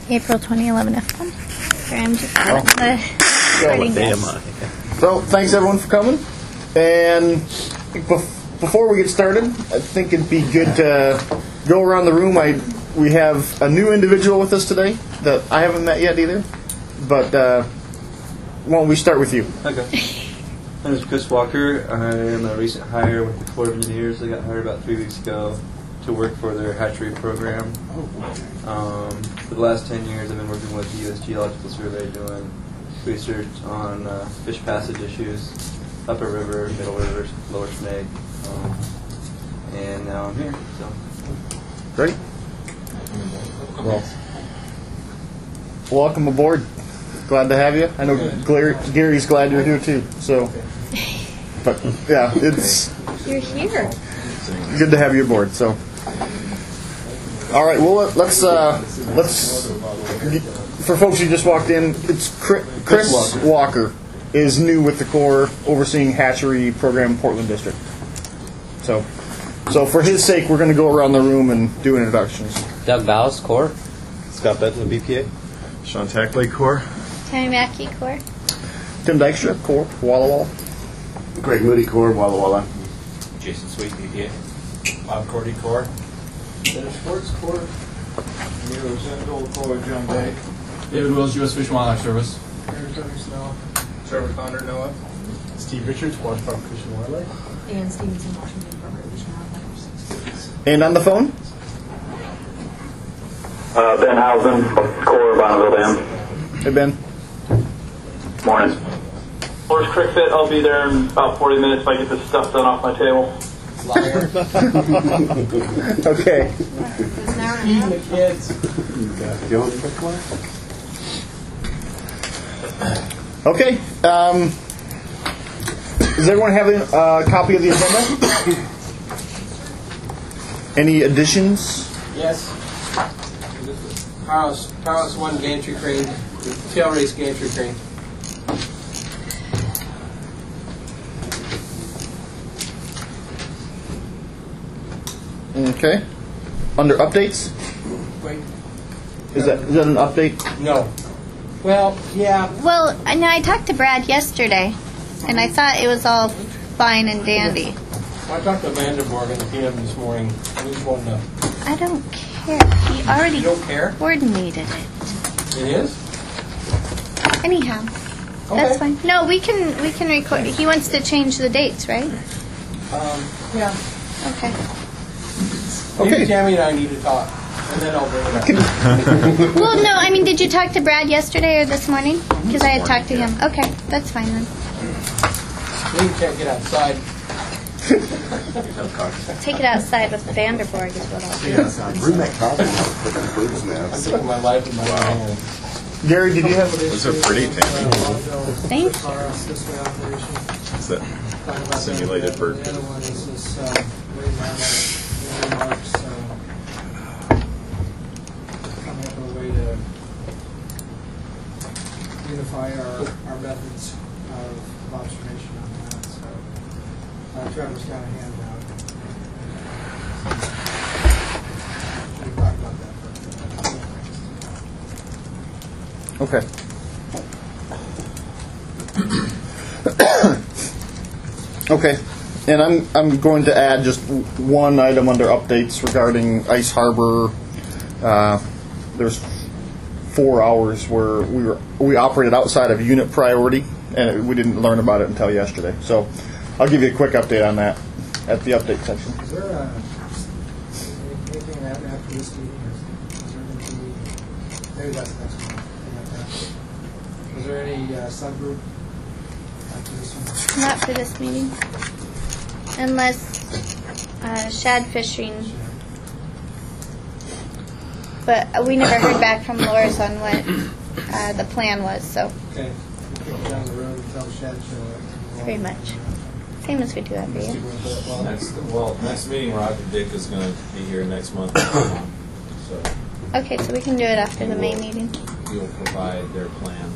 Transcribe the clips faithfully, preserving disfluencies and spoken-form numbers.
April twenty eleven F one. Sorry, I'm just oh. the so, damn so, thanks everyone for coming. And bef- before we get started, I think it'd be good to go around the room. I we have a new individual with us today that I haven't met yet either. But uh, why don't we start with you? Okay. My name is Chris Walker. I am a recent hire with the Corps of Engineers. I got hired about three weeks ago to work for their hatchery program. Um, for the last ten years, I've been working with the U S Geological Survey doing research on uh, fish passage issues, upper river, middle river, lower Snake, um, and now I'm here. So, great. Well, welcome aboard. Glad to have you. I know Gary, Gary's glad you're here too. So, but yeah, it's you're here. Good to have you aboard. So, all right. Well, let's uh, let's for folks who just walked in. It's Chris, Chris Walker is new with the Corps, overseeing hatchery program in Portland District. So, so for his sake, we're going to go around the room and do introductions. Doug Bowes, Corps. Scott Benton, B P A. Sean Tackley, Corps. Tammy Mackey, Corps. Tim Dykstra, Corps, Walla Walla. Greg Moody, Corps, Walla Walla. Jason Sweet, B P A. Bob Cordy, Corps. Dennis Schwartz, Corps. Nero Zendel, Corps, John Day. David Wills, U S Fish and Wildlife Service. Aaron Cummings, NOAA. Trevor Conner, NOAA. Steve Richards, Washington Fish and Wildlife. And Stevenson, Washington Department of Fish and Wildlife. And on the phone? Uh, Ben Housen, Corps, Bonneville Dam. Hey, Ben. Morning. Horse Creek Fit, I'll be there in about forty minutes if I get this stuff done off my table. Liar. Okay. Feeding the kids. Okay. Um, does everyone have a uh, copy of the agenda? Any additions? Yes. Powerhouse, Powerhouse one gantry crane, tail race gantry crane. Okay. Under updates? Wait. Is that is that an update? No. Well, yeah. Well, I know I talked to Brad yesterday, and I thought it was all fine and dandy. I talked to Vanderborg in the P M this morning. He just wanted to. I don't care. He already You don't care? coordinated it. It is? Anyhow, Okay. that's fine. No, we can we can record. He wants to change the dates, right? Um, yeah. Okay. Maybe Okay. Tammy and I need to talk, and then I'll bring it up. Well, no, I mean, did you talk to Brad yesterday or this morning? Because I had talked to him. Okay, that's fine then. We can't get outside. Take it outside with Vanderborg is what I'll do. Bring that coffee out, put the birds in there. I'm taking my life in my own hands. Gary, did you have? Those are pretty, Tammy. Thank you. Is that simulated bird? The other one is this uh, Ray Mammoth landmarks. Coming up with a way to unify our, our methods of observation on that. So uh, Trevor's got a handout. We talked about that. Okay. Okay. And I'm I'm going to add just one item under updates regarding Ice Harbor. Uh, there's four hours where we were we operated outside of unit priority, and we didn't learn about it until yesterday. So I'll give you a quick update on that at the update section. Is there a, anything after after this meeting? Or is there going to be, maybe that's next one. Is there any uh, subgroup after this one? Not for this meeting. Unless uh, shad fishing. But we never heard back from Loris on what uh, the plan was, so. Okay. We'll kick it down the road until Shad show up. Pretty much. Same as we do every year. Next, well, next meeting, Roger Dick is going to be here next month. So Okay, so we can do it after the May meeting. he'll provide their plan.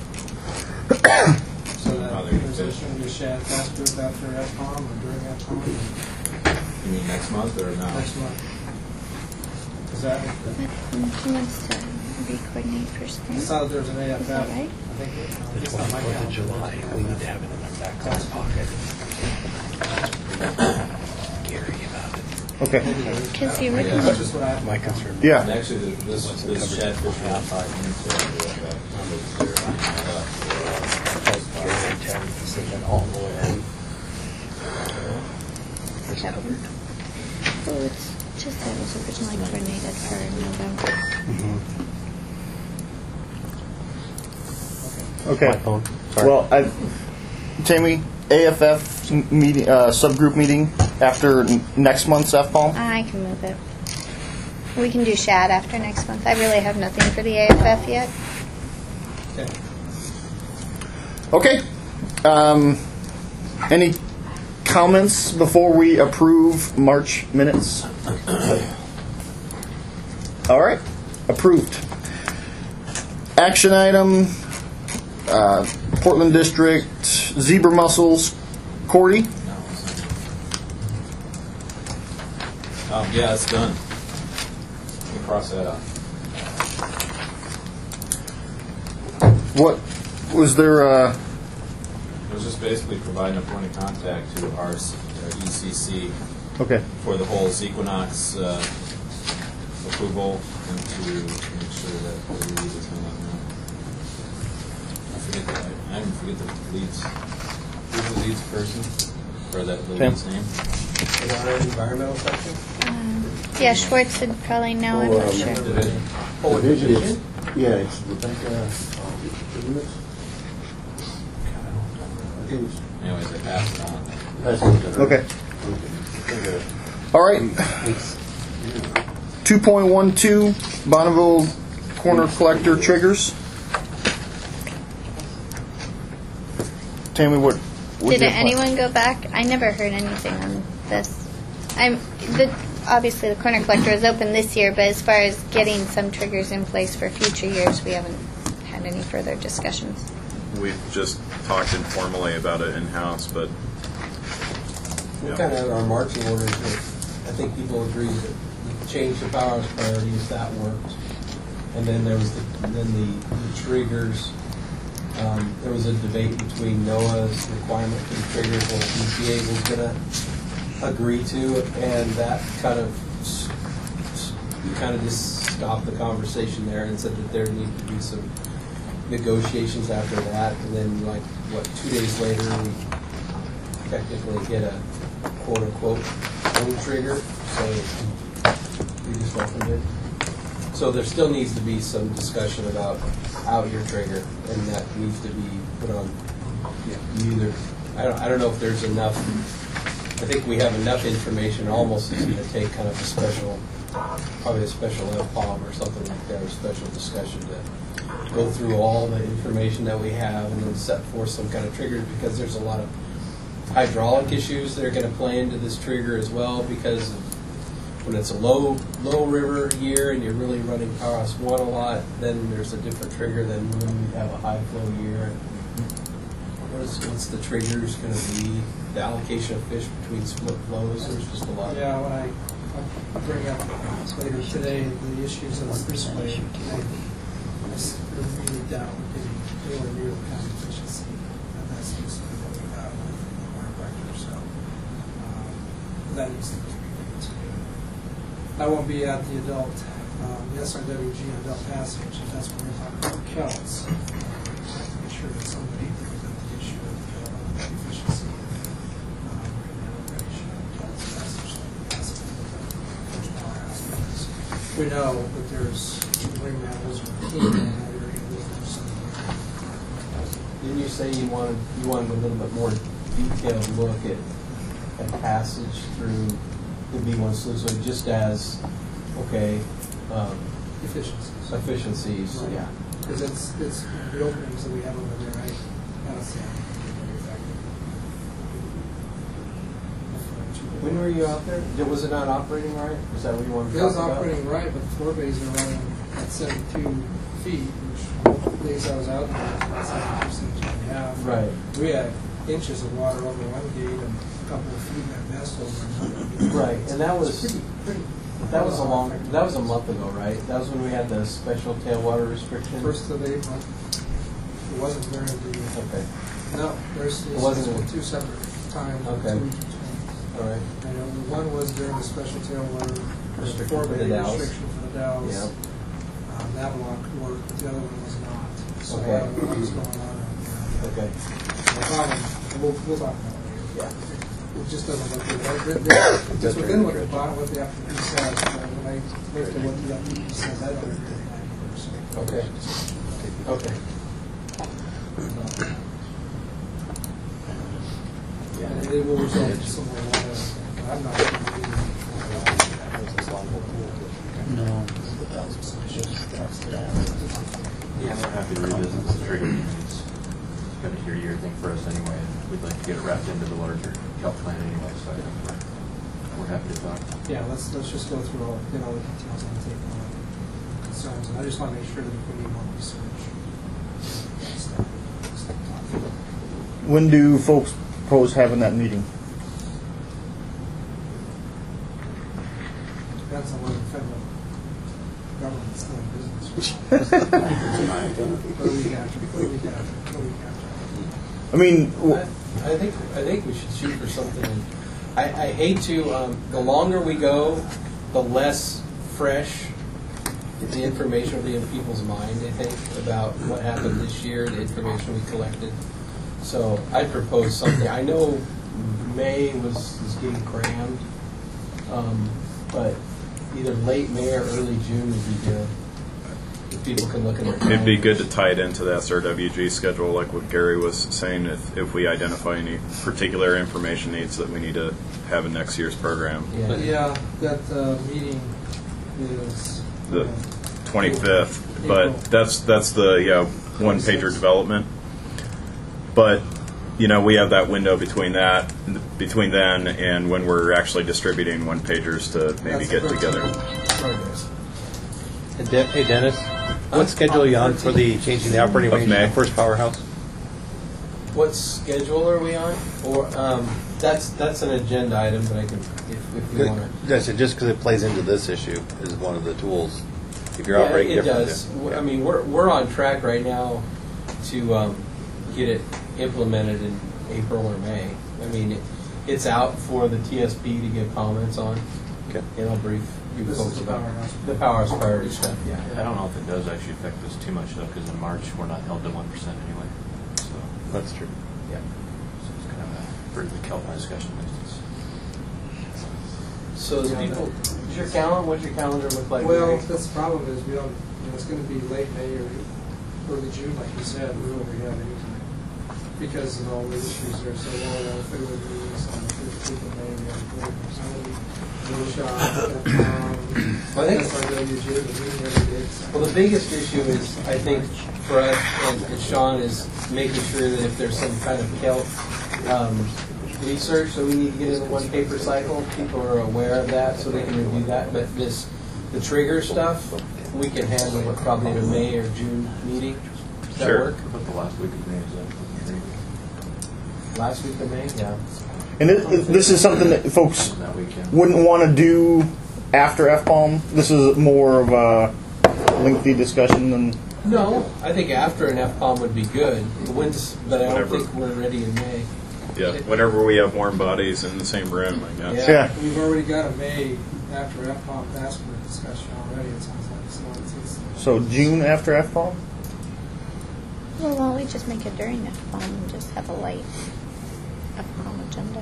So that there's going to be a Shad task group after F COM or during F COM? You mean next month or now? Next month. Is that? But he wants to Maybe coordinate first I thing. saw that there's an A F F. Is that right? I think it, uh, it's not my calendar. July. We need to have it in our back pocket. Gary about it. Okay. Because the Yeah, original. that's just what I. My concern. And Yeah. actually, this, this shed fish will tie into that. all the way in. Oh, it's just that it was originally coordinated for November. Okay. My phone. Sorry. Well, I, Tammy, A F F m- meeting, uh, subgroup meeting after n- next month's F PAL. I can move it. We can do Shad after next month. I really have nothing for the A F F yet. Okay. Okay. Um, any comments before we approve March minutes? All right. Approved. Action item, uh, Portland District, zebra mussels, Cordy. Um, yeah, it's done. You can cross that out. What was there? Uh, It was just basically providing a point of contact to our, s- our E C C okay. for the whole Equinox uh, approval and to make sure that the lead is not. I forget the I even forget the leads. Who's the leads person or that the Tim. lead's name? Is our environmental section? Um, yeah, Schwartz would probably know. I'm not sure. Division. Oh, Division is- division? Yeah, it's Rebecca, isn't it? I think it's- Anyways, I passed it on. that's it to her. Okay. Okay. All right. Two point one two Bonneville corner collector triggers. Tammy, what? what Did your plan? anyone go back? I never heard anything on this. I'm the obviously the corner collector is open this year, but as far as getting some triggers in place for future years, we haven't had any further discussions. We've just talked informally about it in-house, but We yeah. kind of had our marching orders with, I think people agreed that we changed the power priorities, that worked. And then there was the, and then the, the triggers. Um, there was a debate between NOAA's requirement for the triggers and what E P A was going to agree to, and that kind of s- s- we kind of just stopped the conversation there and said that there needed to be some negotiations after that, and then like what two days later we technically hit a quote unquote own trigger, so we just welcomed it. So there still needs to be some discussion about out your trigger, and that needs to be put on. You either I don't I don't know if there's enough. I think we have enough information. Almost is going to take kind of a special, probably a special F P O M or something like that, or a special discussion to go through all the information that we have and then set forth some kind of triggers, because there's a lot of hydraulic issues that are going to play into this trigger as well, because when it's a low low river year and you're really running Powerhouse one a lot, then there's a different trigger than when we have a high flow year. What is, what's the triggers going to be? The allocation of fish between split flows? There's just a lot. Yeah, when I I'll bring up later today the issues of this way, it's really down, getting really real kind of efficiency, and that's just what we have with the water collector. So um, that needs to be reviewed too. I won't be at the adult, um, the S R W G adult passage, if that's what we're talking about, Kells. Uh, make sure that somebody brings up the issue of uh, efficiency. Um, regeneration of Kells passage, like the passage of the first powerhouse. Because we know that there's ring mammals or team in that area. There's some. Didn't you say you wanted you wanted a little bit more detailed look at a passage through the B one sluice, so just as okay um, Efficiencies. efficiencies? Right. Yeah. Because it's, it's the openings that we have over there, right? That's, yeah, very effective. When were you out there? Did- Was it not operating right? Is that what you wanted to It was talk about? operating right, but the floor bays are running at seventy-two feet, which days I was out there, was seventy percent and a half. Right. We had inches of water over one gate and a couple of feet at best over another. Right, and that was It's pretty, pretty That was a long, that was a month ago, right? That was when we had the special tailwater restriction? First of April. It wasn't during the, Okay, no, there's, It wasn't- there's two separate times. Okay. two weeks between. all right. And uh, the one was during the special tailwater Restriction four for the bay Dows. restriction for the Dows. Yep. Um, that one could work, but the other one was not. So Okay. I don't know what was going on. out Okay. there. The problem, we'll, we'll talk about it later. Yeah. It just doesn't look good. Right? There- there- Just within what the bottom, what the F P P says, uh, when I looked at what the F P P says, I don't agree with that either. So- Okay. Okay. And it will result in some more water. I'm not. No. Yeah, we're happy to revisit the trigger. It's going to hear your thing first anyway, and we'd like to get it wrapped into the larger kelp plan anyway, so I think we're, we're happy to talk. Yeah, let's, let's just go through all, get all the details and take all the concerns. And I just want to make sure that if we need more research. start- start talking. When do folks propose having that meeting? Depends on whether the federal government's still in business. What do we got? What do we got? What do we got? I mean, w- I I think, I think we should shoot for something. I, I hate to, um, the longer we go, the less fresh the information will be in people's mind, I think, about what happened this year, the information we collected. So I propose something. I know May was, is getting crammed, um, but either late May or early June would be good. If people can look at their It'd be calendars. good to tie it into the S R W G schedule, like what Gary was saying, if, if we identify any particular information needs that we need to have in next year's program. Yeah. Yeah, that uh, meeting is. The uh, twenty-fifth, but that's that's the yeah one pager development. But you know we have that window between that between then and when we're actually distributing one pagers to maybe That's get the together. Hey, De- hey, Dennis, what schedule are you on for the changing the operating Of range of May. the first powerhouse? What schedule are we on? Or um, that's that's an agenda item, but I can if, if we want to. Yes, just because it plays into this issue is one of the tools. If you're Yeah, operating it differently. does. W- I mean, we're we're on track right now to um, get it implemented in April or May. I mean, it, it's out for the T S P to give comments on. Okay. And I'll brief you This folks is about Powerhouse. the powerhouse priority stuff. Yeah. I don't know if it does actually affect us too much though, because in March we're not held to one percent anyway. So, That's true. Yeah. so it's kind of a for the kelp discussion. So, is Yeah, people, is your calendar? What's your calendar look like? Well, Gary? that's the problem is we don't, you know, it's going to be late May or early June, like you said, we won't have anything because of all the issues there. So all the February meetings on the fifteenth of May, we have a facility, little shop, um, Well, I think- S R W G, the meeting every day. so- Well, the biggest issue is, I think, for us and, and Sean is making sure that if there's some kind of kelp um, research that we need to get in the one paper cycle, people are aware of that, so they can review that. But this, the trigger stuff, we can handle it probably in a May or June meeting. Does that Sure. work? About the last week of May, is that? Last week of May? Yeah. and it, it, this is something that folks That weekend. wouldn't want to do after F PALM. This is more of a lengthy discussion than. No, I think after an F POM would be good. When's, but I don't Whatever. think we're ready in May. Yeah, whenever we have warm bodies in the same room, I guess. Yeah. Yeah. We've already got a May after F POM passport discussion already, it sounds like, so it's, it's. So June after F PALM. Well, why don't we just make it during F POM and just have a light F POM agenda?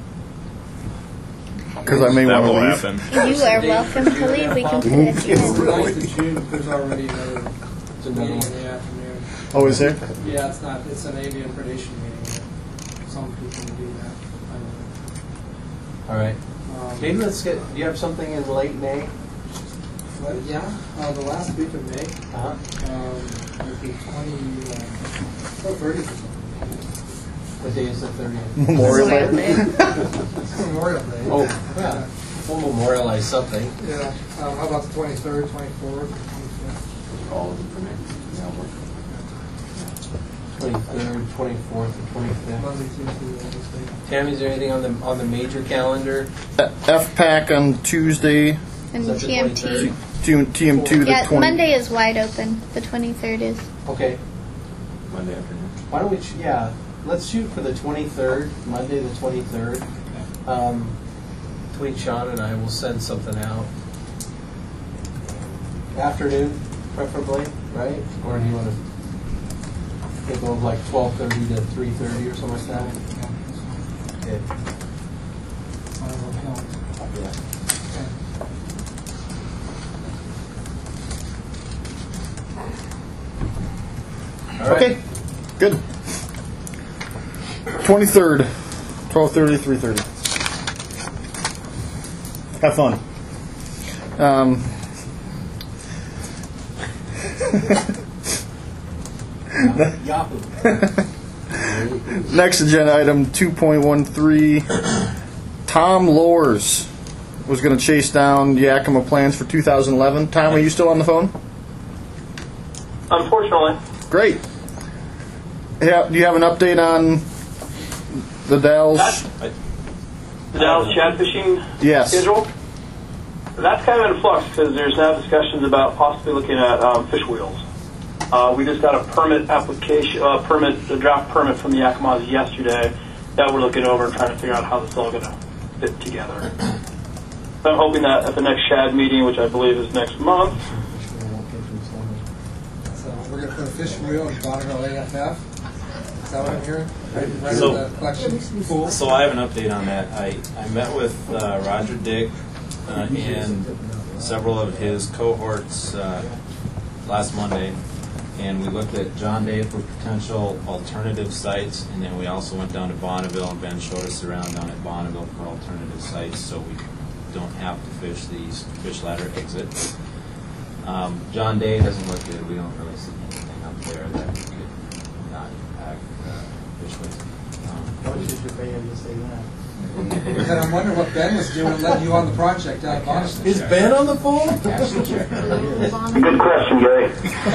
Because I may That want will to leave. happen. You are welcome to leave. We can put it at the The end. ninth of June, there's already another It's another meeting one. in the afternoon. Oh, is there? Yeah, it's not, it's an avian predation meeting. Some people do that. I All right. don't know. Um, Maybe let's get, do you have something in late May? But yeah, uh, the last week of May, Uh-huh. um, would be twenty, uh, oh, thirty. What day is the thirtieth? Memorial Day. Memorial Day. Oh, yeah. We'll memorialize something. Yeah, um, how about the twenty-third, twenty-fourth, twenty-fifth? All of them for me. Yeah, I'll work. twenty-third, twenty-fourth, and twenty-fifth. Monday, Tuesday, Wednesday. Tammy, is there anything on the, on the major calendar? F PAC on Tuesday, And Is that the T M T. twenty-third? T M two the Yeah, twenty. Monday is wide open. The twenty-third is. Okay. Monday afternoon. Why don't we, ch- yeah, let's shoot for the twenty-third, Monday the twenty-third. Um, Between Sean and I, we'll send something out. Afternoon, preferably, right? Or do you want to think of like twelve thirty to three thirty or something like that? Okay. Might as well count. Yeah. All right. Okay, good. twenty-third, twelve thirty, three thirty. Have fun. Um, Yahoo. next agenda item, two point one three. Tom Lors was going to chase down Yakima plans for two thousand eleven. Tom, are you still on the phone? Unfortunately. Great. Yeah, do you have an update on the Dalles? The Dallas Shad fishing Yes. schedule? That's kind of in flux because there's now discussions about possibly looking at um, fish wheels. Uh, we just got a permit application, uh, permit, the draft permit from the Yakimas yesterday that we're looking over and trying to figure out how this is all going to fit together. So I'm hoping that at the next Shad meeting, which I believe is next month. So we're going to put a fishing wheel in Bonneville A F F. Is that what I'm hearing? Right, right So- at the collection pool? So I have an update on that. I, I met with uh, Roger Dick uh, and several of his cohorts uh, last Monday, and we looked at John Day for potential alternative sites, and then we also went down to Bonneville, and Ben showed us around down at Bonneville for alternative sites, so we don't have to fish these fish ladder exits. Um, John Day doesn't look good. We don't really see anything up there that could not impact uh, fish with. How much is your paying to say that? And I'm wondering what Ben was doing letting you on the project out of Boston. Is Ben on the phone? Good question, Gary.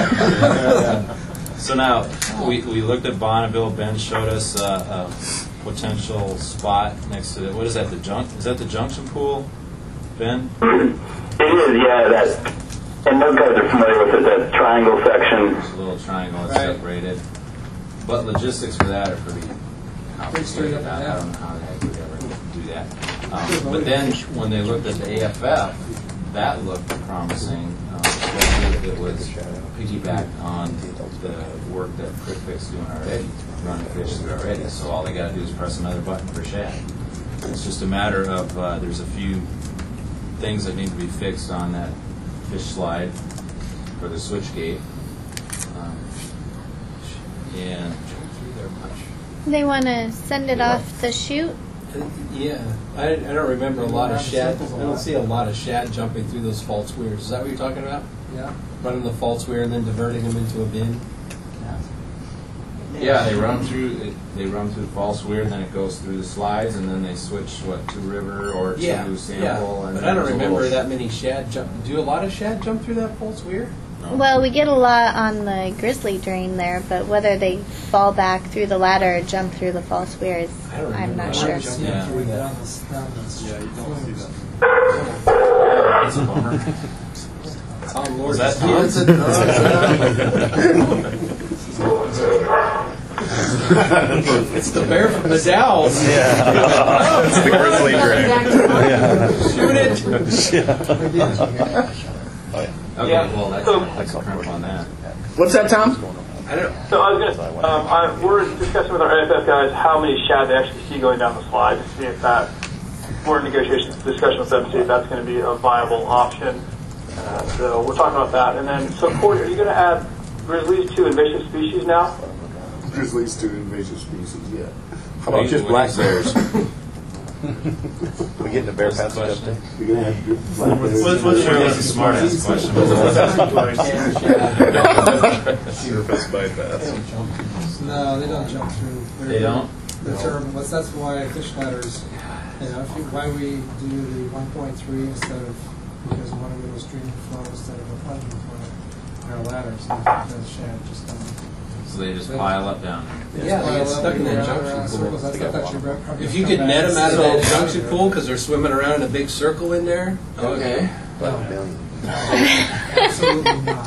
So now, we, we looked at Bonneville. Ben showed us uh, a potential spot next to the, what is that, the junk? Is that the junction pool, Ben? It is, yeah, that. And those guys are familiar with it, that triangle section. There's a little triangle that's Right. separated. But logistics for that are pretty Pretty straight up complicated. and I down. don't know how the heck we'd ever do that. Um, but then, when they looked at the A F F, that looked promising, um, especially if it was piggybacked on the work that QuickFix doing already, running fish through already. So all they got to do is press another button for shad. It's just a matter of, uh, there's a few things that need to be fixed on that fish slide for the switch gate. Um, and They want to send it off the chute. Yeah, I, I don't remember a lot of shad. I don't see a lot of shad jumping through those false weirs. Is that what you're talking about? Yeah. Running the false weir and then diverting them into a bin? yeah, they run through they run through false weir, then it goes through the slides, and then they switch what to river or to Yeah, sample. yeah. And But then I don't there's a remember little- that many shad jump. Do a lot of shad jump through that false weir? No. Well, we get a lot on the grizzly drain there, but whether they fall back through the ladder or jump through the false weir is, I don't I'm remember. not I sure. don't see Yeah. them through that. Down the, down the Yeah, you don't see that. That's a bummer. Tom Lord. Was that It's the bear from the Dalles. It's the grizzly drain. Shoot it. Okay, Yeah. well, that's, So- that's a crimp on that. What's that, Tom? I don't. So I was going to, um, I, we're discussing with our A F F guys how many shad they actually see going down the slide to see if that, we're in negotiations, discussion with them to see if that's going to be a viable option. Uh, so we're talking about that. And then, so Corey, are you going to add grizzlies to invasive species now? Grizzlies to invasive species, yeah. How about just black bears? We getting a bear pass Question. update? We're gonna have good black bears. Sure, that's a smart ass question. Surface bypass. No, they don't jump through. They're- They don't? They're term, that's, that's why fish ladders, you know, if you, why we do the one point three instead of, because we want to go to stream flow instead of a plunging flow in our ladders, because shad just don't. So they just pile up down there. Yeah, they get stuck in that Around, junction around pool. circles. That's not that you probably If you come could back net them and out of say, that "Oh, junction pool because they're swimming around in a big circle in there. Okay. five million. Absolutely not.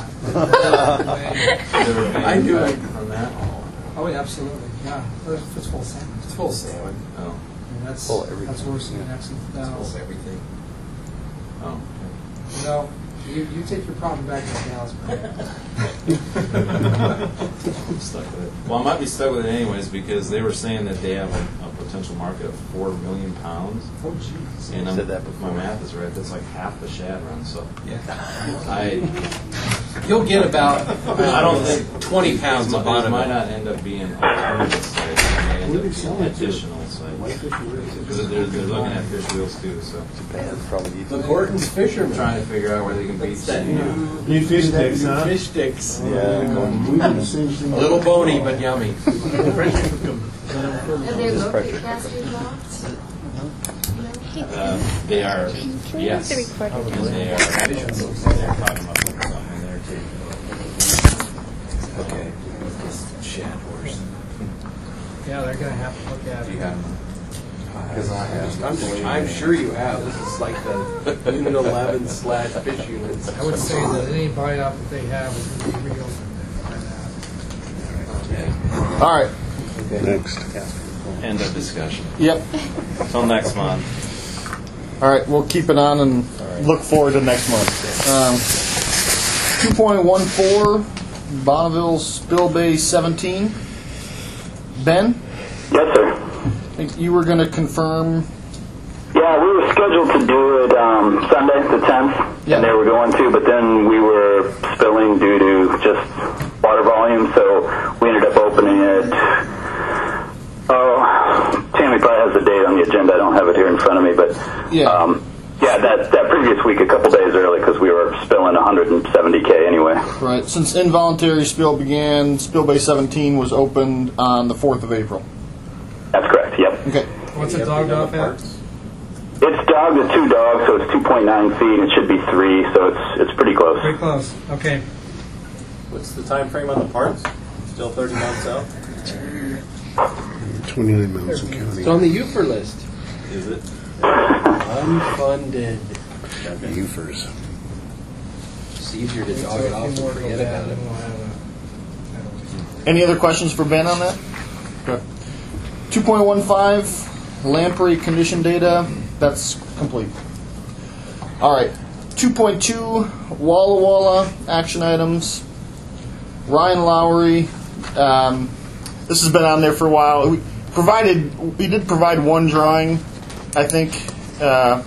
I do it from that. Oh, yeah, absolutely, yeah. If it's full salmon. It's full salmon. Oh. I mean, that's, Full everything. that's worse than an accident. It's full everything. Oh. You know, you, you take your problem back to Dallas. I'm stuck with it. Well, I might be stuck with it anyways because they were saying that they have a, a potential market of four million pounds. Oh, jeez. And You I'm, said that if before. my math is right, that's like half the shad run. So Yeah. I, You'll get about, I don't think twenty pounds it of bottom. might not end up being alternative sites. It may end up being additional sites because they're, they're looking at fish wheels too. So Japan's probably The Gorton's fishermen. trying to figure out where they can beat That new. new fish sticks, huh? Fish sticks. yeah. A little bony, but yummy. Are there local capacity lots? Uh, they are, yes, The recorded. and they are, they're talking about putting something in there too. Okay. Shad horse. Yeah, they're gonna have to look at it. Because I have. I'm, I'm sure you have. This is like the Unit eleven slash fish units. I would say that any bite out that they have is going to be real by that. All right. Next. End of discussion. Yep. Till next month. All right, we'll keep it on and look forward to next month. Um, two point one four, Bonneville Spill Bay seventeen. Ben, Yes, sir. I think you were going to confirm. Yeah, we were scheduled to do it um, Sunday, the tenth, Yeah. and they were going to, but then we were spilling due to just water volume, so we ended up opening it. Oh, Tammy probably has the date on the agenda. I don't have it here in front of me, but Yeah. um, yeah, that that previous week, a couple days early, because we were spilling one hundred seventy K anyway. Right, since involuntary spill began, Spill Bay seventeen was opened on the fourth of April. That's correct. Yep. Okay. What's it dogged off at? It's dogged at two dogs, so it's two point nine feet, and it should be three, so it's it's pretty close. Pretty close. Okay. What's the time frame on the parts? Still thirty months out? twenty-nine miles in county. It's on the U F R list. Is it? Unfunded. U F Rs. It's easier to dog it off and forget about it. Any other questions for Ben on that? Okay. two point one five, Lamprey condition data. That's complete. All right. two point two, Walla Walla action items. Ryan Lowry. Um, this has been on there for a while. We provided. We did provide one drawing, I think, uh,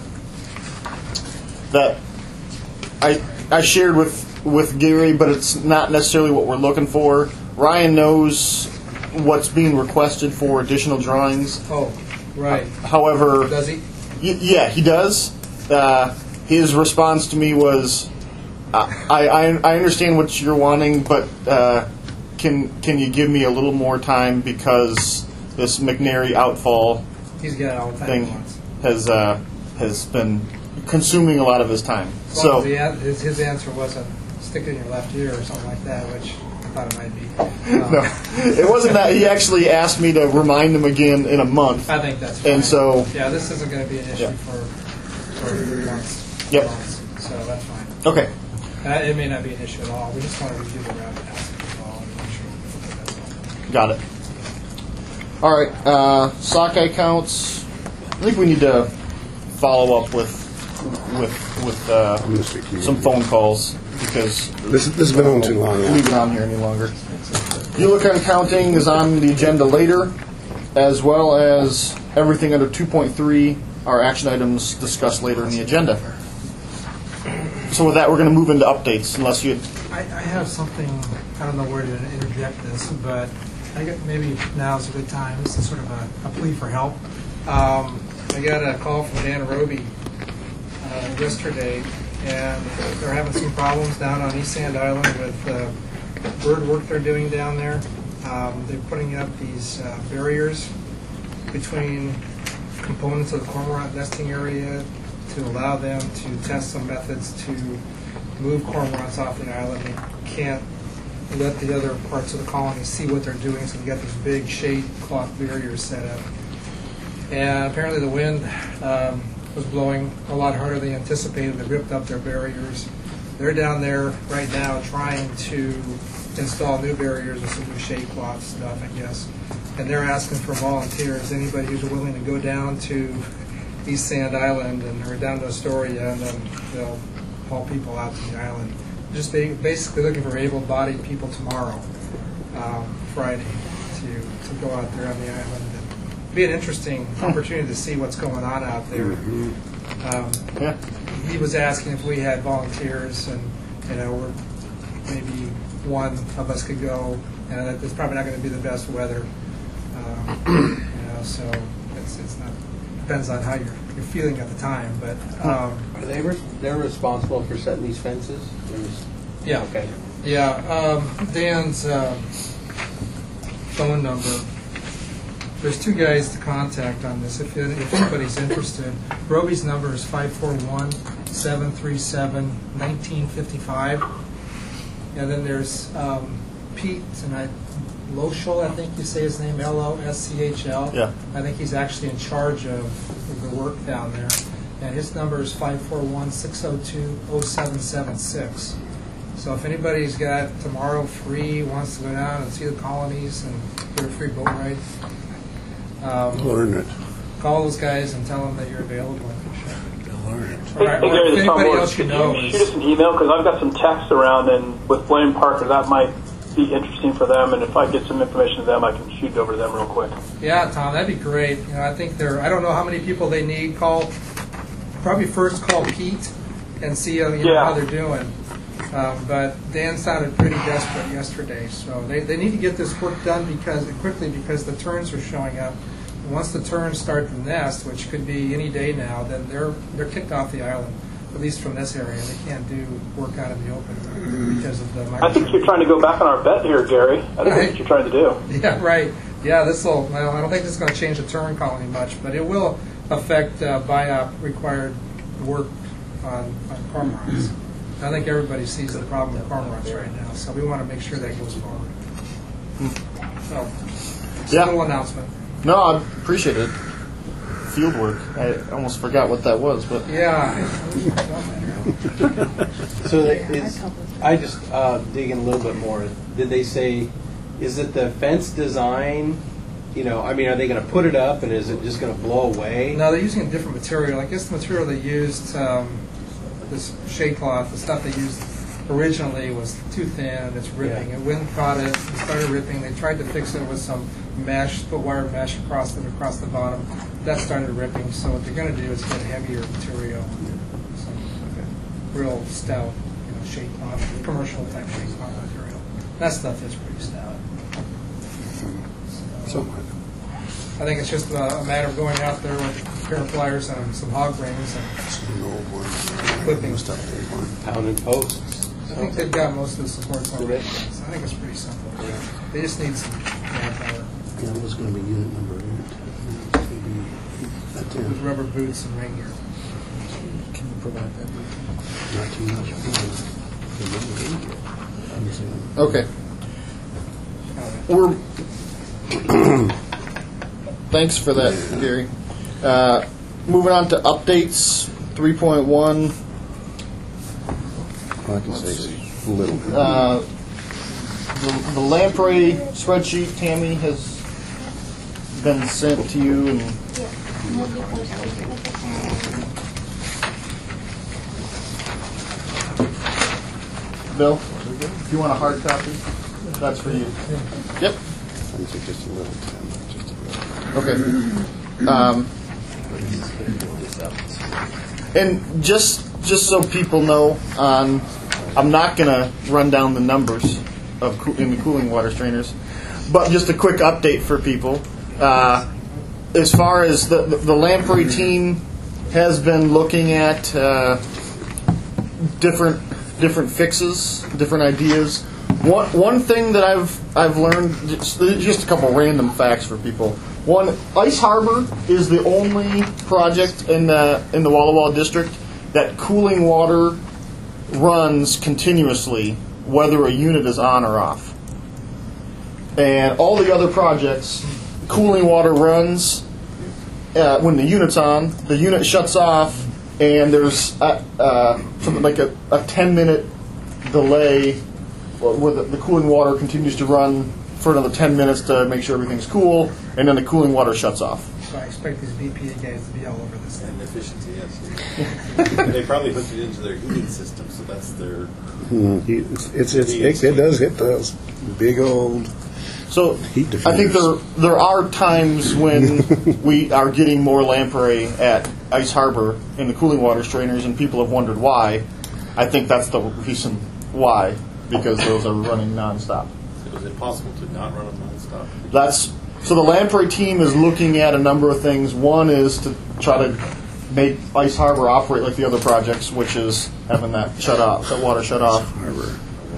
that I I shared with with Gary, but it's not necessarily what we're looking for. Ryan knows what's being requested for additional drawings. Oh, right. However, Does he? y- yeah, he does. Uh, his response to me was, uh, I, I I understand what you're wanting, but uh, can can you give me a little more time because this McNary outfall He's got it all the time. thing he wants. has uh, has been consuming a lot of his time. Well, So the, an- his, his answer wasn't stick it in your left ear or something like that, which I thought it might be. Um, no, it wasn't that. He actually asked me to remind him again in a month. I think that's fine. And so, Yeah, this isn't going to be an issue Yeah. for, for three months. Yep. months, so that's fine. okay, Uh, it may not be an issue at all. We just want to review the route as well and make sure that's all. got it. All right, uh, sockeye counts. I think we need to follow up with with with uh, I'm gonna speak to you. some phone calls because This, this has been on too long. leave it on here any longer. You look on counting is on the agenda later, as well as everything under two point three are action items discussed later in the agenda. So with that, we're going to move into updates, unless you. I, I have something, I don't know where to interject this, but I got, maybe now's a good time. This is sort of a, a plea for help. Um, I got a call from Dan Roby uh, yesterday, and they're having some problems down on East Sand Island with uh, bird work they're doing down there. Um, they're putting up these uh, barriers between components of the cormorant nesting area to allow them to test some methods to move cormorants off the island. They can't let the other parts of the colony see what they're doing, so they got these big shade cloth barriers set up. And apparently the wind um, was blowing a lot harder than anticipated. They ripped up their barriers. They're down there right now trying to install new barriers with some new shade cloth stuff, I guess. And they're asking for volunteers, anybody who's willing to go down to East Sand Island and or down to Astoria, and then they'll haul people out to the island. Just ba- basically looking for able-bodied people tomorrow, um, Friday, to, to go out there on the island. It'd be an interesting opportunity to see what's going on out there. Um, Yeah. he was asking if we had volunteers, and you know, we're, maybe one of us could go, and it's probably not going to be the best weather. Um, you know, so it's it's not depends on how you're you're feeling at the time, but um, Are they res- they're responsible for setting these fences? There's- yeah, Okay. yeah. Um, Dan's uh, phone number. There's two guys to contact on this if, if anybody's interested. Roby's number is five four one, seven three seven, one nine five five. And then there's um, Pete, and I, Loschel, I think you say his name, L O S C H L. Yeah. I think he's actually in charge of the work down there. And his number is five four one, six oh two, oh seven seven six. So if anybody's got tomorrow free, wants to go down and see the colonies and get a free boat ride, um, Learn it. call those guys and tell them that you're available. Learn it. Or, Hey, or Gary, if this is Tom anybody Morris. else you Could know you is... shoot us an email? Because I've got some text around, and with Blaine Parker, that might be interesting for them. And if I get some information to them, I can shoot it over to them real quick. Yeah, Tom, that'd be great. You know, I think they're. I don't know how many people they need. Call, probably first call Pete and see uh, you know, Yeah. how they're doing. Um, but Dan sounded pretty desperate yesterday, so they, they need to get this work done because quickly because the turns are showing up. And once the turns start to nest, which could be any day now, then they're they're kicked off the island, at least from this area. They can't do work out in the open because of the. I think you're trying to go back on our bet here, Gary. I think that's what you're trying to do. Yeah, right. Yeah, this will. Well, I don't think this is going to change the turn colony much, but it will affect uh, B I O P required work on, on cormorants. I think everybody sees the problem with cormorants right now, so we want to make sure that goes forward. So, just Yeah. a little announcement. No, I appreciate it. Field work. I almost forgot what that was, but Yeah. So they- is, I just uh, dig in a little bit more. Did they say, is it the fence design? You know, I mean, are they going to put it up and is it just going to blow away? No, they're using a different material. I guess the material they used, um, this shade cloth, the stuff they used originally was too thin and it's ripping. Yeah. And wind caught it, it started ripping. They tried to fix it with some mesh, put wire mesh across it, across the bottom. That started ripping. So what they're going to do is get heavier material, some real stout, you know, shade cloth, commercial type shade cloth material. That stuff is pretty stout. So, I think it's just a, a matter of going out there with a pair of pliers and some hog rings and an old one. clipping. Stuff they want. Pounding posts. I think they've got most of the supports already. So I think it's pretty simple. They just need some manpower Yeah, it was going to be unit number eight. Maybe at with ten. rubber boots and rain gear. can you provide that? Not too much. I'm saying. Okay. We're thanks for that, Gary. Uh, moving on to updates, three point one. Well, I can say a little bit. Uh, the, the Lamprey spreadsheet, Tammy, has been sent to you, and Bill, if you want a hard copy, that's for you. Yep. I can say just a little, Tim, just a little. Okay. Um, and just just so people know, on I'm not going to run down the numbers of coo- in the cooling water strainers, but just a quick update for people. Uh, as far as the the, the Lamprey team has been looking at uh, different different fixes, different ideas. One one thing that I've I've learned, just, just a couple random facts for people. One, Ice Harbor is the only project in the in the Walla Walla district that cooling water runs continuously, whether a unit is on or off. And all the other projects, cooling water runs uh, when the unit's on, the unit shuts off, and there's uh, uh, something like a, a ten minute delay where the, the cooling water continues to run for another ten minutes to make sure everything's cool, and then the cooling water shuts off. So I expect these B P A guys to be all over this thing. And efficiency, yes. They probably hooked it into their heating system, so that's their. Mm, he- It's, it's, it's, it, it does hit those big old So heat diffusers. I think there there are times when we are getting more lamprey at Ice Harbor in the cooling water strainers, and people have wondered why. I think that's the reason why, because those are running nonstop. It was impossible to not run them nonstop. That's so the lamprey team is looking at a number of things. One is to try to make Ice Harbor operate like the other projects, which is having that shut off, that water shut off. Harbor.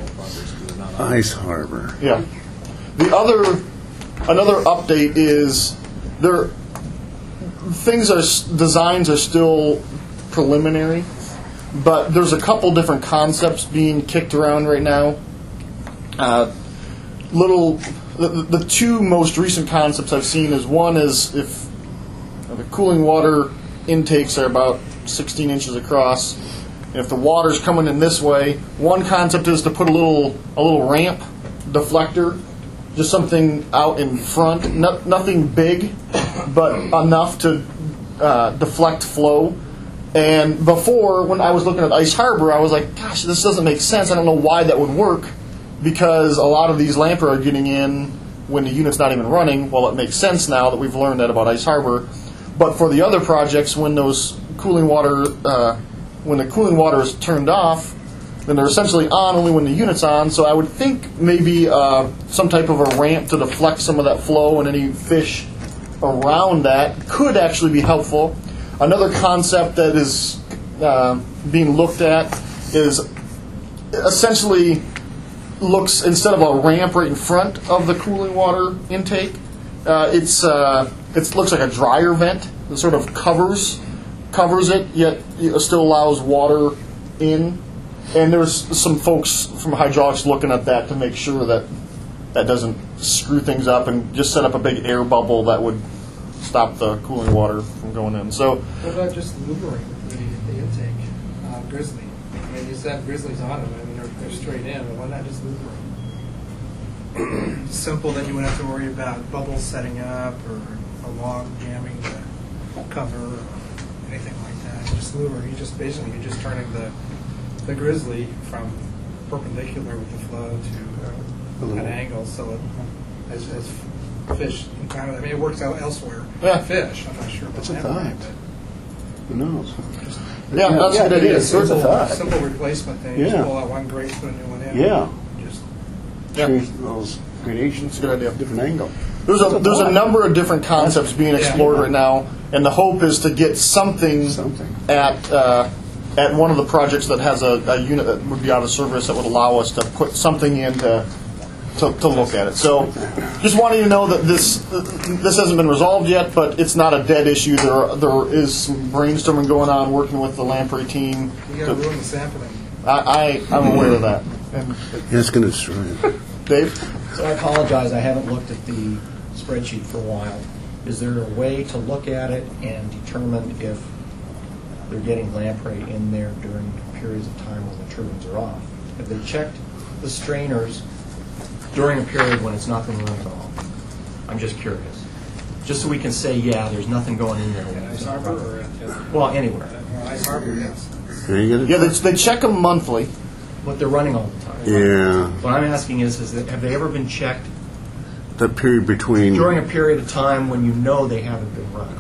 Ice Harbor. Yeah. The other, another update is there. Things are designs are still preliminary, but there's a couple different concepts being kicked around right now. Uh, little, the, the two most recent concepts I've seen is one is if the cooling water intakes are about sixteen inches across. And if the water's coming in this way, one concept is to put a little a little ramp deflector, just something out in front, no, nothing big, but enough to uh, deflect flow. And before, when I was looking at Ice Harbor, I was like, gosh, this doesn't make sense. I don't know why that would work, because a lot of these lamprey are getting in when the unit's not even running. Well, it makes sense now that we've learned that about Ice Harbor. But for the other projects, when those cooling water, uh, when the cooling water is turned off, then they're essentially on only when the unit's on. So I would think maybe uh, some type of a ramp to deflect some of that flow and any fish around that could actually be helpful. Another concept that is uh, being looked at is essentially looks, instead of a ramp right in front of the cooling water intake, uh, it's uh, it looks like a dryer vent that sort of covers covers it, yet it still allows water in. And there's some folks from hydraulics looking at that to make sure that that doesn't screw things up, and just set up a big air bubble that would stop the cooling water from going in. So, What about just lubricant the, the intake, uh, Grizzly? I mean, you said Grizzly's on them. I mean, they're, they're straight in, but why not just lubricant? Simple, then you wouldn't have to worry about bubbles setting up or a log jamming the cover or anything like that. Just lubricant. You just basically you're just turning the the Grizzly from perpendicular with the flow to uh, an angle, so it, as, as fish encounter. I mean, it works out elsewhere. Yeah. Fish. I'm not sure about That's a that. thought. but Who knows? yeah, that's a good it idea. is. It's a thought. Simple replacement thing. Yeah. Just pull out one grate, put a new one in. Yeah. Just Yeah. Change those gradations. It's a good idea. Different angle. There's a there's a number of different concepts being explored right now, and the hope is to get something, Something. at uh, at one of the projects that has a, a unit that would be out of service that would allow us to put something in to, to to look at it. So, just wanting you to know that this this hasn't been resolved yet, but it's not a dead issue. There there is some brainstorming going on, working with the lamprey team. you got to to- ruin the sampling. I, I I'm aware of that. And Yeah, it's going to destroy it. Dave, So I apologize, I haven't looked at the spreadsheet for a while. Is there a way to look at it and determine if they're getting lamprey in there during periods of time when the turbines are off? Have they checked the strainers during a period when it's not been run at all? I'm just curious. Just so we can say, yeah, there's nothing going in there. At Ice Harbor or at, at Well, anywhere. well, Ice Harbor, yes. Are you gonna- yeah, they, they check them monthly. But they're running all the time. Yeah. What I'm asking is, is that, have they ever been checked That period between. during a period of time when you know they haven't been run?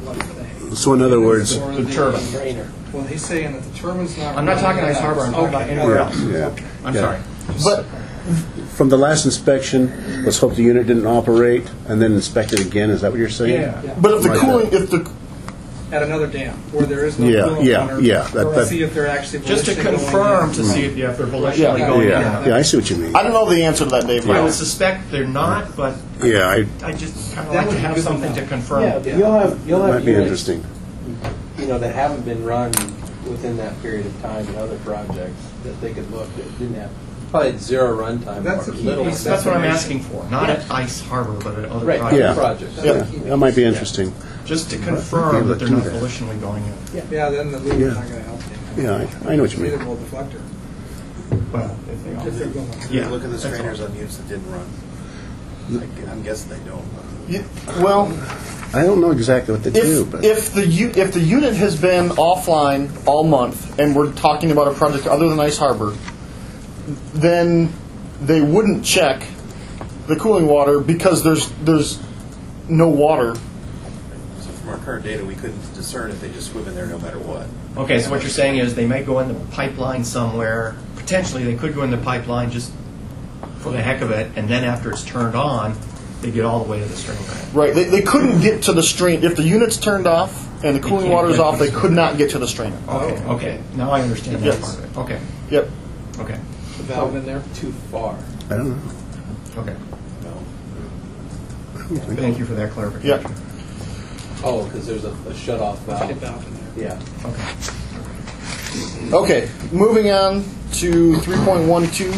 So in other words. Or The turbine. Well, he's saying that the turbine's not. I'm not talking running. Ice Harbor, I'm talking about Okay. anywhere Yeah, else. yeah. I'm Yeah. sorry. But From the last inspection, let's hope the unit didn't operate, and then inspect it again. Is that what you're saying? Yeah. but if the Like cooling if the At another dam where there is no Yeah, coolant yeah, water. yeah, that- Or that- see if they're actually Just to volitionally going confirm in. to see if, yeah, if they're volitionally Yeah. going in. Yeah, yeah, I see what you mean. I don't know the answer to that, Dave. I would suspect they're not, but Yeah, I, I just kind of That like would to be have good to something know. to confirm. Yeah, you'll have, you'll have might be units, interesting. you know, that haven't been run within that period of time in other projects that they could look that didn't have Probably zero runtime. That's or the key little. piece. That's what I'm asking Definition. for, not at Ice Harbor, but at other Right, projects. Yeah. projects. Yeah, that might be interesting. Just to Might be confirm able that to they're not do that. volitionally going in. Yeah, then the leader's Yeah. not going to help you. Yeah, I, I know what you mean. Leader will deflector. Well, if they If they're are. going. Yeah. Look at the that's all. strainers on units that didn't run. I- I'm guessing they don't. Yeah, well, I don't know exactly what they do, if but if the u- if the unit has been offline all month, and we're talking about a project other than Ice Harbor, then they wouldn't check the cooling water because there's there's no water. So from our current data, we couldn't discern if they just swim in there no matter what. Okay, so what you're saying is they may go in the pipeline somewhere. Potentially, they could go in the pipeline just for the heck of it, and then after it's turned on, they get all the way to the strain pad. Right. They, they couldn't get to the strain if the unit's turned off and the cooling can't water is get off. to the They could not get to the strainer. Okay, okay. Now I understand that Yes. part of it. Okay, Yep. okay, The valve in there? Too far. I don't know. okay. I don't think- Thank you for that clarification. Yep. Oh, because there's a, a shut-off Let's get valve. valve in there. Yeah. Okay. Okay. Moving on to three point one two.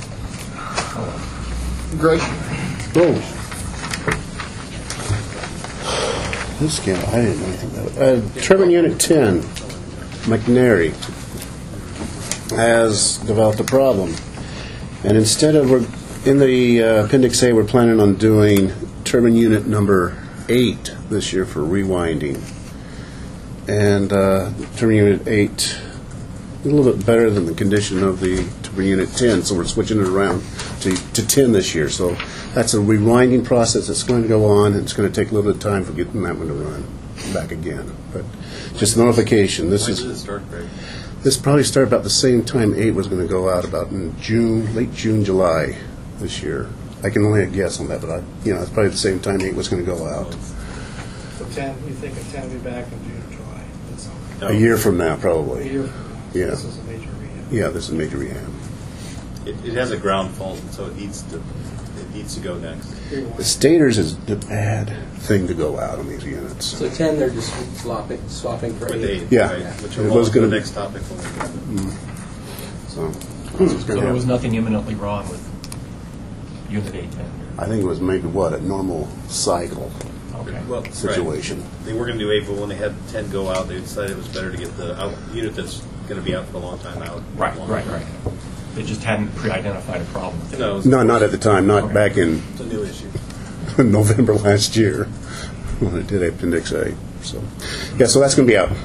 Greg. Oh. This scale, I didn't know anything about it. Uh, Turbine Unit ten, McNary, has developed a problem. And instead of, we're, in the uh, Appendix A, we're planning on doing Turbine Unit number eight this year for rewinding. And uh, Turbine Unit eight, a little bit better than the condition of the Turbine Unit ten, so we're switching it around to, to ten this year. So that's a rewinding process that's going to go on, and it's going to take a little bit of time for getting that one to run back again. But just notification. This When is did it start, Greg? this probably started about the same time eight was going to go out, about in June, late June, July this year. I can only guess on that, but I, you know, it's probably the same time eight was going to go out. So ten, you think a ten will be back in June or July? That's all. A year from now, A probably. year from now. Yeah. This is a major rehab. Yeah, this is major rehab. It, it has a ground fault, and so it needs to it needs to go next. Rewind. The stators is the bad thing to go out on these units. So ten, they're just swapping, swapping for With eight. eight, Yeah. right, which It will was go gonna the be- next topic. When we get it. So, So there was nothing imminently wrong with Unit eight then? I think it was maybe what a normal cycle Okay. Well, right. situation. They were going to do eight, but when they had ten go out, they decided it was better to get the out, unit that's going to be out for a long time out. Right, long. right, right. They just hadn't pre-identified a problem with it. No, it's, No, not at the time. Not Okay. back in it's a new issue. November last year when I did Appendix A. So, yeah, so that's going to be out.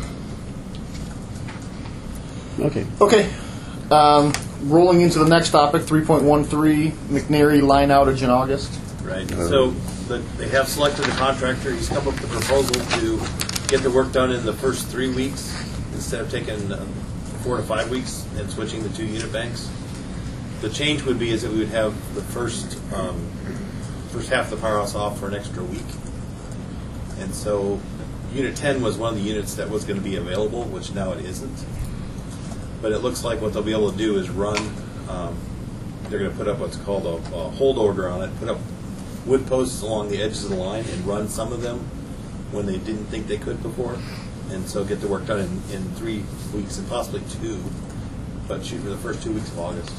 Okay. Okay. Um, rolling into the next topic, three point one three, McNary line outage in August. Right. Uh, So the, they have selected the contractor. He's come up with a proposal to get the work done in the first three weeks instead of taking uh, four to five weeks and switching the two unit banks. The change would be is that we would have the first um, first half of the powerhouse off for an extra week. And so Unit ten was one of the units that was going to be available, which now it isn't. But it looks like what they'll be able to do is run, um, they're going to put up what's called a, a hold order on it, put up wood posts along the edges of the line and run some of them when they didn't think they could before. And so get the work done in, in three weeks and possibly two, but shoot for the first two weeks of August.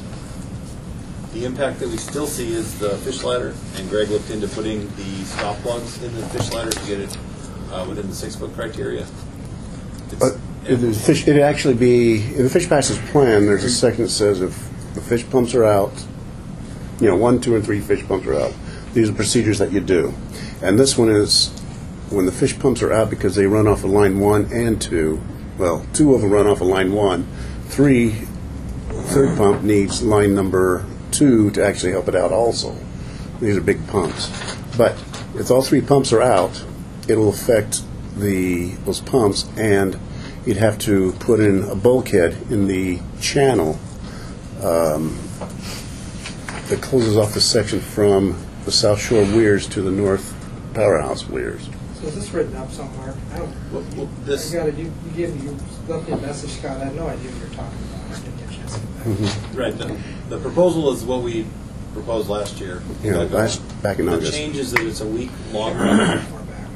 The impact that we still see is the fish ladder, and Greg looked into putting the stop plugs in the fish ladder to get it uh, within the six-foot criteria. It's, But if the fish, it'd actually be, in the fish passage plan, there's a section that says if the fish pumps are out, you know, one, two, and three fish pumps are out, these are procedures that you do. And this one is when the fish pumps are out because they run off of line one and two, well, two of them run off of line one, three, third pump needs line number two to actually help it out also. These are big pumps. But if all three pumps are out, it'll affect the those pumps, and you'd have to put in a bulkhead in the channel um, that closes off the section from the South Shore weirs to the North Powerhouse weirs. So is this written up somewhere? I don't, well, well, this, I got it, you, you gave me, you left me a message, Scott, I had no idea what you were talking about. I didn't get a chance to get back. right. The, the proposal is what we proposed last year. Yeah, But last back in the August. change is that it's a week longer. Far back.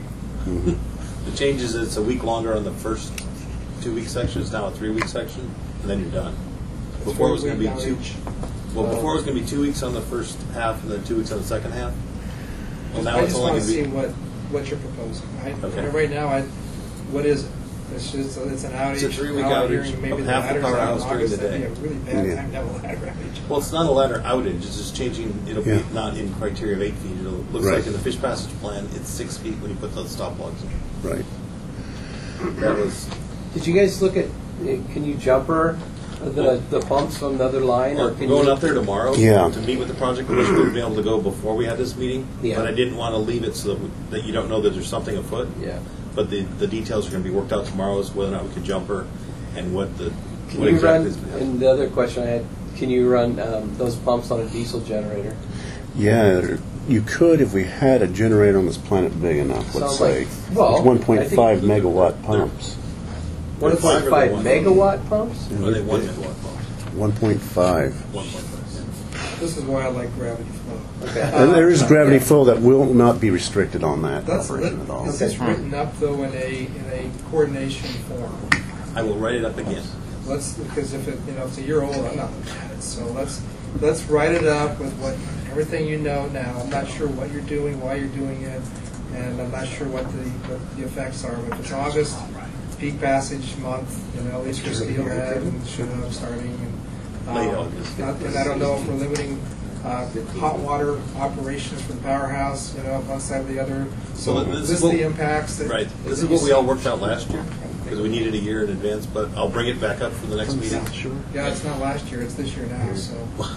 The change is that it's a week longer on the first two-week section. It's now a three-week section, and then you're done. Before it was going to be two. Three-week Well, before it was going to be two weeks on the first half and then two weeks on the second half. Well, now I it's just only want to going see to be. what, what you're proposing. I, Okay. Right now, I, what is it? It's just, it's an outage. It's a three-week Now I'm outage hearing maybe of the half the ladder's out in powerhouse during August. the That'd be day. a really bad Yeah. time to have a ladder outage. Well, it's not a ladder outage. It's just changing. It'll Yeah. be not in criteria of eight feet. It looks Right. like in the fish passage plan, it's six feet when you put the stop logs in. Right. That was. Did you guys look at, can you jumper the, the pumps from the other line? Or We're can going you, up there tomorrow Yeah. to meet with the project. We wish we would be able to go before we had this meeting, Yeah. but I didn't want to leave it so that, we, that you don't know that there's something afoot. Yeah. But the, the details are going to be worked out tomorrow as whether or not we can jumper and what the Can what you exactly run, is gonna happen. and the other question I had, can you run um, those pumps on a diesel generator? Yeah, you could if we had a generator on this planet big enough, let's Sounds say. like- well, It's one point five I think- megawatt pumps. one point five megawatt pumps? Are they one megawatt pumps? one point five. One point five. This is why I like gravity flow. Okay. And there is gravity yeah. flow that will not be restricted on that That's operation at all. Is this written up though in a in a coordination form? I will write it up again. Let's because if it you know it's a year old, I'm not looking at it. So let's let's write it up with what everything you know now. I'm not sure what you're doing, why you're doing it, and I'm not sure what the what the effects are. But if it's August, peak passage month, you know, at least for steelhead and chinook starting. And, Late um, August. not- and I don't know if we're limiting uh, hot water operations for the powerhouse, you know, one side or the other. So Well, this this is is what- the impacts that Right. This is that what you we all see. worked out last year because we needed a year in advance. But I'll bring it back up for the next meeting. Yeah, it's not last year; it's this year now. So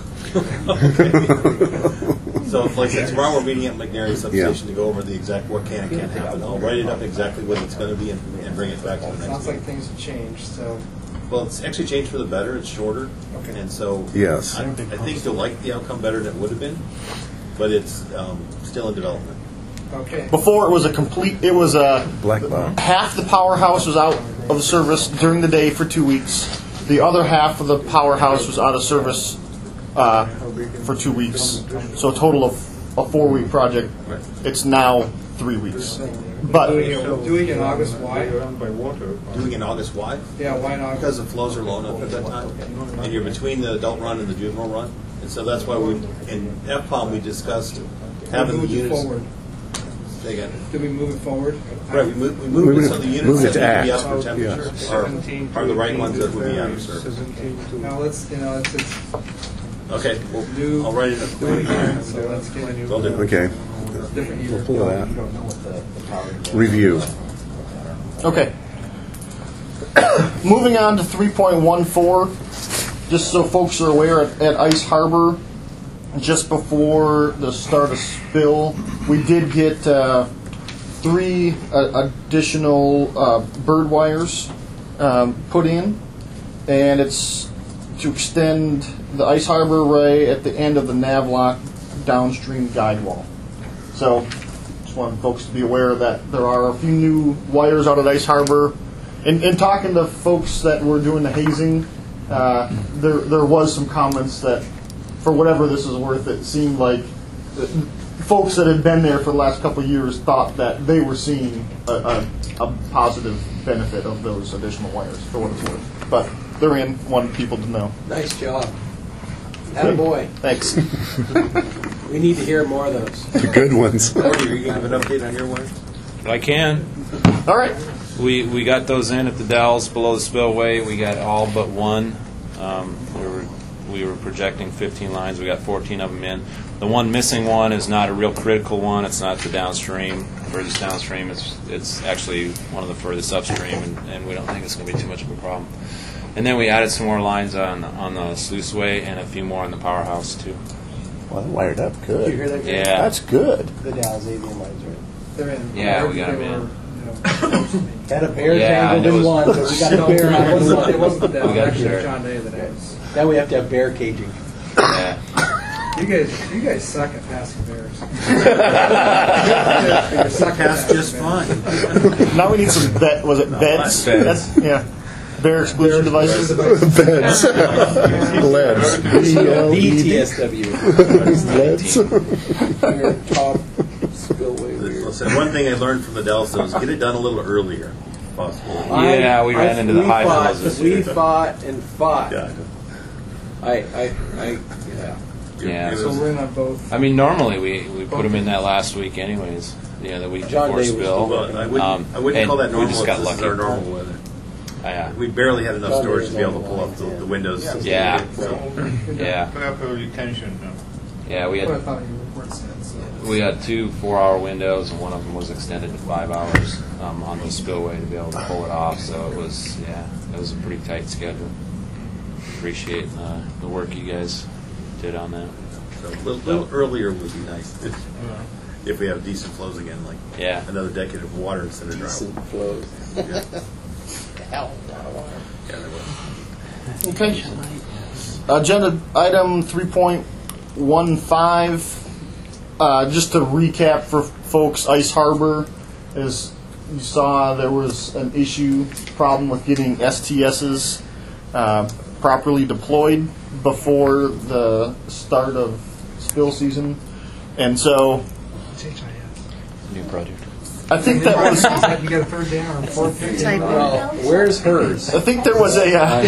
So, like I said, tomorrow we're meeting at McNary substation to go over the exact what can and can't happen. I'll write it up exactly what it's going to be and, and bring it back to the next sounds meeting. like things have changed. So Well, it's actually changed for the better. It's shorter, Okay. and so Yes. I, I think you'll like the outcome better than it would have been, but it's um, still in development. okay, Before it was a complete, it was a Black box. half the powerhouse was out of service during the day for two weeks. The other half of the powerhouse was out of service uh, for two weeks. So a total of a four-week project. It's now three weeks. But doing it, doing it in August. Why? Doing in August, why? Yeah, why not? Because the flows are low enough at that time, and you're between the adult run and the juvenile run, and so that's why we in F POM we discussed having the moved it units. forward. Say again. Did we move it forward? Right, we moved, we moved Moved it it- so the units moved it that to need to be act. up for temperature are, are the right ones that would be out of service. Now let's, you know, it's, it's Okay, well, new. I'll write it up. Doing it again, so let's get a new. Will do. Okay, Different year. we'll pull that. Review. okay. Moving on to three point one four, just so folks are aware, at, at Ice Harbor, just before the start of spill, we did get uh, three uh, additional uh, bird wires um, put in, and it's to extend the Ice Harbor array at the end of the Navlock downstream guide wall. So, just wanted folks to be aware that there are a few new wires out at Ice Harbor. In, in talking to folks that were doing the hazing, uh, there there was some comments that, for whatever this is worth, it seemed like the folks that had been there for the last couple of years thought that they were seeing a, a, a positive benefit of those additional wires, for what it's worth. But they're in, wanted people to know. Nice job. Attaboy. Thanks. We need to hear more of those. The good ones. Marty, are you going to give an update on your wires? I can. All right. We we got those in at the Dells below the spillway. We got all but one. Um, we were we were projecting fifteen lines. We got fourteen of them in. The one missing one is not a real critical one. It's not the downstream, furthest downstream. It's it's actually one of the furthest upstream, and, and we don't think it's going to be too much of a problem. And then we added some more lines on on the sluiceway and a few more on the powerhouse too. Well, they're wired up good. Did you hear that? Gary? Yeah. That's good. The Dallas avian lines, right? They're in. Yeah, we They got 'em were, in. you know, supposed to be. Had a bear Yeah, tangled it in was- one, but we got a bear It out of wasn't, it one. wasn't the We devil. got Actually, it there. was John Day that was. Now we have to have bear caging. Yeah. You guys, you guys suck at passing bears. You're suck at That's passing just bears. fine. Now we need some bed. Was it beds? Beds. That's, yeah. Bear exclusion devices. Beds. Leads. B L E B T D. S W. Leads. Your top spillway weird. Listen, one thing I learned from the Dells though is get it done a little earlier, if possible. Yeah, we ran into the we high fought, flows this We year. fought and fought. Yeah. I, I, I, yeah. Yeah. So we're in on both. I mean, normally we, we put them in that last week anyways. Yeah, the week John before Day was spill. the one. I wouldn't, Um, I wouldn't and call that normal. We just got if this lucky. is our normal weather. Yeah. We barely had enough John Day storage is to be able on to the pull line, up the, yeah. the windows. Yeah. So, Yeah. Put up a retention. No. Yeah, we That's what I had thought your report said. So. we had two four-hour windows, and one of them was extended to five hours um, on the spillway to be able to pull it off. So it was, yeah, it was a pretty tight schedule. Appreciate uh, the work you guys did on that. so a little, little earlier would be nice if, if we have decent flows again, like Yeah. another decade of water instead of drought. Decent flows. Yeah. Hell, a lot of water. Yeah, there was. Okay. Agenda item three point one five. Uh, just to recap for folks, Ice Harbor, as you saw, there was an issue, problem with getting S T Ss uh, properly deployed before the start of spill season. And so It's H I S. New project. I think that was. You got a third down or fourth down? Well, where's hers? I think there was a, uh,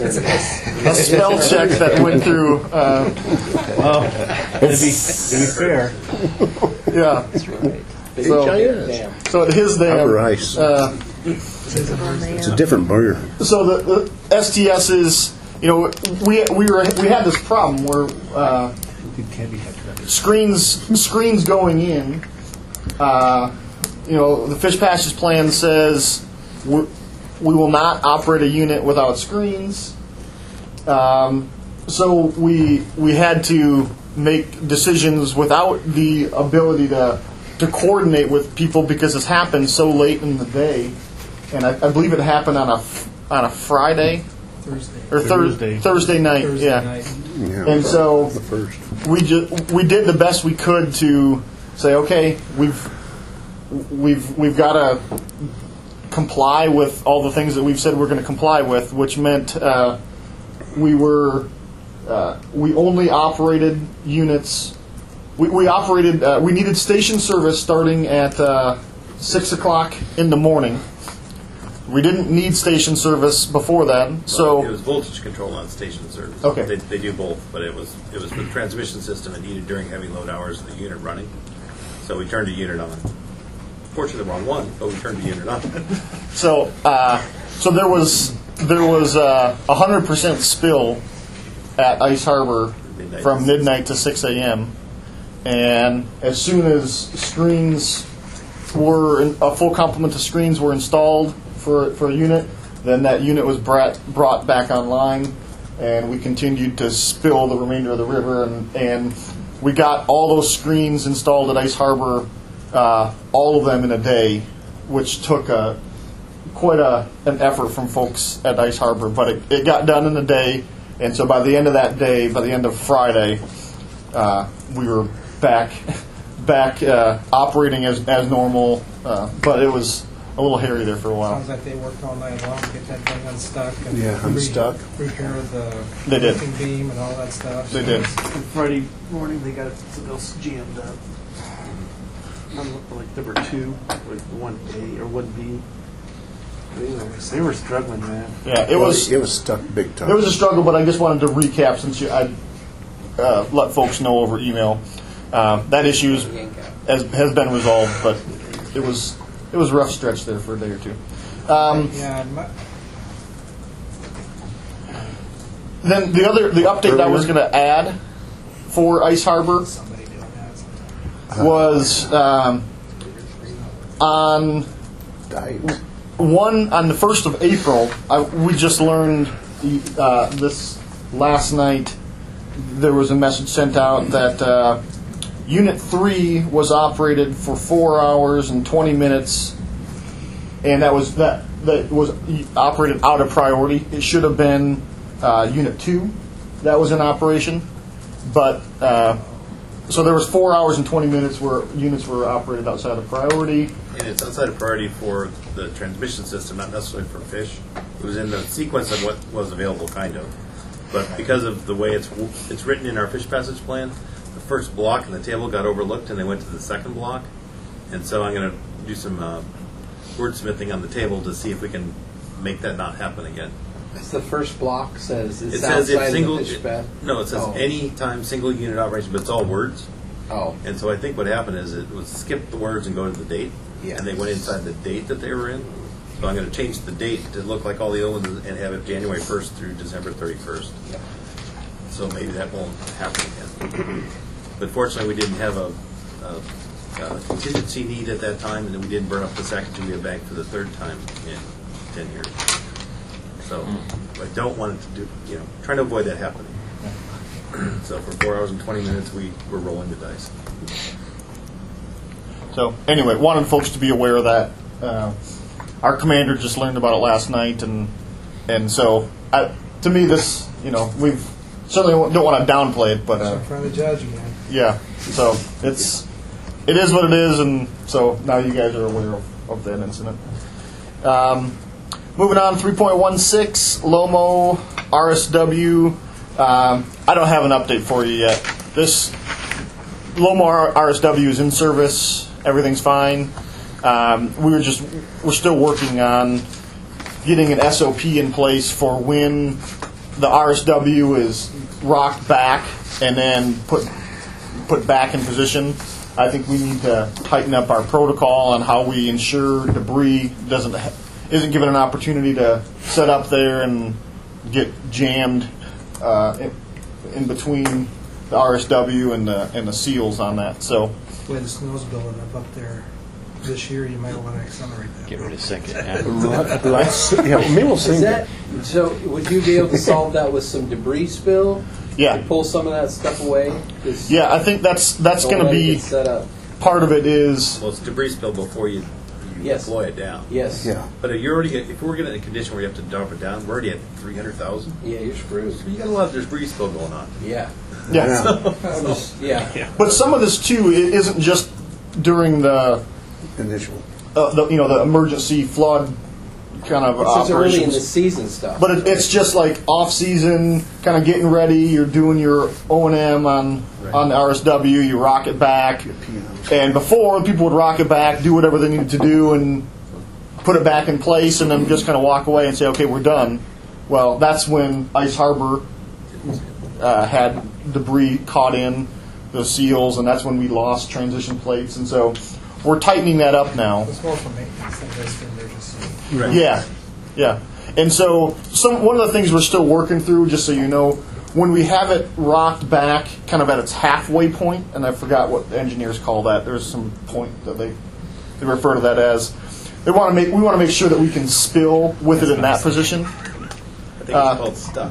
a spell check that went through. Uh, Well, to be, to be fair, yeah. That's right. So- Damn. So at his dam. Harbor Ice. Uh, It's a different burger. so the, the S T Ss, you know, we we were we had this problem where uh, screens screens going in. Uh, you know, the fish passage plan says we're, we will not operate a unit without screens. Um, so we we had to make decisions without the ability to to coordinate with people because it's happened so late in the day, and I, I believe it happened on a f- on a Friday Thursday. or thir- Thursday. Thursday night. Thursday yeah. night. Yeah, And so the first. we just we did the best we could to say, okay, we've we've we've got to comply with all the things that we've said we're going to comply with, which meant uh, we were uh, we only operated units. We, we operated. Uh, we needed station service starting at uh, six o'clock in the morning. We didn't need station service before that, so it was voltage control on station service. Okay. They, they do both, but it was it was for the transmission system and needed during heavy load hours of the unit running. So we turned the unit on. Fortunately, the wrong one, but we turned the unit on. So, uh, so there was there was a hundred percent spill at Ice Harbor Midnight. from midnight to six a.m. And as soon as screens were in, a full complement of screens were installed for for a unit, then that unit was brought brought back online, and we continued to spill the remainder of the river, and and we got all those screens installed at Ice Harbor. Uh, all of them in a day, which took a, quite a, an effort from folks at Ice Harbor, but it, it got done in a day, and so by the end of that day, by the end of Friday, uh, we were back back uh, operating as, as normal, uh, but it was a little hairy there for a while. Sounds like they worked all night long to get that thing unstuck. And Yeah, unstuck. Re- repair the They did. lifting beam and all that stuff. They did. And Friday morning, they got it all jammed up. One looked like number two, like one A or one B. Anyways, they were struggling, man. Yeah, it Well, was it was stuck big time. it was a struggle, but I just wanted to recap since you, I uh, let folks know over email. Uh, that issue is, has, has been resolved, but it was it was a rough stretch there for a day or two. Um, Yeah, and my, then the other the update I was going to add for Ice Harbor somebody doing that sometime. was um, on Diet. one on the first of April. I, we just learned uh, this last night. There was a message sent out that uh, Unit three was operated for four hours and twenty minutes, and that was that that was operated out of priority. It should have been uh, Unit two that was in operation, but uh, so there was four hours and twenty minutes where units were operated outside of priority. And it's outside of priority for the transmission system, not necessarily for fish. It was in the sequence of what was available, kind of. But because of the way it's it's written in our fish passage plan, the first block in the table got overlooked, and they went to the second block. And so I'm going to do some uh, wordsmithing on the table to see if we can make that not happen again. The first block says it's It says outside it's single. of the fish pad. No, it says Oh. any time single unit operation, but it's all words. Oh. And so I think what happened is it was skip the words and go to the date. Yeah. And they went inside the date that they were in. So I'm going to change the date to look like all the old ones and have it January first through December thirty-first. Yep. So maybe that won't happen again. But fortunately, we didn't have a, a, a contingency need at that time, and then we didn't burn up the Sacagawea Bank for the third time in ten years. So I don't want it to do, you know, trying to avoid that happening. So for four hours and twenty minutes, we were rolling the dice. So anyway, wanted folks to be aware of that. Uh, our commander just learned about it last night, and and so I, to me, this, you know, we've certainly don't want to downplay it, but uh, in front of the judge again. yeah. So it's it is what it is, and so now you guys are aware of, of that incident. Um, moving on, three point one six Lomo R S W. Um, I don't have an update for you yet. This Lomo R S W is in service. Everything's fine. Um, we were just we're still working on getting an S O P in place for when the R S W is rocked back and then put put back in position. I think we need to tighten up our protocol on how we ensure debris doesn't isn't given an opportunity to set up there and get jammed uh, in, in between the R S W and the and the seals on that. So. The way the snow's building up up there this year, you might want to accelerate that. Get rid of second half. Let's, yeah, maybe we'll Is sing that, so would you be able to solve that with some debris spill? Yeah. To pull some of that stuff away? 'Cause Yeah, I think that's that's don't going to let it be get set up. part of it. Is Well, it's debris spill before you, you Yes. deploy it down. Yes. Yeah. But if you're already if we're getting in a condition where you have to dump it down, we're already at three hundred thousand. Yeah, you're screwed. So you got a lot of debris spill going on. Yeah. yeah. I'm just- yeah. But some of this too it isn't just during the initial. uh, the you know the emergency flood kind of It's just early in the operations. season stuff. But it, it's just like off season, kind of getting ready. You're doing your O and M on on the R S W. You rock it back, and before people would rock it back, do whatever they needed to do, and put it back in place, and then just kind of walk away and say, "Okay, we're done." Well, that's when Ice Harbor uh, had debris caught in those seals, and that's when we lost transition plates, and so we're tightening that up now. It's more for maintenance than just for emergency. Right. Yeah, yeah. And so some one of the things we're still working through, just so you know, when we have it rocked back kind of at its halfway point, and I forgot what the engineers call that. There's some point that they they refer to that as. They want to make we want to make sure that we can spill with it in that position. I think Uh, it's called stuck.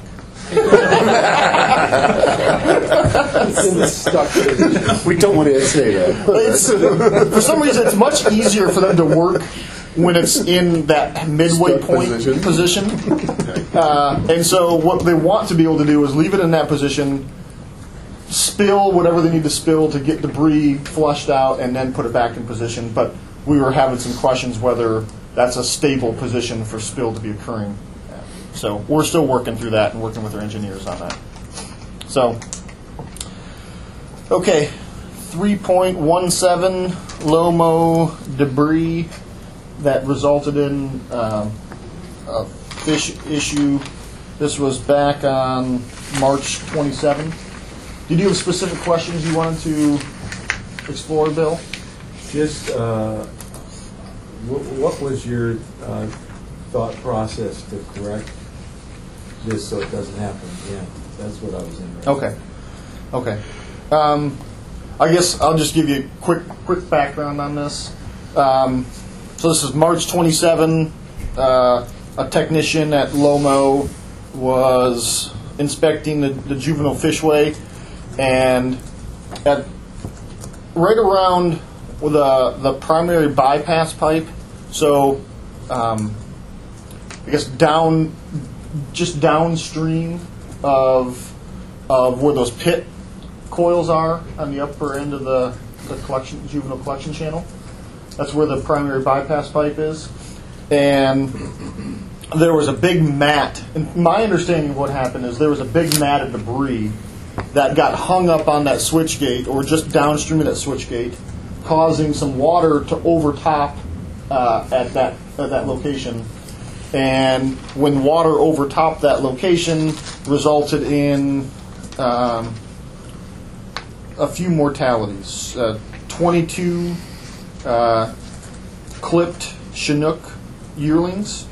It's in the stuck position. We don't want to say that. It's, for some reason, it's much easier for them to work when it's in that midway Stuck point position. position. Uh, and so what they want to be able to do is leave it in that position, spill whatever they need to spill to get debris flushed out, and then put it back in position. But we were having some questions whether that's a stable position for spill to be occurring. So we're still working through that and working with our engineers on that. So, okay, three point one seven Lomo debris that resulted in um, a fish issue. This was back on March twenty-seventh. Did you have specific questions you wanted to explore, Bill? Just uh, wh- what was your uh, thought process to correct this so it doesn't happen again? That's what I was interested in. Okay. Okay. Um, I guess I'll just give you a quick quick background on this. Um, so this is March twenty-seventh. Uh, a technician at Lomo was inspecting the, the juvenile fishway, and at right around the the primary bypass pipe. So, um, I guess down, just downstream of of where those pit coils are on the upper end of the, the collection juvenile collection channel. That's where the primary bypass pipe is, and there was a big mat. And my understanding of what happened is there was a big mat of debris that got hung up on that switch gate or just downstream of that switch gate, causing some water to overtop uh, at that at that location. And when water overtopped that location, resulted in um, a few mortalities. Uh, twenty-two uh, clipped Chinook yearlings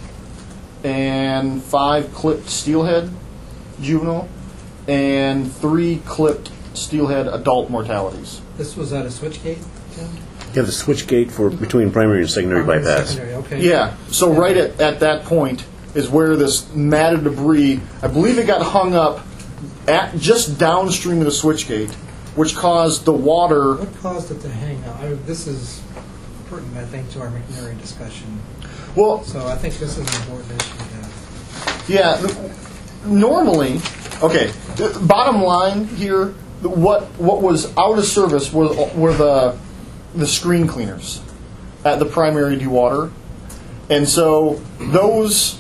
and five clipped steelhead juvenile and three clipped steelhead adult mortalities. This was at a switch gate, Tim? You have the switch gate for between primary and secondary Primary and bypass. secondary, okay. Yeah, so right at, at that point is where this matted debris, I believe it got hung up at just downstream of the switch gate, which caused the water. What caused it to hang out? I, this is pertinent, I think, to our McNary discussion. Well, so I think this is an important issue to Yeah, th- normally, okay. The bottom line here, the- what what was out of service were were the the screen cleaners at the primary dewater, and so those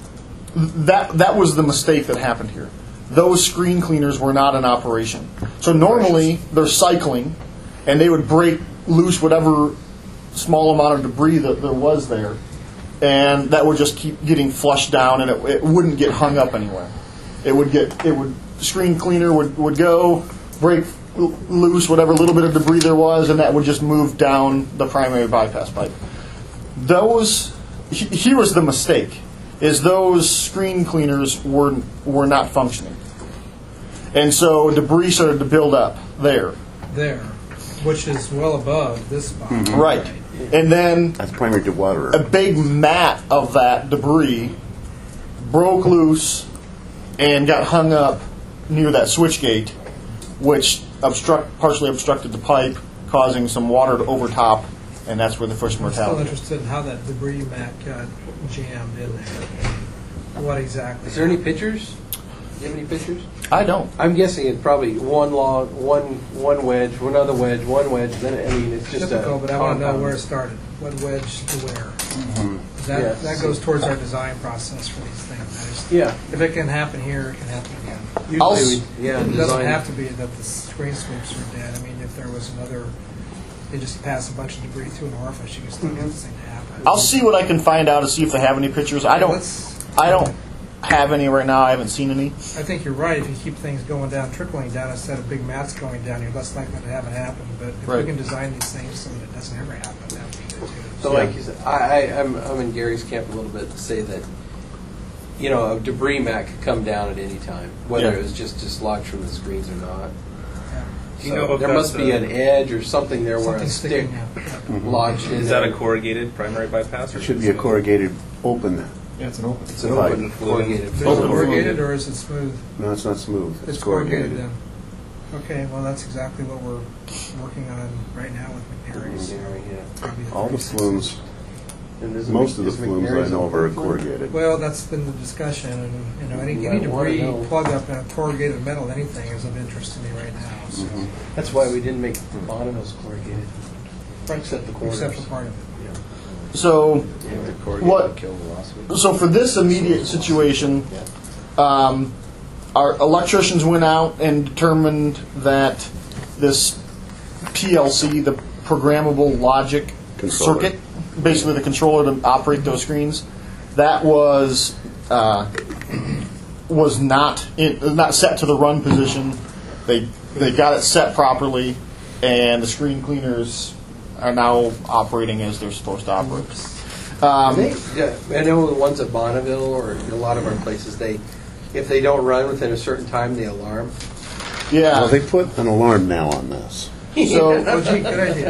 that that was the mistake that happened here. Those screen cleaners were not in operation. So normally they're cycling, and they would break loose whatever small amount of debris that there was there, and that would just keep getting flushed down, and it, it wouldn't get hung up anywhere. It would get it would screen cleaner would, would go break loose whatever little bit of debris there was, and that would just move down the primary bypass pipe. Those he, here was the mistake: is those screen cleaners were were not functioning, and so debris started to build up there. there, which is well above this spot. Mm-hmm. Right. And then that's primary dewater. A big mat of that debris broke loose and got hung up near that switch gate, which obstruct partially obstructed the pipe, causing some water to overtop, and that's where the first I'm still mortality. interested in how that debris mat got jammed in there. What exactly? Is there any pictures? Do you have any pictures? I don't. I'm guessing it's probably one long, one one wedge, one other wedge, one wedge. Then I mean, it's just Typical, a but I want to know compound. where it started. What wedge to where? Mhm. That Yeah. that goes towards our design process for these things. I just- Yeah. If it can happen here, it can happen again. Usually we- yeah, it doesn't design- have to be that the screen sweeps are dead. I mean, if there was another, they just pass a bunch of debris through an orifice, you can still get this thing to happen. I'll see what I can find out to see if they have any pictures. I don't. I don't have any right now. I haven't seen any. I think you're right. If you keep things going down, trickling down, instead of big mats going down, you're less likely to have it happen. But if Right. we can design these things so that it doesn't ever happen, that would be good too. So, like you said, I, I, I'm, I'm in Gary's camp a little bit to say that, you know, a debris mat could come down at any time, whether Yeah. it was just dislodged from the screens or not. Do you So know if there that's must be a- an edge or something there where a Something stick sticking out. Mhm. lodged in Is that there. a corrugated primary bypass? Or It should be a corrugated open. Yeah, it's an open. It's an pipe. open corrugated. Is it Open corrugated fluid. or is it smooth? No, it's not smooth. It's, It's corrugated then. Okay, well, that's exactly what we're working on right now with McNary's. Probably a All the thirty-six. flumes, And is it- most of the is flumes I McNary's know of are open fluid? corrugated. Well, that's been the discussion, and you know, any, You any might wanna debris know. plug up in a corrugated metal, anything is of interest to me right now. So. Mm-hmm. That's why we didn't make the bottom as corrugated. Except the corners. Except for part of it. So Yeah, the corrugated what? would kill velocity. So for this immediate situation, um, our electricians went out and determined that this P L C, the programmable logic Controller. circuit, basically the controller to operate those screens, that was uh, was not in, not set to the run position. They they got it set properly, and the screen cleaners are now operating as they're supposed to operate. Um, They, yeah, I know the ones at Bonneville or a lot of our places, they, if they don't run within a certain time, they alarm. yeah. Well, they put an alarm now on this. So Oh, gee, good idea.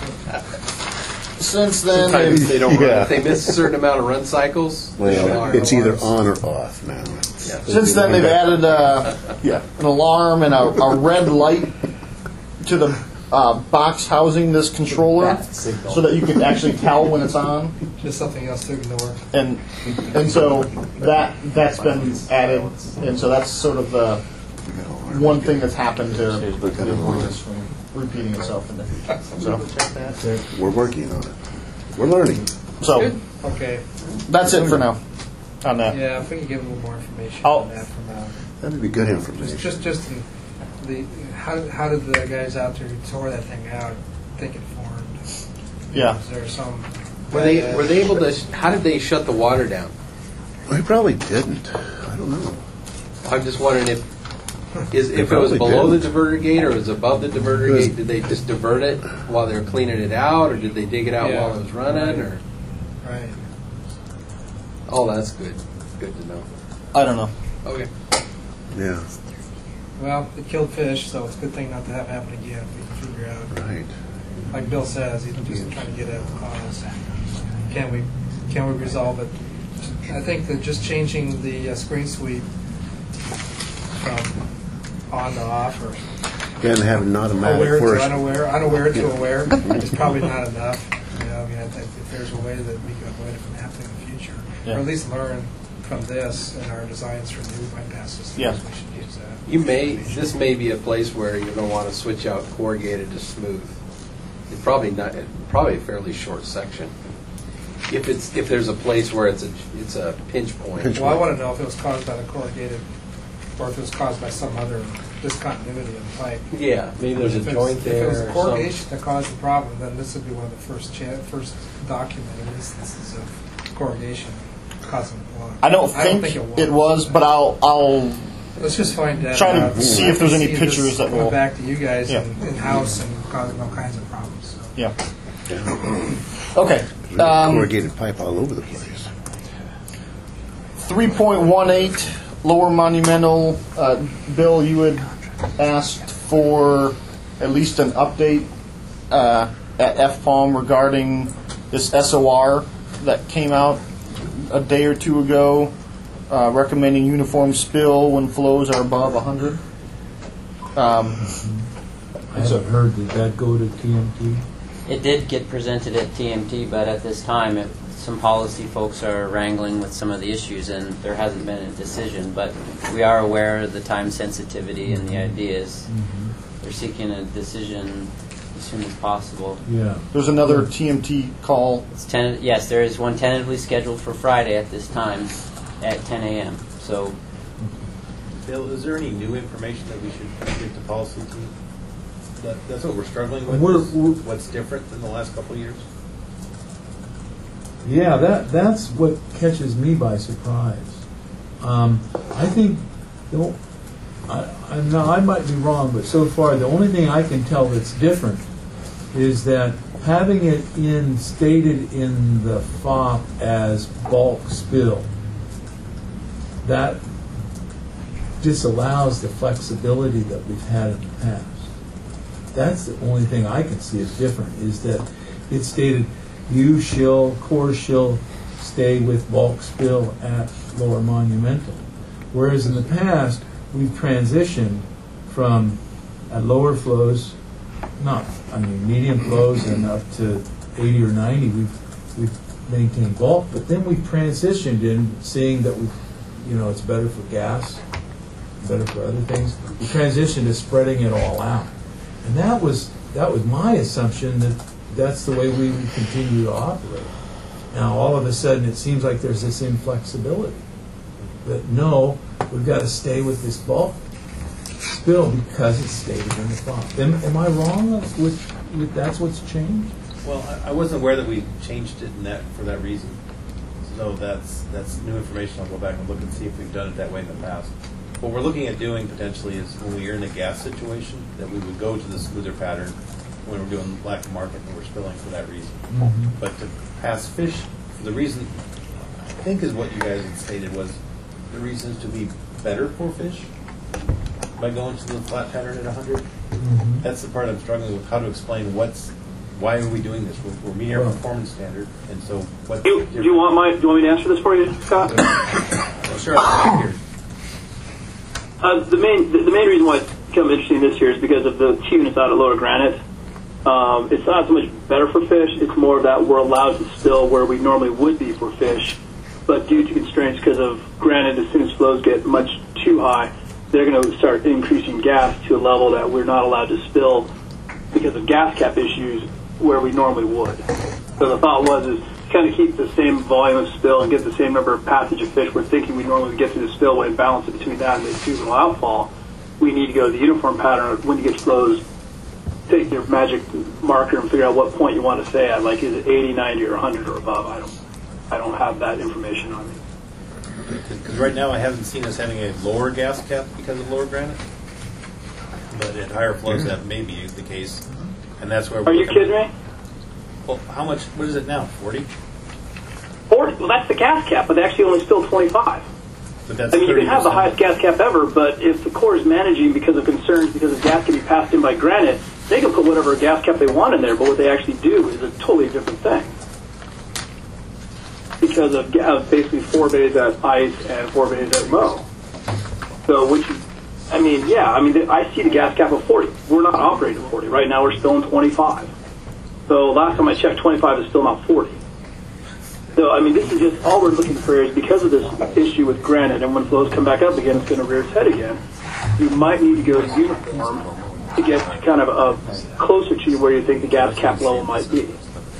since then, Sometimes they've- they don't run. Yeah. If they miss a certain amount of run cycles, they Well, alarm. it's either on or off now. Yeah. since then they've added uh, Yeah. an alarm and a, a red light to the uh, box housing this controller, so that you can actually tell when it's on. Just something else to ignore. And and so that that's been added, and so that's sort of the one thing that's happened to kind of avoid this from repeating itself in the future. So We're working on it. We're learning. so Okay. that's it for now on that. Yeah, if we can give a little more information I'll- on that from now. That'd be good Just, information. just, just the, the how, how did the guys out there who tore that thing out think it formed? Yeah. Is there some? Were they were they able to? sh- How did they shut the water down? Well, he probably didn't. I don't know. I'm just wondering if is if it was probably below did. the diverter gate or it was above the diverter It was- gate. Did they just divert it while they were cleaning it out, or did they dig it out Yeah. while it was running? Or Right. oh, that's good. Good to know. I don't know. Okay. Yeah. Well, it killed fish, so it's a good thing not to have happen again. We can figure out, Right. like Bill says, he's just trying to get at the cause. Can we, can we resolve it? I think that just changing the uh, screen sweep from on to off, or And have an automatic aware to first. unaware, unaware to aware, is probably not enough. You know, I mean, I think if there's a way that we can avoid it from happening in the future, Yeah. or at least learn from this in our designs for new bypass systems, Yeah. we should use that. You may. This may be a place where you're going to want to switch out corrugated to smooth. It's probably not. Probably a fairly short section. If it's if there's a place where it's a it's a pinch point. Pinch Well, I want to know if it was caused by the corrugated, or if it was caused by some other discontinuity in the pipe. Yeah, maybe there's a If it's- joint there. If it was or the corrugation that caused the problem, then this would be one of the first cha- first documented instances of corrugation causing the block. I don't think, think it was, but I'll I'll Let's just find that try to out. see if there's any See pictures this that coming will. back to you guys Yeah. in, in house and causing all kinds of problems. So. Yeah. Okay. There's Um, corrugated pipe all over the place. three point one eight Lower Monumental. Uh, Bill, you had asked for at least an update uh, at F PALM regarding this S O R that came out a day or two ago, uh, recommending uniform spill when flows are above one hundred. Um, I haven't heard, did that go to T M T? It did get presented at T M T, but at this time, it, some policy folks are wrangling with some of the issues, and there hasn't been a decision. But we are aware of the time sensitivity and the ideas. They're seeking a decision as soon as possible. Yeah. There's another T M T call. It's ten, yes, there is one tentatively scheduled for Friday at this time at ten a.m. So, Bill, is there any new information that we should give to policy team? That, that's what we're struggling with. We're- is we're- what's different than the last couple of years? Yeah, that that's what catches me by surprise. Um, I think, the o- I, I, now I might be wrong, but so far the only thing I can tell that's different is that having it in stated in the F O P as bulk spill, that disallows the flexibility that we've had in the past. That's the only thing I can see is different, is that it's stated, you shall, Corps shall stay with bulk spill at Lower Monumental. Whereas in the past, we've transitioned from at lower flows, not, I mean, medium flows and up to eighty or ninety, we've, we've maintained bulk, but then we've transitioned in seeing that we, you know, it's better for gas, better for other things. We transitioned to spreading it all out. And that was, that was my assumption that that's the way we would continue to operate. Now, all of a sudden, it seems like there's this inflexibility. But no, we've got to stay with this bulk spill because it's stated in the F O P. Am, am I wrong with, with that's what's changed? Well, I, I wasn't aware that we changed it in that for that reason. So that's that's new information. I'll go back and look and see if we've done it that way in the past. What we're looking at doing potentially is when we are in a gas situation, that we would go to the smoother pattern when we're doing lack of market and we're spilling for that reason. Mhm. But to pass fish, for the reason I think is what you guys had stated was the reason is to be better for fish by going to the flat pattern at one hundred. Mhm. That's the part I'm struggling with, how to explain what's, why are we doing this? We're, we're meeting our Well- performance standard, and so what... Do, do you want my? Do you want me to answer this for you, Scott? Well, sure, I'm here. Uh, the main the, the main reason why it's become interesting this year is because of the cheapness out of Lower Granite. Um, it's not so much better for fish; it's more that we're allowed to spill where we normally would be for fish, but due to constraints because of granite, as soon as flows get much too high, they're going to start increasing gas to a level that we're not allowed to spill because of gas cap issues where we normally would. So the thought was is kind of keep the same volume of spill and get the same number of passage of fish we're thinking we normally would get through the spillway and balance it between that and the seasonal outfall. We need to go to the uniform pattern of when you get flows, take your magic marker and figure out what point you want to stay at. Like, is it eighty, ninety, or one hundred or above? I don't, I don't have that information on me. Because right now I haven't seen us having a lower gas cap because of lower granite, but at higher flows that may be the case, and that's where. Are we're you looking kidding at- me? Well, how much? What is it now? Forty. forty, well, that's the gas cap, but they actually only spill twenty-five. But that's I mean, you can have the thirty percent. highest gas cap ever, but if the Corps is managing because of concerns, because of gas can be passed in by granite, they can put whatever gas cap they want in there, but what they actually do is a totally different thing. Because of, ga- of basically four bays at ice and four bays at mow. So, which, I mean, yeah, I mean, the, I see the gas cap of forty. We're not operating at forty. Right now we're spilling twenty-five. So last time I checked, twenty-five is still not forty. So, I mean, this is just, all we're looking for is because of this issue with granite, and when flows come back up again, it's going to rear its head again. You might need to go to uniform to get to kind of a, closer to where you think the gas cap level might be.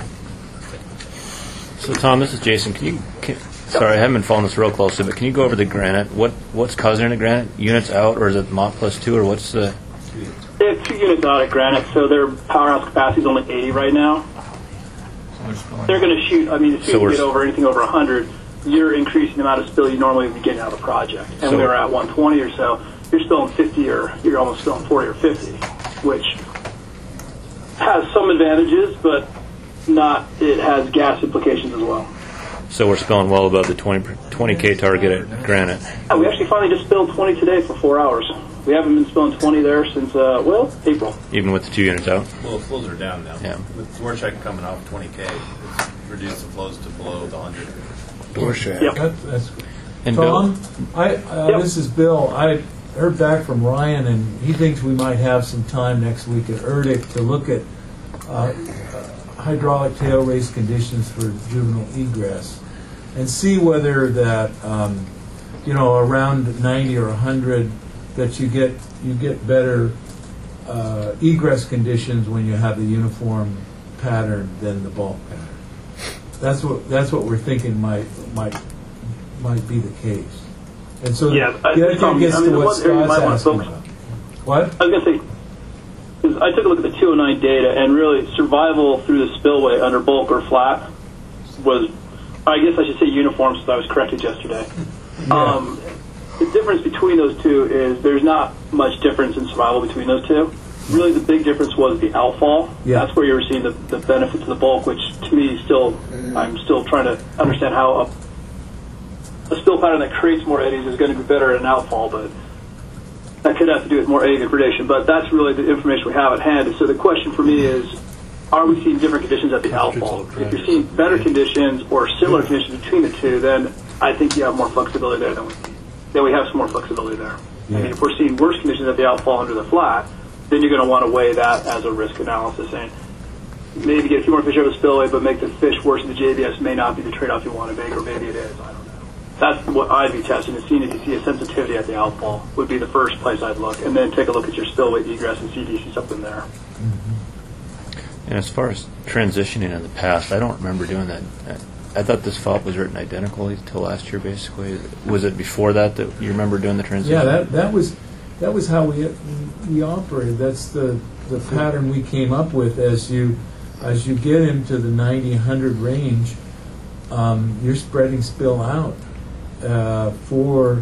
So, Tom, this is Jason. Can you? Can, sorry, I haven't been following this real closely, but can you go over the granite? What what's causing the granite? Units out, or is it Mont plus two, or what's the? They have two units out at Granite, so their powerhouse capacity is only eighty right now. They're going to shoot, I mean, as soon So as we're you get over anything over one hundred, you're increasing the amount of spill you normally would be getting out of the project. And So- we were at one twenty or so, you're spilling fifty or you're almost spilling forty or fifty, which has some advantages, but not, it has gas implications as well. So we're spilling well above the twenty K target at Granite. Yeah, we actually finally just spilled twenty today for four hours. We haven't been spilling twenty there since, uh, well, April. Even with the two units out. Well, the flows are down now. Yeah. With Dvorak coming off twenty K, it's reduced the flows to below the one hundred. Dvorak. Yep. That, that's And Tom, I, uh, Yep. this is Bill. I heard back from Ryan, and he thinks we might have some time next week at E R D I C to look at uh, hydraulic tail race conditions for juvenile egress and see whether that, um, you know, around ninety or one hundred, that you get you get better uh, egress conditions when you have the uniform pattern than the bulk pattern. That's what that's what we're thinking might might might be the case. And so Yeah, I- the other Tom, thing gets I mean, to the what one area you Scott's might wanna asking focus- about. What? I was going to say, is I took a look at the two oh nine data, and really survival through the spillway under bulk or flat was, I guess I should say uniform, since I was corrected yesterday. Um, the difference between those two is there's not much difference in survival between those two. Really, the big difference was the outfall. Yeah. That's where you were seeing the, the benefits of the bulk, which to me still, I'm still trying to understand how a, a spill pattern that creates more eddies is going to be better at an outfall, but that could have to do with more eddy degradation. But that's really the information we have at hand. So the question for me is, are we seeing different conditions at the outfall? If you're seeing better conditions or similar conditions between the two, then I think you have more flexibility there than we, then we have some more flexibility there. I mean, if we're seeing worse conditions at the outfall under the flat, then you're going to want to weigh that as a risk analysis and maybe get a few more fish out of the spillway, but make the fish worse in the J B S may not be the trade-off you want to make, or maybe it is. I don't know. That's what I'd be testing, and seeing if you see a sensitivity at the outfall would be the first place I'd look, and then take a look at your spillway egress and see if you see something there. And as far as transitioning in the past, I don't remember doing that. I thought this F O P was written identically to last year, basically. Was it before that that you remember doing the transition? Yeah, that that was that was how we we operated. That's the the pattern we came up with. As you as you get into the ninety, one hundred range, um, you're spreading spill out uh, for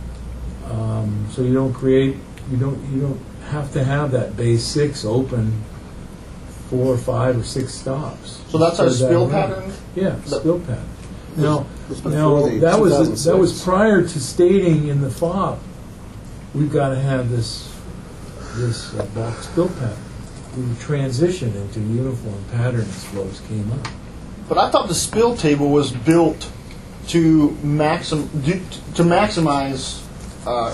um, so you don't create you don't you don't have to have that base six open four or five or six stops. So that's our Spread that spill around. pattern? Yeah, spill pattern. Now, This now before the that was that two thousand six. was prior to stating in the F O P, we've got to have this this uh, bulk spill pattern. We transitioned into uniform pattern as flows came up. But I thought the spill table was built to maxim do- to maximize uh,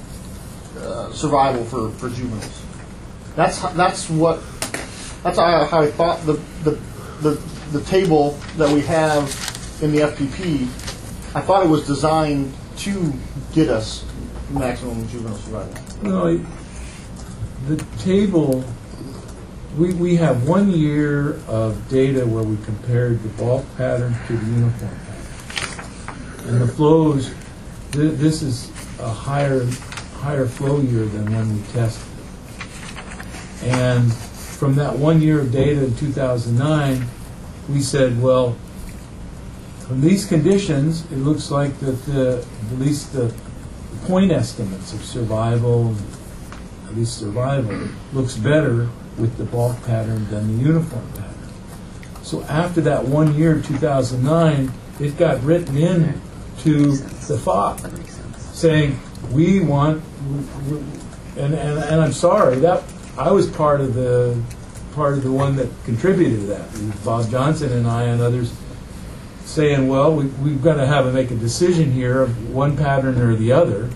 uh, survival for, for juveniles. That's ho- that's what that's how I, how I thought the, the the the table that we have in the F P P. I thought it was designed to get us maximum juvenile survival. No, it- the table, we, we have one year of data where we compared the bulk pattern to the uniform pattern. And the flows, th- this is a higher higher flow year than when we tested it. And from that one year of data in two thousand nine, we said, well, from these conditions, it looks like that the, at least the point estimates of survival, at least survival, looks better with the bulk pattern than the uniform pattern. So after that one year, two thousand nine, it got written in to the F O P saying, we want, and, and, and I'm sorry, that I was part of the part of the one that contributed to that. Bob Johnson and I and others saying, well, we, we've got to have to make a decision here of one pattern or the other.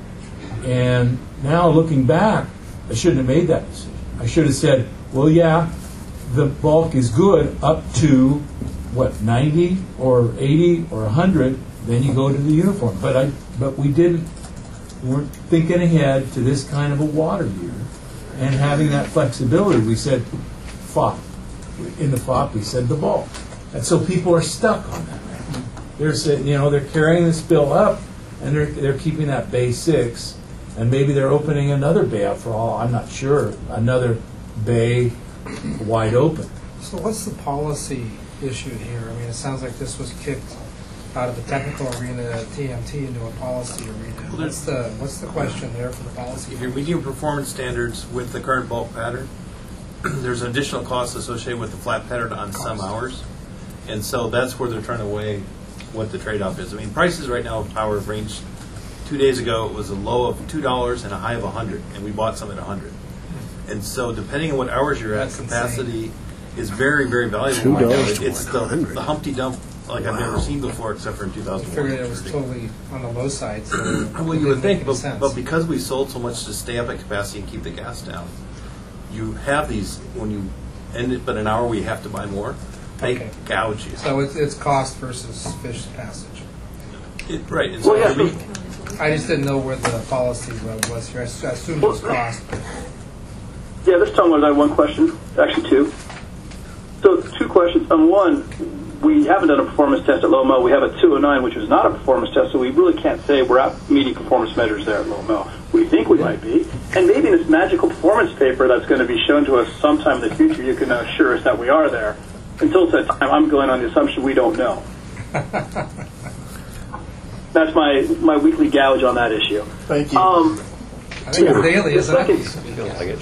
And now looking back, I shouldn't have made that decision. I should have said, well, yeah, the bulk is good up to, what, ninety or eighty or one hundred, then you go to the uniform. But I, but we didn't, weren't thinking ahead to this kind of a water year and having that flexibility. We said F O P. In the F O P, we said the bulk. And so people are stuck on that. They're saying, you know, they're carrying the spill up, and they're they're keeping that bay six, and maybe they're opening another bay up for all, I'm not sure, another bay wide open. So what's the policy issue here? I mean, it sounds like this was kicked out of the technical arena at T M T into a policy arena. What's the what's the question there for the policy? If you're meeting performance standards with the current bulk pattern, there's an additional cost associated with the flat pattern on some hours. And so that's where they're trying to weigh what the trade-off is. I mean, prices right now of power have ranged. Two days ago, it was a low of two dollars and a high of a hundred, and we bought some at a hundred. And so, depending on what hours you're at, That's capacity insane. is very, very valuable. Two right now. dollars It- It's to the, one hundred. the Humpty Dump like I've never seen before, except for in two I thousand one. figured it was totally on the low side. So Well, it you would didn't make think, any but, sense. but because we sold so much to stay up at capacity and keep the gas down, you have these, when you end it but an hour where you have to buy more, they Okay. gouge you. So it's, it's cost versus fish passage. It, right. And so Well, yeah, for me- I just didn't know where the policy was here. I s- I assumed it was cost. Yeah, this time was I have one question, actually two. So two questions. Um, one, we haven't done a performance test at Low Mo. We have a two oh nine, which was not a performance test, so we really can't say we're at meeting performance measures there at Low Mo. We think we might be. And maybe in this magical performance paper that's going to be shown to us sometime in the future, you can assure us that we are there. Until that time, I'm going on the assumption we don't know. That's my, my weekly gouge on that issue. Thank you. Um, I think it's daily, the isn't it? second,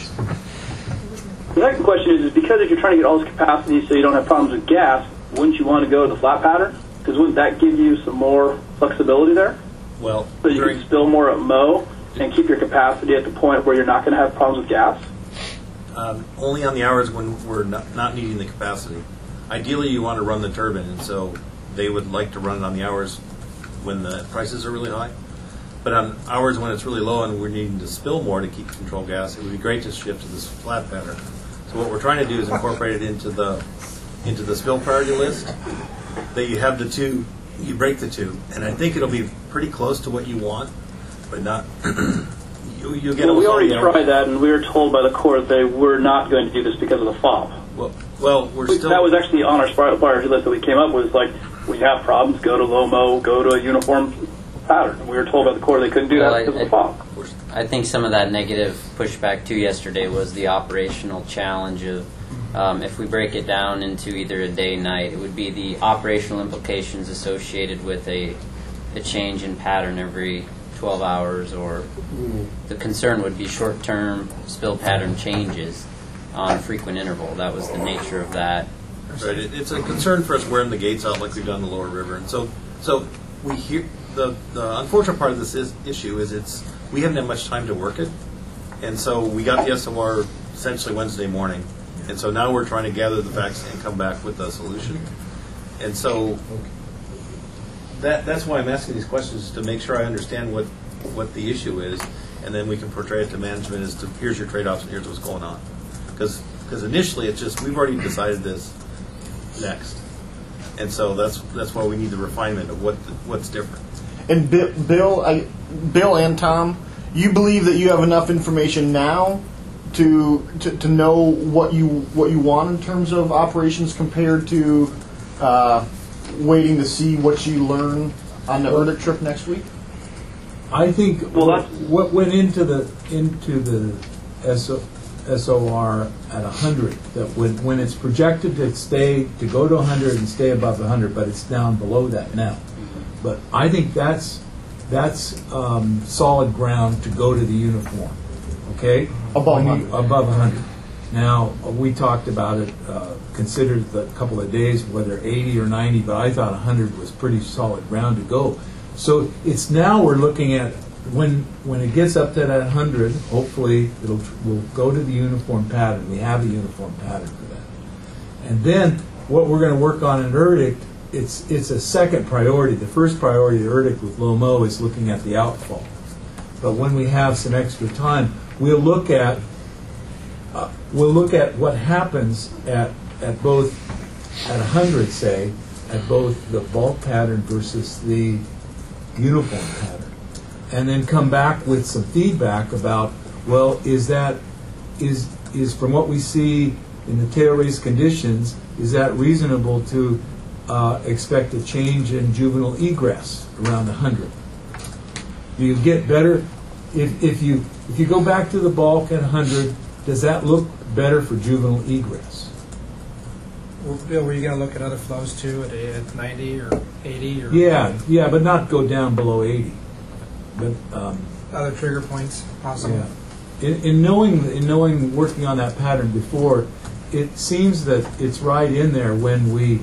the second question is, is because if you're trying to get all this capacity so you don't have problems with gas, wouldn't you want to go to the flat pattern? Because wouldn't that give you some more flexibility there? well, So you during, can spill more at Mo and keep your capacity at the point where you're not going to have problems with gas? um, only on the hours when we're not, not needing the capacity. Ideally, you want to run the turbine, and so they would like to run it on the hours when the prices are really high. But on hours when it's really low and we're needing to spill more to keep control gas, it would be great to shift to this flat pattern. So what we're trying to do is incorporate it into the into the spill priority list. That you have the two, you break the two, and I think it'll be pretty close to what you want, but not. you you get. Well, we almost all already the hours. tried that, and we were told by the Corps that they were not going to do this because of the F O P. Well, well, we're We- still. That was actually on our priority list that we came up with. Like, we have problems, go to Low Mo, go to a uniform pattern. We were told by the Corps they couldn't do Well, that I- because of the F O P. I think some of that negative pushback too yesterday was the operational challenge of um, if we break it down into either a day night, it would be the operational implications associated with a, a change in pattern every twelve hours, or the concern would be short-term spill pattern changes on frequent interval. That was the nature of that. Right. It, it's a concern for us wearing the gates out like we've done the lower river, and so so we hear the the unfortunate part of this is, issue is it's we haven't had much time to work it, and so we got the S O R essentially Wednesday morning, and so now we're trying to gather the facts and come back with a solution, and so that that's why I'm asking these questions, to make sure I understand what what the issue is, and then we can portray it to management as to here's your trade-offs and here's what's going on, because because initially it's just we've already decided this. Next, and so that's that's why we need the refinement of what the, what's different. And Bi- Bill, I, Bill and Tom, you believe that you have enough information now to, to to know what you what you want in terms of operations compared to uh, waiting to see what you learn on the Urdic trip next week? I think Well, what, that's- what went into the into the S O, S O R at one hundred, that when, when it's projected to stay, to go to one hundred and stay above one hundred, but it's down below that now. But I think that's, that's um, solid ground to go to the uniform, okay? Above When you- Above one hundred. Now, we talked about it, uh, considered the couple of days, whether eighty or ninety, but I thought one hundred was pretty solid ground to go. So it's now we're looking at, when when it gets up to that one hundred, hopefully it'll we'll go to the uniform pattern. We have a uniform pattern for that. And then what we're going to work on in ERDIC, it's it's a second priority. The first priority of ERDIC with L O M O is looking at the outfall. But when we have some extra time, we'll look at uh, we'll look at what happens at at both at one hundred, say, at both the bulk pattern versus the uniform pattern, and then come back with some feedback about, well, is that is is from what we see in the tail race conditions, is that reasonable to uh, expect a change in juvenile egress around one hundred? Do you get better if if you if you go back to the bulk at one hundred? Does that look better for juvenile egress? Well, Bill, were you going to look at other flows too at, at ninety or eighty or Yeah, yeah, but not go down below eighty. But um, other trigger points possible? yeah. In, in knowing, in knowing, working on that pattern before, it seems that it's right in there when we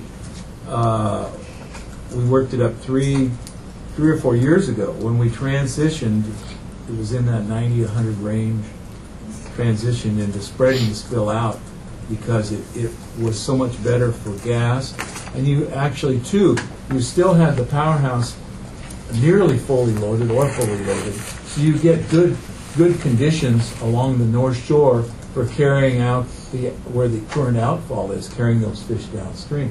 uh, we worked it up three, three or four years ago when we transitioned. It was in that ninety, one hundred range transition into spreading the spill out because it, it was so much better for gas. And you actually, too, you still had the powerhouse nearly fully loaded or fully loaded, so you get good good conditions along the North Shore for carrying out the where the current outfall is, carrying those fish downstream.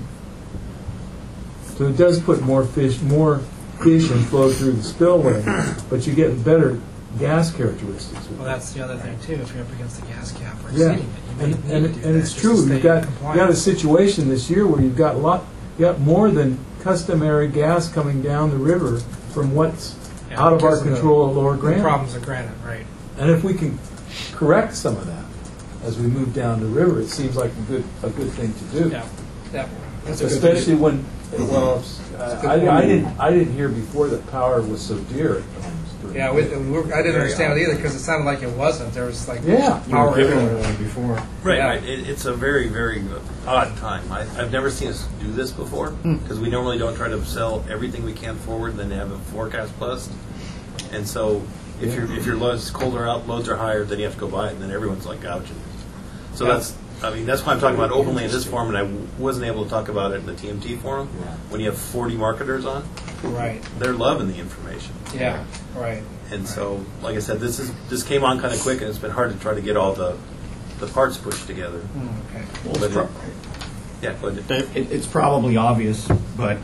So it does put more fish, more fish and flow through the spillway, but you get better gas characteristics. Well, that's the other thing too. If you're up against the gas cap or Yeah, exceeding it, you may and, need and, to do and that it's just true. to stay You've got, you compliant. got a situation this year where you've got a lot, you got more than customary gas coming down the river from what's Yeah, out of our because of the- control at Lower the Granite. problems of granite, right? And if we can correct some of that as we move down the river, it seems like a good a good thing to do. Yeah, yeah. That's a good thing. Especially when, well, uh, I, I didn't I didn't hear before that power was so dear at times. during Yeah, the we, day. we were, I didn't Very understand it odd. either because it sounded like it wasn't. There was like Yeah. power You were giving everywhere. it before. Right, Yeah. right. It, it's a very, very odd time. I, I've never seen us do this before because we normally don't try to sell everything we can forward and then have a forecast plus. And so if your if your loads colder out, loads are higher, then you have to go buy it, and then everyone's like gouging. So Yeah. that's, I mean, that's why I'm talking about openly in this forum, and I w- wasn't able to talk about it in the T M T forum. When you have forty marketers on, Right. they're loving the information. Yeah. Right. And so, like I said, this is this came on kind of quick, and it's been hard to try to get all the the parts pushed together. Mm, okay. Well, But it's pro- it- yeah, go ahead, Dave. It, it's probably obvious, but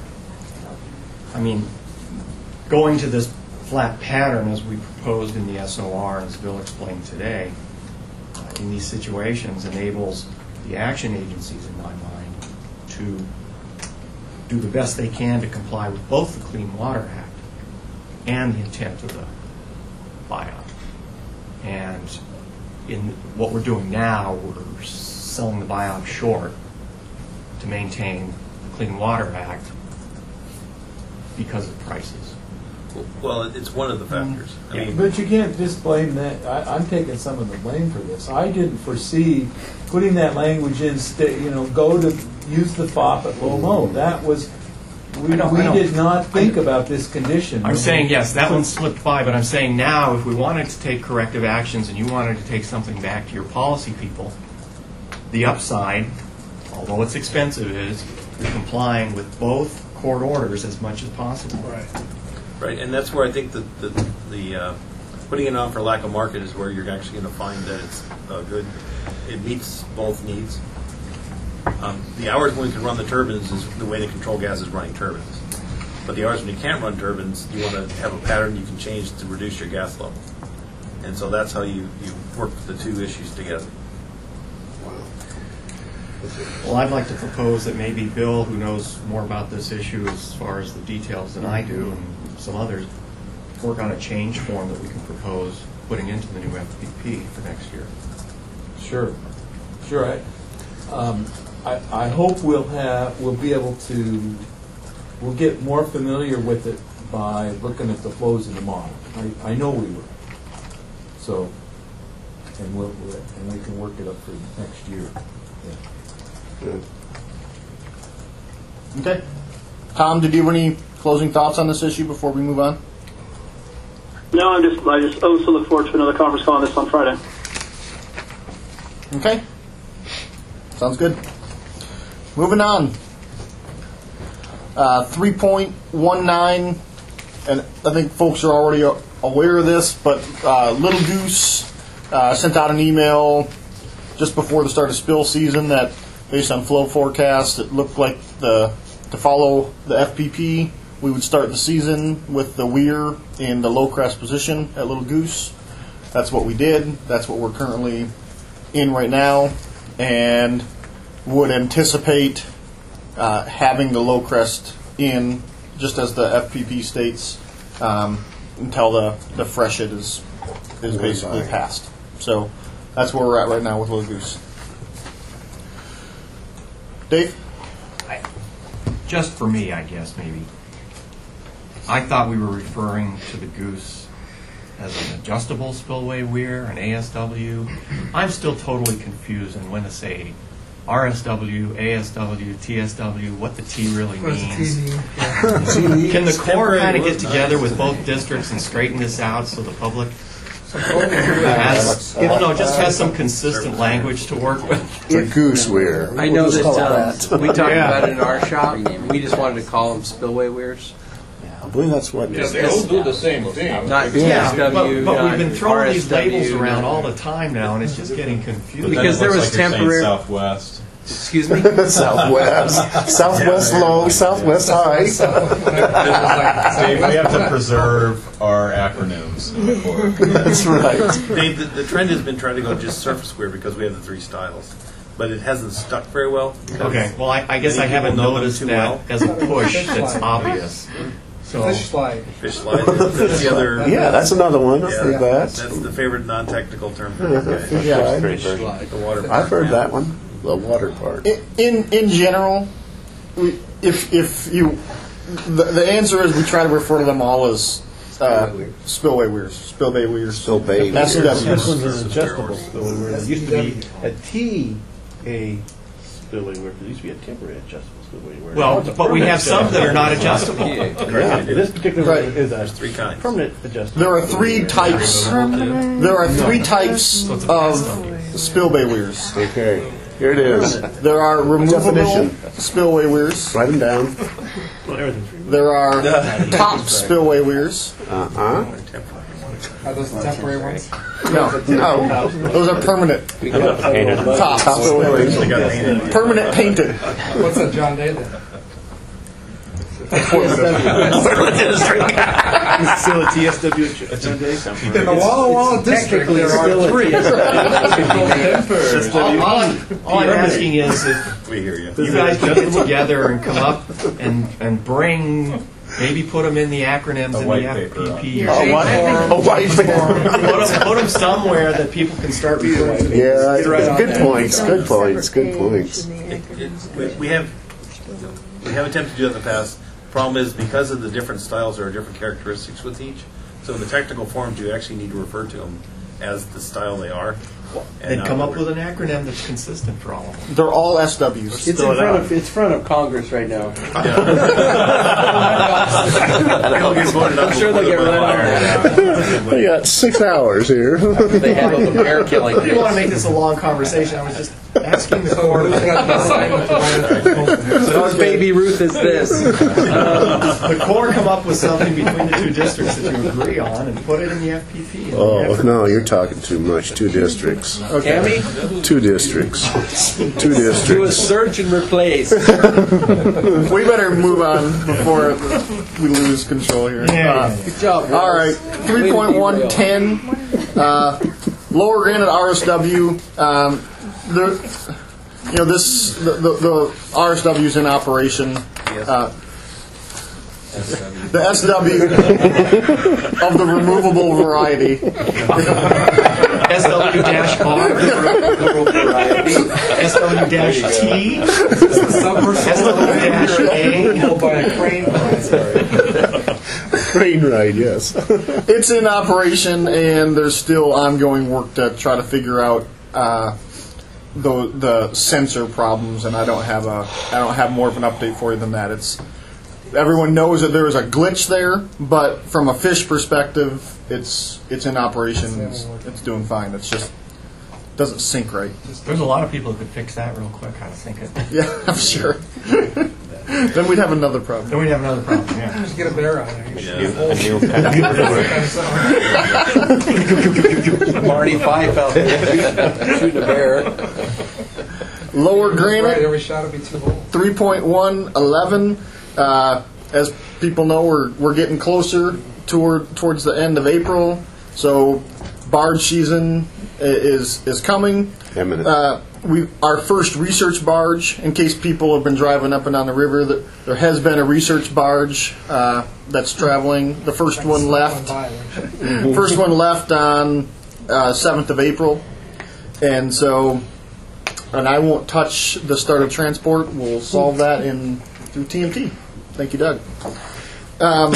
I mean, going to this flat pattern as we proposed in the S O R, as Bill explained today, uh, in these situations enables the action agencies, in my mind, to do the best they can to comply with both the Clean Water Act and the intent of the buyout. And in what we're doing now, we're selling the buyout short to maintain the Clean Water Act because of prices. Well, it's one of the factors. I mean, But you can't just blame that. I, I'm taking some of the blame for this. I didn't foresee putting that language in. Sta- you know, go to use the F O P at L O M O. That was we, I know, we I know. did not think about this condition. I'm saying, yes, that one slipped by, but I'm saying now, if we wanted to take corrective actions and you wanted to take something back to your policy people, the upside, although it's expensive, is you're complying with both court orders as much as possible. Right. right, and that's where I think the the, the uh, putting it on for lack of market is where you're actually going to find that it's uh, good. It meets both needs. Um, the hours when we can run the turbines is the way the control gas is running turbines. But the hours when you can't run turbines, you want to have a pattern you can change to reduce your gas level. And so that's how you, you work the two issues together. Well, I'd like to propose that maybe Bill, who knows more about this issue as far as the details than I do, and some others, work on a change form that we can propose putting into the new F P P for next year. Sure, sure. I, um, I, I hope we'll have, we'll be able to, we'll get more familiar with it by looking at the flows in the model. I, I know we will. So, and we'll, we'll, and we can work it up for next year. Yeah. Good. Okay. Tom, did you have any closing thoughts on this issue before we move on? No, I'm just I just also look forward to another conference call on this on Friday. Okay. Sounds good. Moving on. Uh, three point one nine, and I think folks are already aware of this, but uh, Little Goose uh, sent out an email just before the start of spill season that, based on flow forecast, it looked like the to follow the F P P, we would start the season with the weir in the low crest position at Little Goose. That's what we did. That's what we're currently in right now, and would anticipate uh, having the low crest in just as the F P P states um, until the, the freshet is is basically passed. So that's where we're at right now with Little Goose. Dave? I, just for me, I guess, maybe. I thought we were referring to the Goose as an adjustable spillway weir, an A S W. I'm still totally confused on when to say R S W, A S W, T S W, what the T really What does the means. T mean? Yeah. Can the Corps kind of get together with both districts and straighten this out so the public has, well, no, just has some consistent language to work with? It's a goose weir. I know We'll just call it that, that. uh, we talked Yeah. about it in our shop. We just wanted to call them spillway weirs. I believe that's what. Yeah, they all do the same thing. Not Yeah, T S W, but, but we've not been throwing R S these W, labels around not- all the time now, and it's just getting confusing. Because there was temporary. Southwest. Excuse me. Southwest, Southwest low, Southwest high. Dave, we have to preserve our acronyms. That's right. Dave, the, the trend has been trying to go just surface weir because we have the three styles, but it hasn't stuck very well. because Okay, well, I, I guess I many haven't people know them noticed too that well. as a push that's obvious. So, Fish slide. Fish slide. That's the other. Yeah, that's another one. I've Yeah, heard that. That's the favorite non-technical term for Yeah, this fish guy. slide. Fish slide. The water. I've heard that one. The water part. I- In in general, we, if if you, the, the answer is we try to refer to them all as uh, spillway weirs, spillway weirs, Spillway S weirs. Ws. This one's an adjustable spillway weir. It used to be a T A spillway weir. It used to be a temporary adjustable spillway weir. well, Now it's a but we permanent have some that are not adjustable. Yeah, this particular Right. one is a Three kinds. permanent adjustable. There are three types. There are three types of spillway weirs. Okay, here it is. There are removable Definition. spillway weirs. Write them down. Well, everything's free. There are top spillway weirs. Uh huh. Are those the temporary ones? No, no, those are permanent. Tops. Top spillway. They got painted. Permanent painted. What's that, John Day then? Still a T S W. In the Walla Walla district, there are three. All, all I'm, all I'm asking is if We hear you. you guys can get together and come up and, and bring, maybe put them in the acronyms in white the paper, F P P. A what? A white Put them, put them somewhere that people can start referring to. Yeah, Get right on good that. points. Good points. Good points. We, we have we have attempted to do that in the past. Problem is because of the different styles, there are different characteristics with each. So in the technical forms, you actually need to refer to them as the style they are. and Then not come the up word. with an acronym that's consistent for all of them. They're all S Ws. It's in front of it's front of Congress right now. I'm sure they'll get run We got six hours here. They have a bear killing. I didn't want to make this a long conversation. I was just asking the Corps. Whose baby Ruth is this? The Corps come up with something between the two districts that you agree on and put it in the F P P. and Oh, the no, you're talking too much. Two districts. Tammy, Two districts. Two do a districts. search and replace. We better move on before we lose control here. Uh, Good job. all right, three point one ten, uh, lower granite R S W. Um, the, you know, this the, the, the R S W is in operation. Uh, the S W of the removable variety S W dash R, S W dash T, S W dash A. By a crane. Crane ride, yes. It's in operation, and there's still ongoing work to try to figure out uh, the the sensor problems. And I don't have a I don't have more of an update for you than that. It's everyone knows that there is a glitch there, but from a fish perspective, it's it's in operation. It's, it's doing fine. It's just doesn't sync right. There's a lot of people who could fix that real quick, how to sync it. Yeah, I'm sure. Then we'd have another problem. Then we'd have another problem, yeah. Just get a bear on it. Marty Fife out there shooting a bear. Lower Granite. Right, every shot would be too old. three point one eleven. Uh, as people know, we're we're getting closer toward towards the end of April, so barge season i- is is coming. Imminent. Uh, we our first research barge. In case people have been driving up and down the river, that there has been a research barge uh, that's traveling. The first one left. First one left on uh, seventh of April, and so. And I won't touch the start of transport. We'll solve that in through T M T. Thank you, Doug. Um,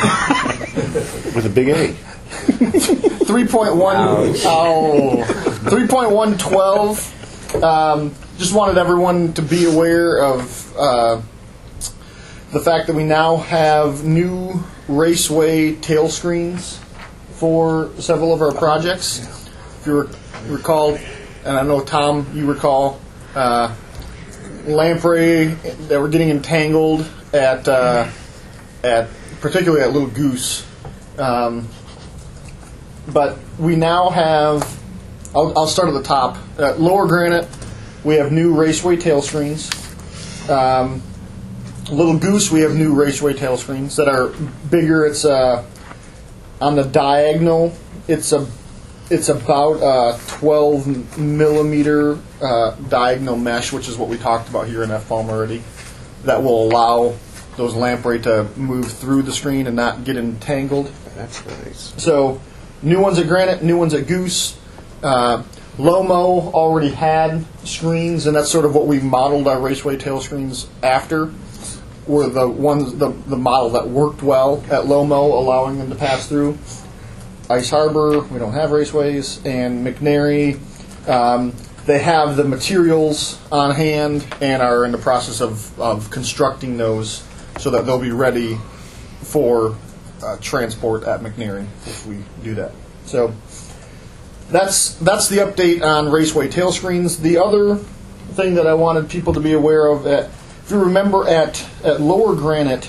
With a big A. three point one. Oh, three point one twelve. Um, just wanted everyone to be aware of uh, the fact that we now have new raceway tail screens for several of our projects. If you recall, and I know Tom, you recall, uh, lamprey that were getting entangled at uh, at particularly at Little Goose. Um, but we now have. I'll, I'll start at the top. At Lower Granite, we have new raceway tail screens. Um, Little Goose, we have new raceway tail screens that are bigger. It's uh, on the diagonal. It's a It's about a twelve millimeter uh, diagonal mesh, which is what we talked about here in F PALM already, that will allow those lamprey to move through the screen and not get entangled. That's nice. So, new ones at Granite, new ones at Goose. Uh, Lomo already had screens, and that's sort of what we modeled our raceway tail screens after. Were the ones the the model that worked well at Lomo, allowing them to pass through. Ice Harbor, we don't have raceways, and McNary, um, they have the materials on hand and are in the process of, of constructing those so that they'll be ready for uh, transport at McNary if we do that. So that's that's the update on raceway tail screens. The other thing that I wanted people to be aware of, at, if you remember at, at Lower Granite,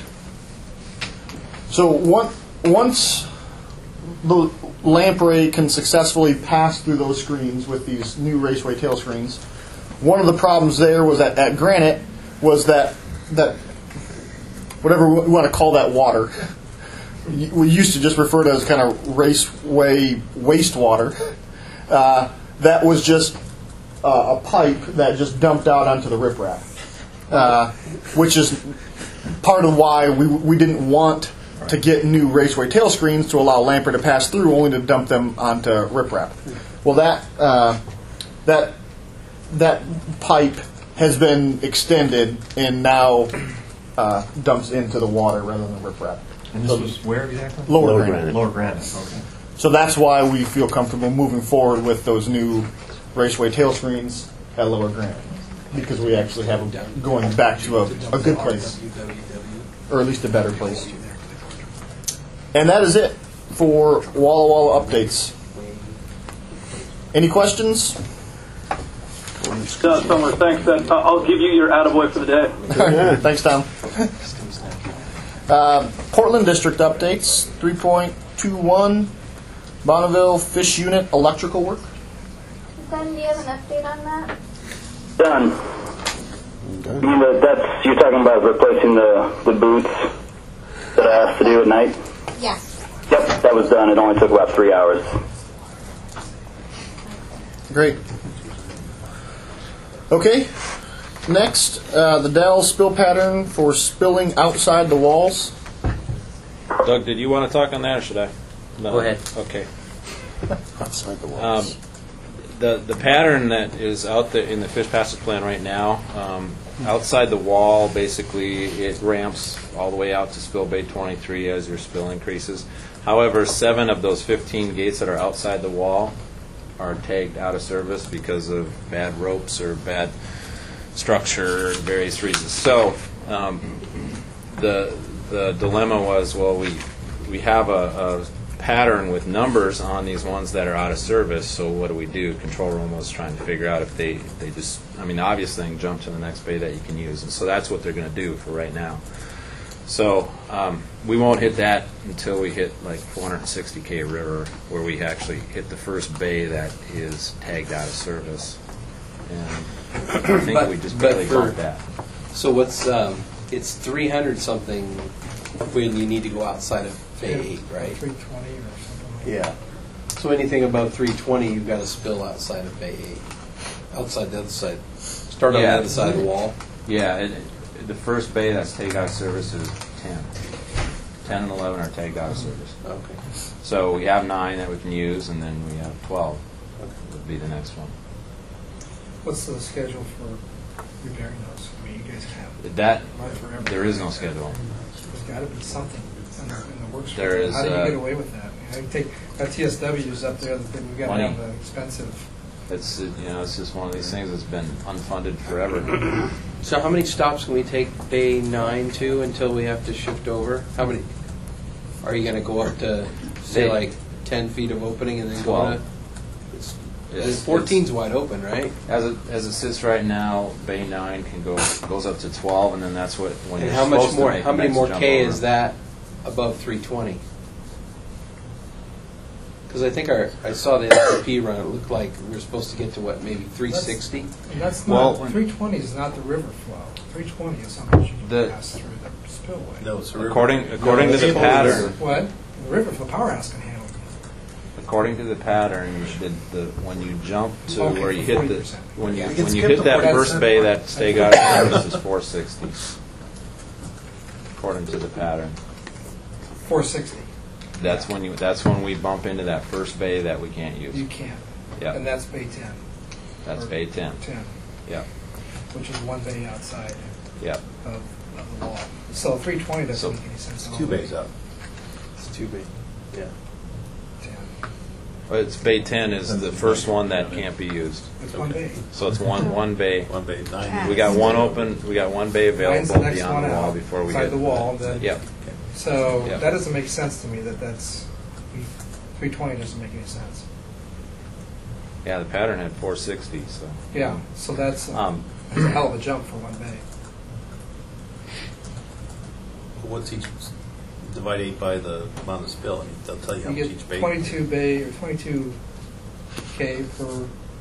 so one, once the lamprey can successfully pass through those screens with these new raceway tail screens. One of the problems there was that at Granite was that that whatever we want to call that water, we used to just refer to as kind of raceway wastewater. Uh, that was just uh, a pipe that just dumped out onto the riprap, uh, which is part of why we we didn't want to get new raceway tail screens to allow lamprey to pass through, only to dump them onto riprap. Well, that uh, that that pipe has been extended and now uh, dumps into the water rather than riprap. And this was where exactly? Lower, Lower Granite. Granite. Lower Granite, okay. So that's why we feel comfortable moving forward with those new raceway tail screens at Lower Granite, because we actually have them going back to a, a good place, or at least a better place. And that is it for Walla Walla updates. Any questions? Uh, Summer, thanks. Then uh, I'll give you your attaboy for the day. Thanks, Tom. Uh, Portland District updates. three point two one Bonneville Fish Unit electrical work. Ben, do you have an update on that? Done. You mean that that's, you're talking about replacing the, the boots that I asked to do at night? Yes. Yep, that was done. It only took about three hours. Great. Okay. Next, uh, the Dell spill pattern for spilling outside the walls. Doug, did you want to talk on that, or should I? No. Go ahead. Okay. Outside the walls. Um, the the pattern that is out there in the fish passage plan right now, um, outside the wall, basically it ramps all the way out to spill bay twenty-three as your spill increases. However, seven of those fifteen gates that are outside the wall are tagged out of service because of bad ropes or bad structure, various reasons. So um, the the dilemma was, well, we we have a, a pattern with numbers on these ones that are out of service. So what do we do? Control room was trying to figure out if they if they just, I mean, the obvious thing, jump to the next bay that you can use, and so that's what they're going to do for right now. So um, we won't hit that until we hit like four hundred sixty K river, where we actually hit the first bay that is tagged out of service. And I think But- we just but barely for- got that. So what's, um, it's three hundred something when you need to go outside of Bay eight, right? three twenty or something like Yeah. So anything above three twenty, you've got to spill outside of Bay eight, outside the other side. Start on the Yeah. other side of the wall. Yeah, it, it- the first bay that's tagged out of service is ten. ten and eleven are tagged out of service. Okay. So we have nine that we can use, and then we have twelve would be the next one. What's the schedule for repairing those? I mean, you guys have. That, Run forever. there is no schedule. There's got to be something in the, in the works. There is, How do you uh, get away with that? I mean, I take, that T S W is up there, that we've got to Money. have the expensive. It's, uh, you know, it's just one of these things that's been unfunded forever. So how many stops can we take Bay nine to until we have to shift over? How many? Are you going to go up to, say, They- like ten feet of opening and then go Twelve. to? It's, It's- fourteen's wide open, right? As it, as it sits right now, Bay nine can go, goes up to twelve, and then that's what, when And you're how much supposed to more? make How the many next more jump K over. is that above three twenty? Because I think our I saw the S P run. It looked like we were supposed to get to what, maybe three sixty. And that's Well, not, three twenty is not the river flow. three twenty is how much you The- can pass through the spillway. No, it's a river. According, according to the it's- pattern, What? The river flow, powerhouse can handle it. according to the pattern, the, the, when you jump to Okay, where you for hit forty the, percent. when you, We can when you skip hit the that forty first percent. bay, that stay out of service is four sixty, according to the pattern. four sixty. That's when you, that's when we bump into that first bay that we can't use. You can't. Yeah. And that's Bay ten. That's Or bay ten. ten, Yeah, which is one bay outside yeah. of, of the wall. So three twenty doesn't So make any sense. at It's two all. bays up. It's too big. Yeah. Well, it's bay ten is the first one that can't be used. It's one bay. So it's one, one bay. One bay, nine. We got one open, we got one bay Nine's the available next beyond one the wall out, before we inside get. the wall, then- Yep. So Yep. that doesn't make sense to me, that that's, three twenty doesn't make any sense. Yeah, the pattern had four sixty, so. Yeah, so that's a Um, that's a hell of a jump for one bay. What's each, divide eight by the amount of spill, I mean, they'll tell you how You much each get bay. twenty-two bay, or twenty-two K per, is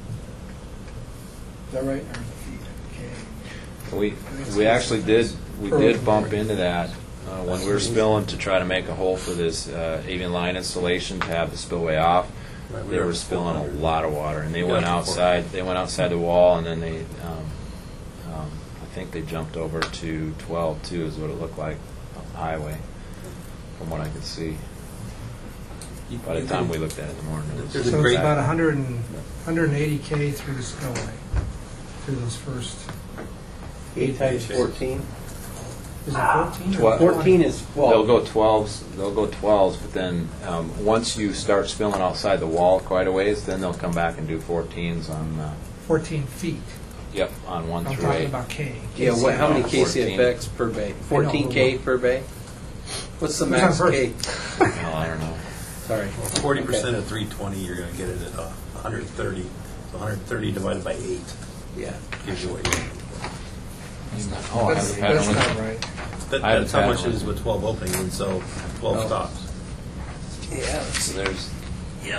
that right? Or feet, K. We, we actually did, we did bump into that uh, when we were spilling to try to make a hole for this uh, avian line installation to have the spillway off. Right, we They were were spilling a lot of water, and they Yeah, went before. outside, they went outside the wall, and then they, um, um, I think they jumped over to twelve too, is what it looked like on the highway, from what I could see. By the time we looked at it in the morning, it was. There's a So it's great- about one hundred and, one hundred eighty K through the spillway, through those first, Eight times fourteen. is it fourteen? or What? Fourteen is They'll twelve. go twelves. They'll go twelves, but then um, once you start spilling outside the wall quite a ways, then they'll come back and do fourteens on. Uh, Fourteen feet. yep, on one I'm through talking eight. about K. Yeah. What? How many fourteen. K C F X per bay? Fourteen K per bay. What's the Who's max on K? Well, I don't know. Sorry. Forty percent of three twenty, you're gonna get it at uh, one hundred thirty. So one hundred thirty divided by eight Yeah. gives you what you're looking for. Oh, I have That's, the pattern that's with not me. right. That, I have that's the how much pattern it is with with twelve openings, and so twelve Oh. stops. Yeah. So there's. Yeah.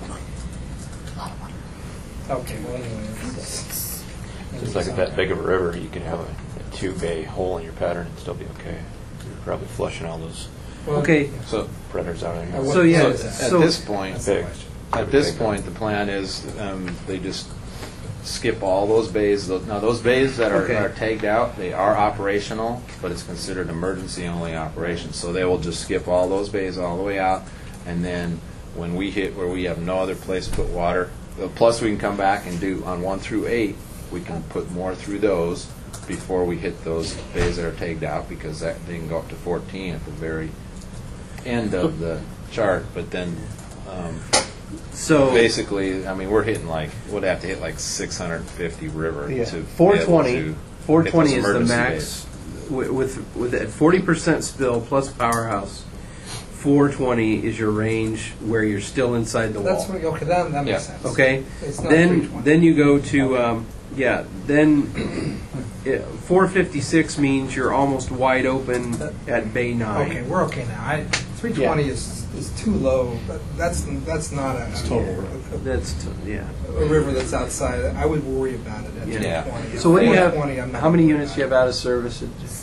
Okay, well, anyway. it's- It's like that big of a river, you can have a, a two bay hole in your pattern and still be okay. You're probably flushing all those Well, Okay. So predators out of Uh, there. what So, yeah, size is that? at So- this point, That's the big. question. at this point, the plan is um, they just skip all those bays. Tho- Now, those bays that are, Okay. are tagged out, they are operational, but it's considered emergency-only operation. So they will just skip all those bays all the way out, and then when we hit where we have no other place to put water, plus we can come back and do on one through eight, we can put more through those before we hit those bays that are tagged out, because that they can go up to fourteen at the very end of the chart. But then, um, so basically, I mean, we're hitting like we'd have to hit like six hundred fifty river Yeah. to four twenty. be able to four hit twenty those is the emergency max bays. with with, with at forty percent spill plus powerhouse. four twenty is your range where you're still inside the wall. That's what, okay, that, that makes Yeah. sense. Okay. It's not Then three twenty. then you go to um, yeah. Then it, four fifty-six means you're almost wide open at bay nine. Okay, we're okay now. I, three twenty Yeah. is, is too low, but that's, that's not a. It's total. That's t- yeah. A river that's outside, I would worry about it at Yeah. three twenty. So what do you have? four twenty, I'm not How many worried units do you have out of service?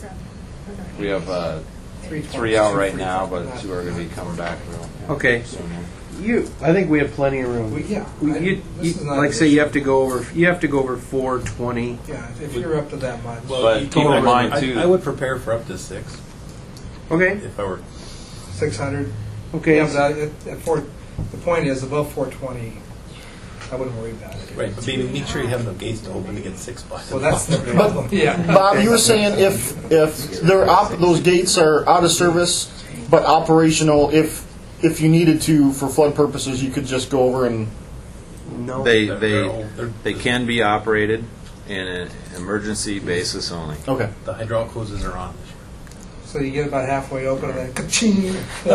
We have uh, three twenty, three out right three now, twenty, but not- two are going to be coming back real Okay. soon. You, I think we have plenty of room. We- yeah, We- I- you, this you, is not like an say you issue. have to go over. You have to go over four twenty. Yeah, if- if you're up to that much. But keep in mind I, too. I would prepare for up to six Okay. if I were. Six hundred. Okay. Yeah, but I- at, at four, the point is, above four twenty, I wouldn't worry about it. Right, but maybe make sure you have enough gates to open to get six by. Well, that's the problem, yeah. Bob, you were saying if if they're op- those gates are out of service but operational, if if you needed to for flood purposes, you could just go over and. No. They They're- they they're old. They're- they can be operated in an emergency basis only. Okay. The hydraulic hoses are on. So you get about halfway open and then ka-ching.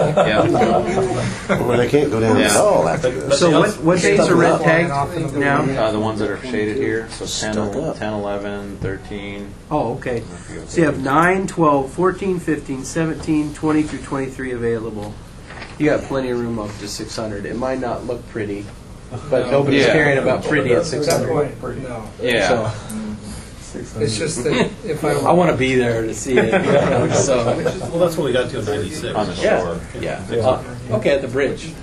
Well, they can't go down Yeah. at all after this. So what what days are red Flying tagged off into the now? wind. Uh, the ones that are shaded here, so ten, Stuck up. ten, eleven, thirteen. Oh, okay. So you have nine, twelve, fourteen, fifteen, seventeen, twenty through twenty-three available. You got plenty of room up to six hundred. It might not look pretty, but No. nobody's Yeah. caring about pretty at six At that hundred. point, no. Yeah. So It's just that if I. I want to be there to see it. You know, so Well, that's what we got to in ninety-six. On the yeah, shore. yeah. Uh, okay, at the bridge.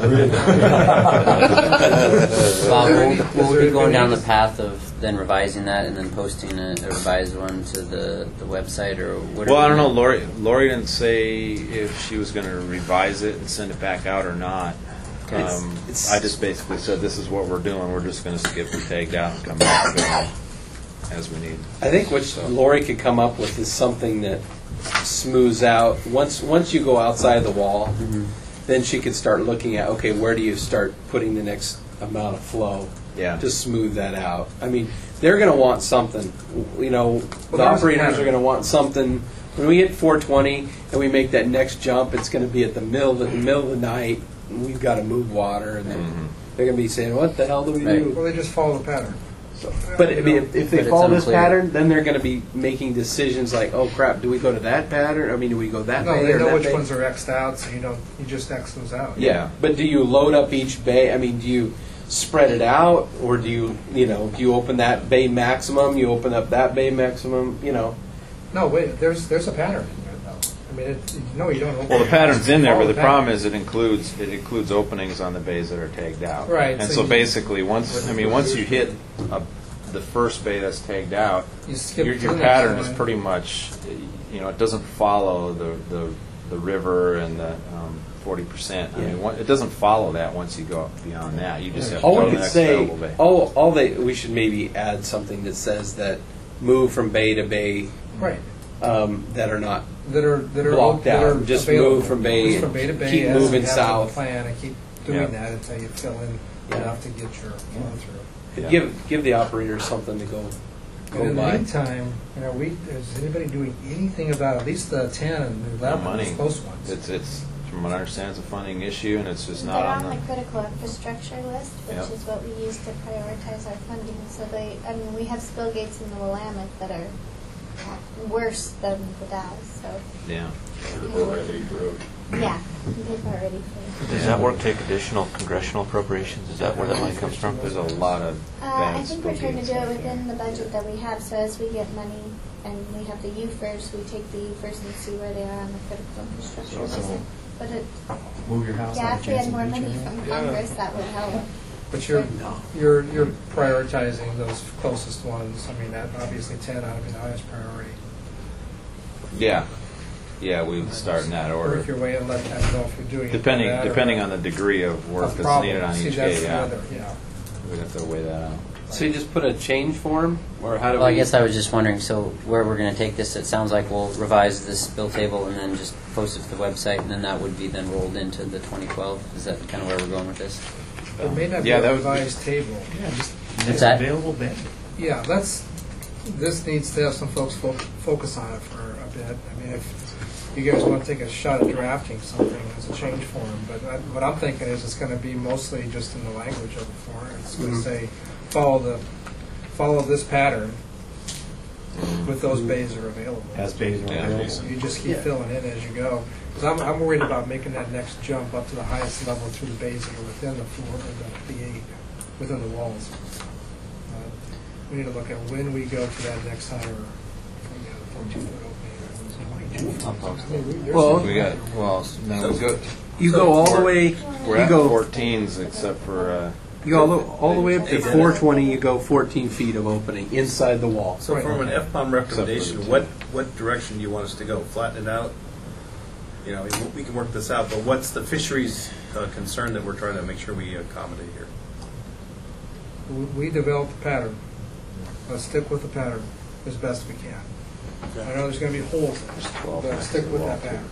Bob, we'll, we'll be going down the path of then revising that and then posting a, a revised one to the, the website or whatever. Well, I don't know. Lori, Lori didn't say if she was going to revise it and send it back out or not. It's- Um, it's- I just basically said this is what we're doing. We're just going to skip the tagged out and come back to it as we need. I think what Lori could come up with is something that smooths out once once you go outside the wall. Then she could start looking at, okay, where do you start putting the next amount of flow Yeah. to smooth that out? I mean, they're going to want something. You know, the there's a operators pattern. are going to want something. When we hit four twenty and we make that next jump, it's going to be at the middle of the middle of the night. And we've got to move water, and then Mm-hmm. they're going to be saying, "What the hell do we Right. do?" Well, they just follow the pattern. But I mean, if, if they But it's follow this unclear. pattern, then they're going to be making decisions like, "Oh crap, do we go to that pattern? I mean, do we go that No, bay they or know that which bay?" ones are X'd out, so you don't, you just X those out. Yeah, but do you load up each bay? I mean, do you spread it out, or do you, you know, do you open that bay maximum? You open up that bay maximum? You know, No, wait, there's, there's a pattern in there, though. I mean, it, no, you don't. open Well, the it. pattern's in there, Follow but the pattern. problem is it includes it includes openings on the bays that are tagged out. Right, And so so you- basically, once I mean, once you hit a, the first bay that's tagged out, You skip your, to your the next pattern is one. pretty much, you know, it doesn't follow the the, the river and the um, forty percent. I Yeah. mean, one- it doesn't follow that once you go up beyond that. You just have to all go we to the could next say, available bay. all, all they, we should maybe add something that says that move from bay to bay Right. um, that are not That are, that are. blocked that out. are Just available. move from bay, Just from bay to bay. keep as moving you have south. the plan and keep doing Yeah. that until you fill in Yeah. enough to get your flow through. Yeah. Give give the operators something to go And go in the by. meantime, you know, we, is anybody doing anything about at least the ten and the No eleven, money. those close ones? It's it's from what I understand, it's a funding issue, and it's just They're not on on the the. critical infrastructure list, which Yep. is what we use to prioritize our funding. So they, I mean, we have spill gates in the Willamette that are worse than the Dalles, so, Yeah. yeah, they've already failed. Does that work take additional congressional appropriations? Is that where that money comes from? There's a lot of Uh, I bad think we're trying to spill do it gates. within the budget that we have, so as we get money and we have the U FERS, we take the U FERS and see where they are on the critical infrastructure list. But it, Move your house yeah, on if we had Jansen more Beach money area. from Congress, that would help. But you're, you're, you're prioritizing those closest ones. I mean, that obviously ten ought to be the highest priority. Yeah, yeah, we would start in that order. Work your way and let them know if you're doing it. Depending by that or depending on the degree of work of that's problem. needed on See, each that's gate. the Yeah. other- yeah. we'd have to weigh that out. So you just put a change form, or how do Well, we? I guess I was just wondering, so where we're going to take this, it sounds like we'll revise this bill table and then just post it to the website, and then that would be then rolled into the twenty twelve? Is that kind of where we're going with this? It may not be Yeah, a that would be- revised table. Yeah, just What's it's that? available then. Yeah, that's, this needs to have some folks fo- focus on it for a bit. I mean, if you guys want to take a shot at drafting something as a change form, but I- what I'm thinking is it's going to be mostly just in the language of the form. It's going to Mhm. say, follow the, follow this pattern with those bays are available. As bays are Yeah. available. You just keep Yeah. filling in as you go. Because I'm, I'm worried about making that next jump up to the highest level through the bays that are within the floor, or the, the eight, within the walls. Uh, We need to look at when we go to that next higher, you know, fourteen foot opening. Well, We got, well, now we go. You go all the way. We're you at go. fourteens except for, uh, You go all the, all the way up to four twenty. You go fourteen feet of opening inside the wall. So from an F POM recommendation, Except for what, what direction do you want us to go? Flatten it out? You know, we can work this out, but what's the fisheries uh, concern that we're trying to make sure we accommodate here? We- We developed a pattern. Let's stick with the pattern as best we can. I know there's going to be holes, but stick with that pattern.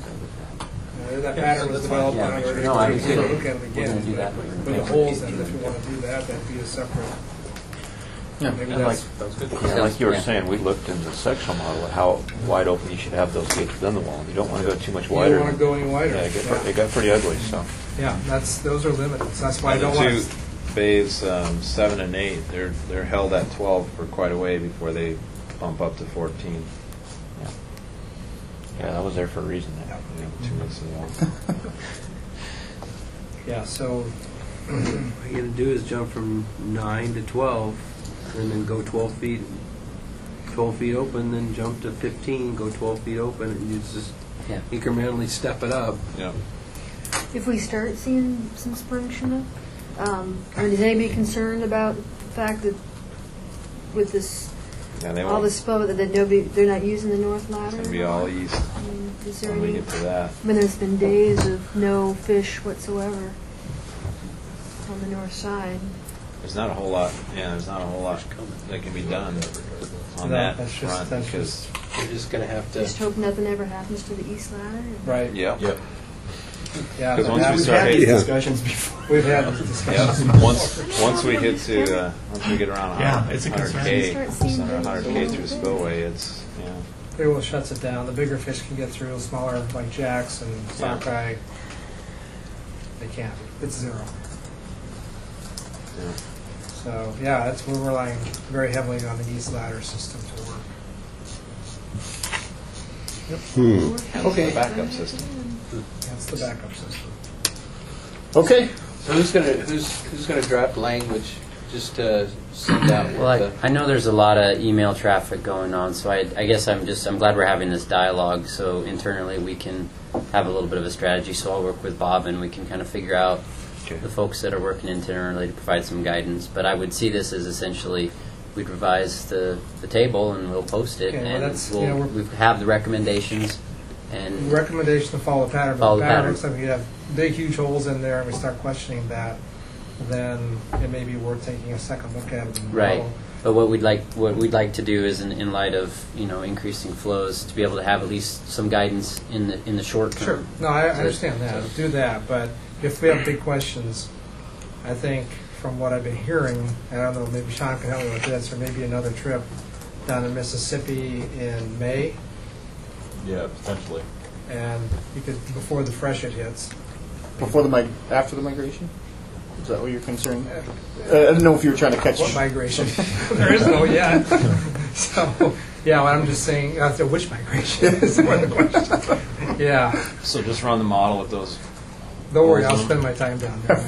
Uh, That pattern was developed, Yeah, and we're no, I going to agree. look at it We're gonna do again. that. With the holes, and if you want to do that, that'd be a separate. Yeah, Maybe and like, that's, yeah, like you were Yeah. saying, we looked in the sectional model at how wide open you should have those gates within the wall. You don't want to go too much you wider. don't want to go any wider. Yeah, it got, Yeah. it got pretty ugly, so. Yeah, that's, those are limits. That's why I and don't the want two to. bays, um, seven and eight, they're, they're held at twelve for quite a way before they bump up to fourteen. Yeah, yeah, that was there for a reason. You know, two months ago. Yeah, so What you're going to do is jump from nine to twelve, and then go twelve feet, twelve feet open, then jump to fifteen, go twelve feet open, and you just Yeah. incrementally step it up. Yeah. If we start seeing some spring chinook, um, I mean, is anybody concerned about the fact that with this, Yeah, they all won't, this flow, that nobody, they're not using the north ladder? it's gonna be all east I mean, is there when we any, get to that. I mean, there's been days of no fish whatsoever on the north side. There's not a whole lot, yeah, there's not a whole lot that can be done on No, that that's just- front that's because, You're just going to have to. Just hope nothing ever happens to the east ladder. right. yeah. Yep. Yeah, Because but once we we've start had hitting- these These dis- discussions before. We've had these discussions. Yeah, once, once we hit to, uh, once we get around Yeah, it's a one hundred concern. K, Start seeing under one hundred K things. through spillway, it's, yeah. Pretty well shuts it down. The bigger fish can get through. Smaller, like jacks and sockeye, they can't. It's zero. Yeah. So yeah, that's we're relying very heavily on the east ladder system to work. Hmm. Okay. Backup system. That's the backup system. Okay. So who's going to who's who's going to draft language just to send out? Well, I, I know there's a lot of email traffic going on, so I, I guess I'm just I'm glad we're having this dialogue. So internally we can have a little bit of a strategy. So I'll work with Bob and we can kind of figure out Okay. the folks that are working internally to provide some guidance. But I would see this as essentially we'd revise the, the table and we'll post it, Okay, well, and that's- we'll yeah, we're- we have the recommendations. And Recommendation to follow the pattern. Follow But the the pattern pattern. looks like we have big, huge holes in there, and we start questioning that. Then it may be worth taking a second look at it. and Right. follow. But what we'd like what we'd like to do is, in, in light of you know increasing flows, to be able to have at least some guidance in the in the short term. Sure. No, I, I So- understand that. so- Do that. But if we have big questions, I think from what I've been hearing, I don't know, maybe Sean can help me with this, or maybe another trip down to Mississippi in May, Yeah, potentially. and you could before the freshet hits. Before the mig- after the migration? Is that what you're concerned? Uh, I don't know if you were trying to catch. What migration? There is no yet. So, yeah, well, I'm just saying, uh, so which migration is one of the questions. Yeah. So just run the model with those. Don't worry, I'll holes in spend my time down there.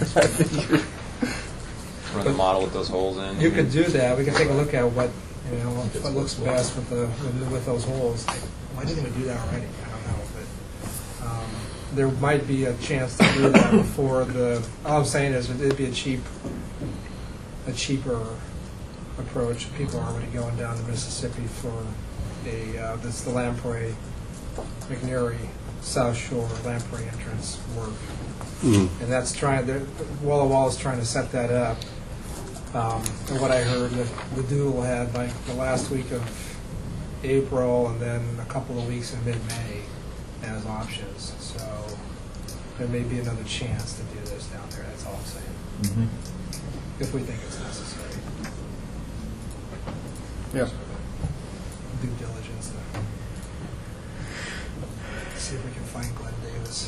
Run the model with those holes in. You could do that. We can take a look at what, you know, what looks best with the, with with those holes. Why didn't we do that already? I don't know, but um, there might be a chance to do that before the, all I'm saying is it'd be a cheap, a cheaper approach. People are already going down to Mississippi for a, uh, this the Lamprey, McNary, South Shore Lamprey entrance work. Mm. And that's trying, the Walla Walla is trying to set that up Um, and what I heard, that the Doodle had like the last week of April and then a couple of weeks in mid-May as options. So there may be another chance to do this down there. That's all I'm saying. Mhm. If we think it's necessary. Yes. Due diligence. To see if we can find Glenn Davis.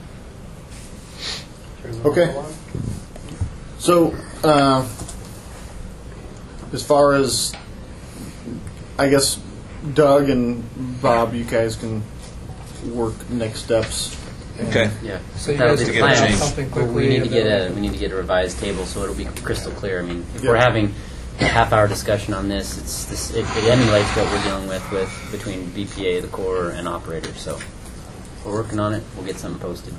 Okay. So, uh, as far as, I guess, Doug and Bob, you guys can work next steps. Okay. Yeah. So you That'll guys be can the plan plan. out something Well, we quickly need to and get then- a we need to get a revised table so it'll be crystal clear. I mean, if Yeah. we're having a half hour discussion on this, it's this it, it emulates what we're dealing with with between B P A, the Corps, and operators. So we're working on it. We'll get something posted.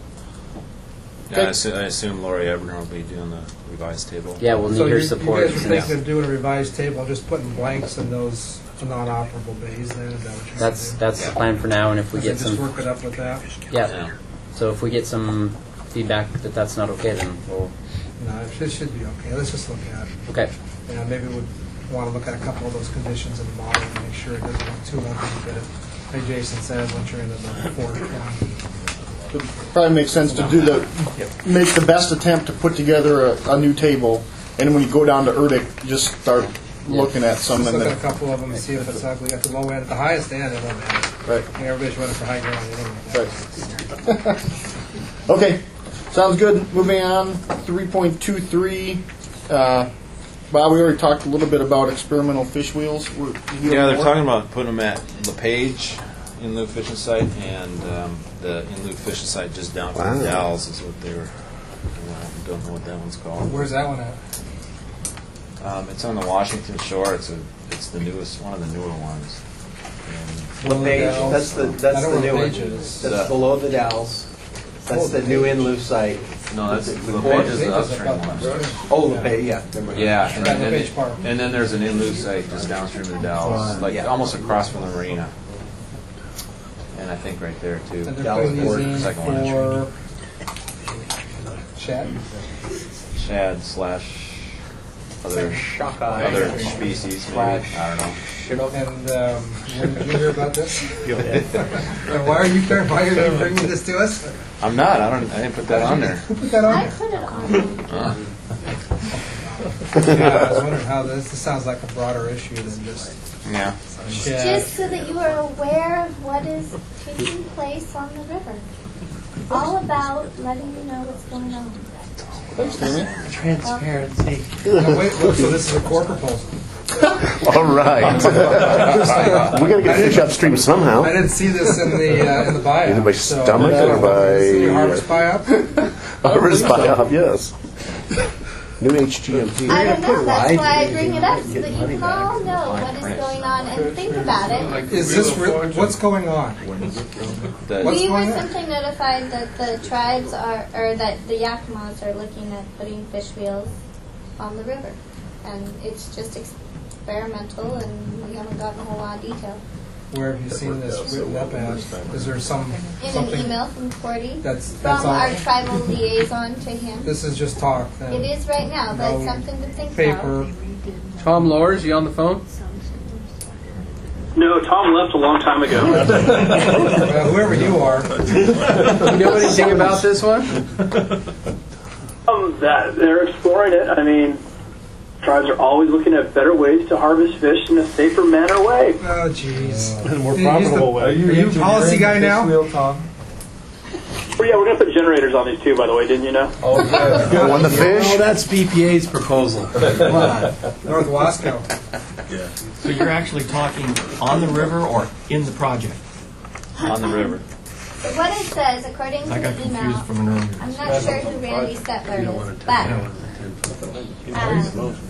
Yeah, I, assume, I assume Lori Ebner will be doing the revised table. Yeah, we'll need So her you, support. you guys were Yeah. thinking of doing a revised table and just putting blanks in those non-operable bays then? Is that what you're That's gonna do? that's the plan for now. And if we And get then just some work it up with that? yeah. So if we get some feedback that that's not okay, then we'll No, it should, should be okay. Let's just look at it. okay. Yeah, maybe we'd want to look at a couple of those conditions in the model and make sure it doesn't look too lumpy. But it, like Jason said, once you're into the four twenty. It probably makes sense to do the, make the best attempt to put together a, a new table, and when you go down to Erdic, just start looking at some. Just and look at then, a couple of them and see if it's ugly. At the low end, at the highest end, it won't matter. Right. I mean, everybody's running for high ground. It Right. Okay, sounds good. Moving on, three point two three. Uh, Bob, we already talked a little bit about experimental fish wheels. Were- you have Yeah, they're more? talking about putting them at LePage in lieu fishing site, and um, the in lieu fishing site just down from the Wow. Dalles is what they were. I don't know what that one's called. Where's that one at? Um, it's on the Washington shore. It's a, it's the newest, one of the newer ones. And LePage, that's the, I that's know the where new one. LePage is. That's below the Dalles. That's the new in lieu site. no, that's The LePage is LePage the is upstream about one. that. Oh, LePage, yeah. never mind. Yeah, and Right, then, LePage Park. and then there's an in lieu site just downstream of the Dalles, like Yeah. almost across from the marina. And I think right there too. And they're Dallas putting Port, these in second one entry. for shad. Shad slash other Shockeye. other species, maybe. I don't know. And um, when did you hear about this? And why are you why are you bringing this to us? I'm not. I don't. I didn't put that on there. Who put that on I there? put it on. Uh, Yeah, I was wondering how this, this sounds like a broader issue than just yeah. shad. Just so that you are aware of what is taking place on the river. All about letting you know what's going on. Transparency. No, wait, look, so this is a core proposal. All right. We got to get fish upstream somehow. I didn't see this in the uh, in the buyout. Either by so- stomach or by- Is it your harvest buyout? Harvest buyout, yes. New H G M P. I don't know. That's why I bring it up so that you can all know what is going on and think about it. Is this real, what's going on? The, What's we were going on? simply notified that the tribes are, or that the Yakimas are looking at putting fish wheels on the river, and it's just experimental, and we haven't gotten a whole lot of detail. Where have you seen this written up at? Is there some In something? an email from Cordy, That's- that's from all. our tribal liaison to him. This is just talk. Then. It is right now, but it's No something to think paper. about. Tom Lowers, you on the phone? No, Tom left a long time ago. Well, whoever you are. You know anything about this one? Um, that they're exploring it. I mean, tribes are always looking at better ways to harvest fish in a safer manner way. Oh, jeez. In a more He's profitable the- way. Are you a policy guy now? Wheel, Tom? Oh yeah, we're gonna put generators on these too. By the way, didn't you know? Oh, yeah. On the fish? Oh, that's B P A's proposal. Come on. North Wasco. So you're actually talking on the river or in the project? on the river. So what it says, according to I got the email, confused from an earlier. I'm not sure who Randy Stettler is, but um,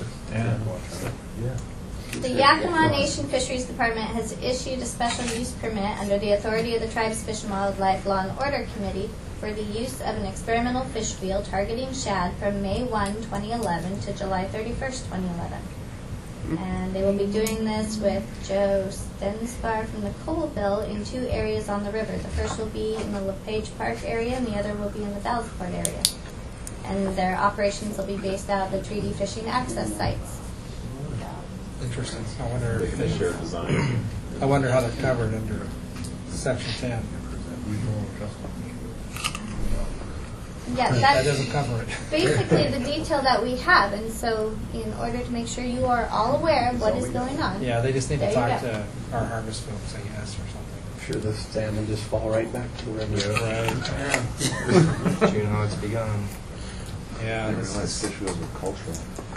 the Yakima Nation Fisheries Department has issued a special use permit under the authority of the Tribes Fish and Wildlife Law and Order Committee for the use of an experimental fish wheel targeting shad from May first, twenty eleven to July thirty-first, twenty eleven. And they will be doing this with Joe Stensbar from the Colville in two areas on the river. The first will be in the LePage Park area, and the other will be in the Dallas Port area. and their operations will be based out of the treaty fishing access sites. Interesting. I wonder if They they, share design. I wonder how they're covered under section ten. Yeah, That that's doesn't cover it. basically the detail that we have, and so in order to make sure you are all aware of what is going on. Yeah, they just need there to you talk go. to our harvest folks, I guess, or something. I'm sure the salmon just fall right back to the river. Right. You know, it's begun. Yeah. I this realize is- fish wheels are cultural.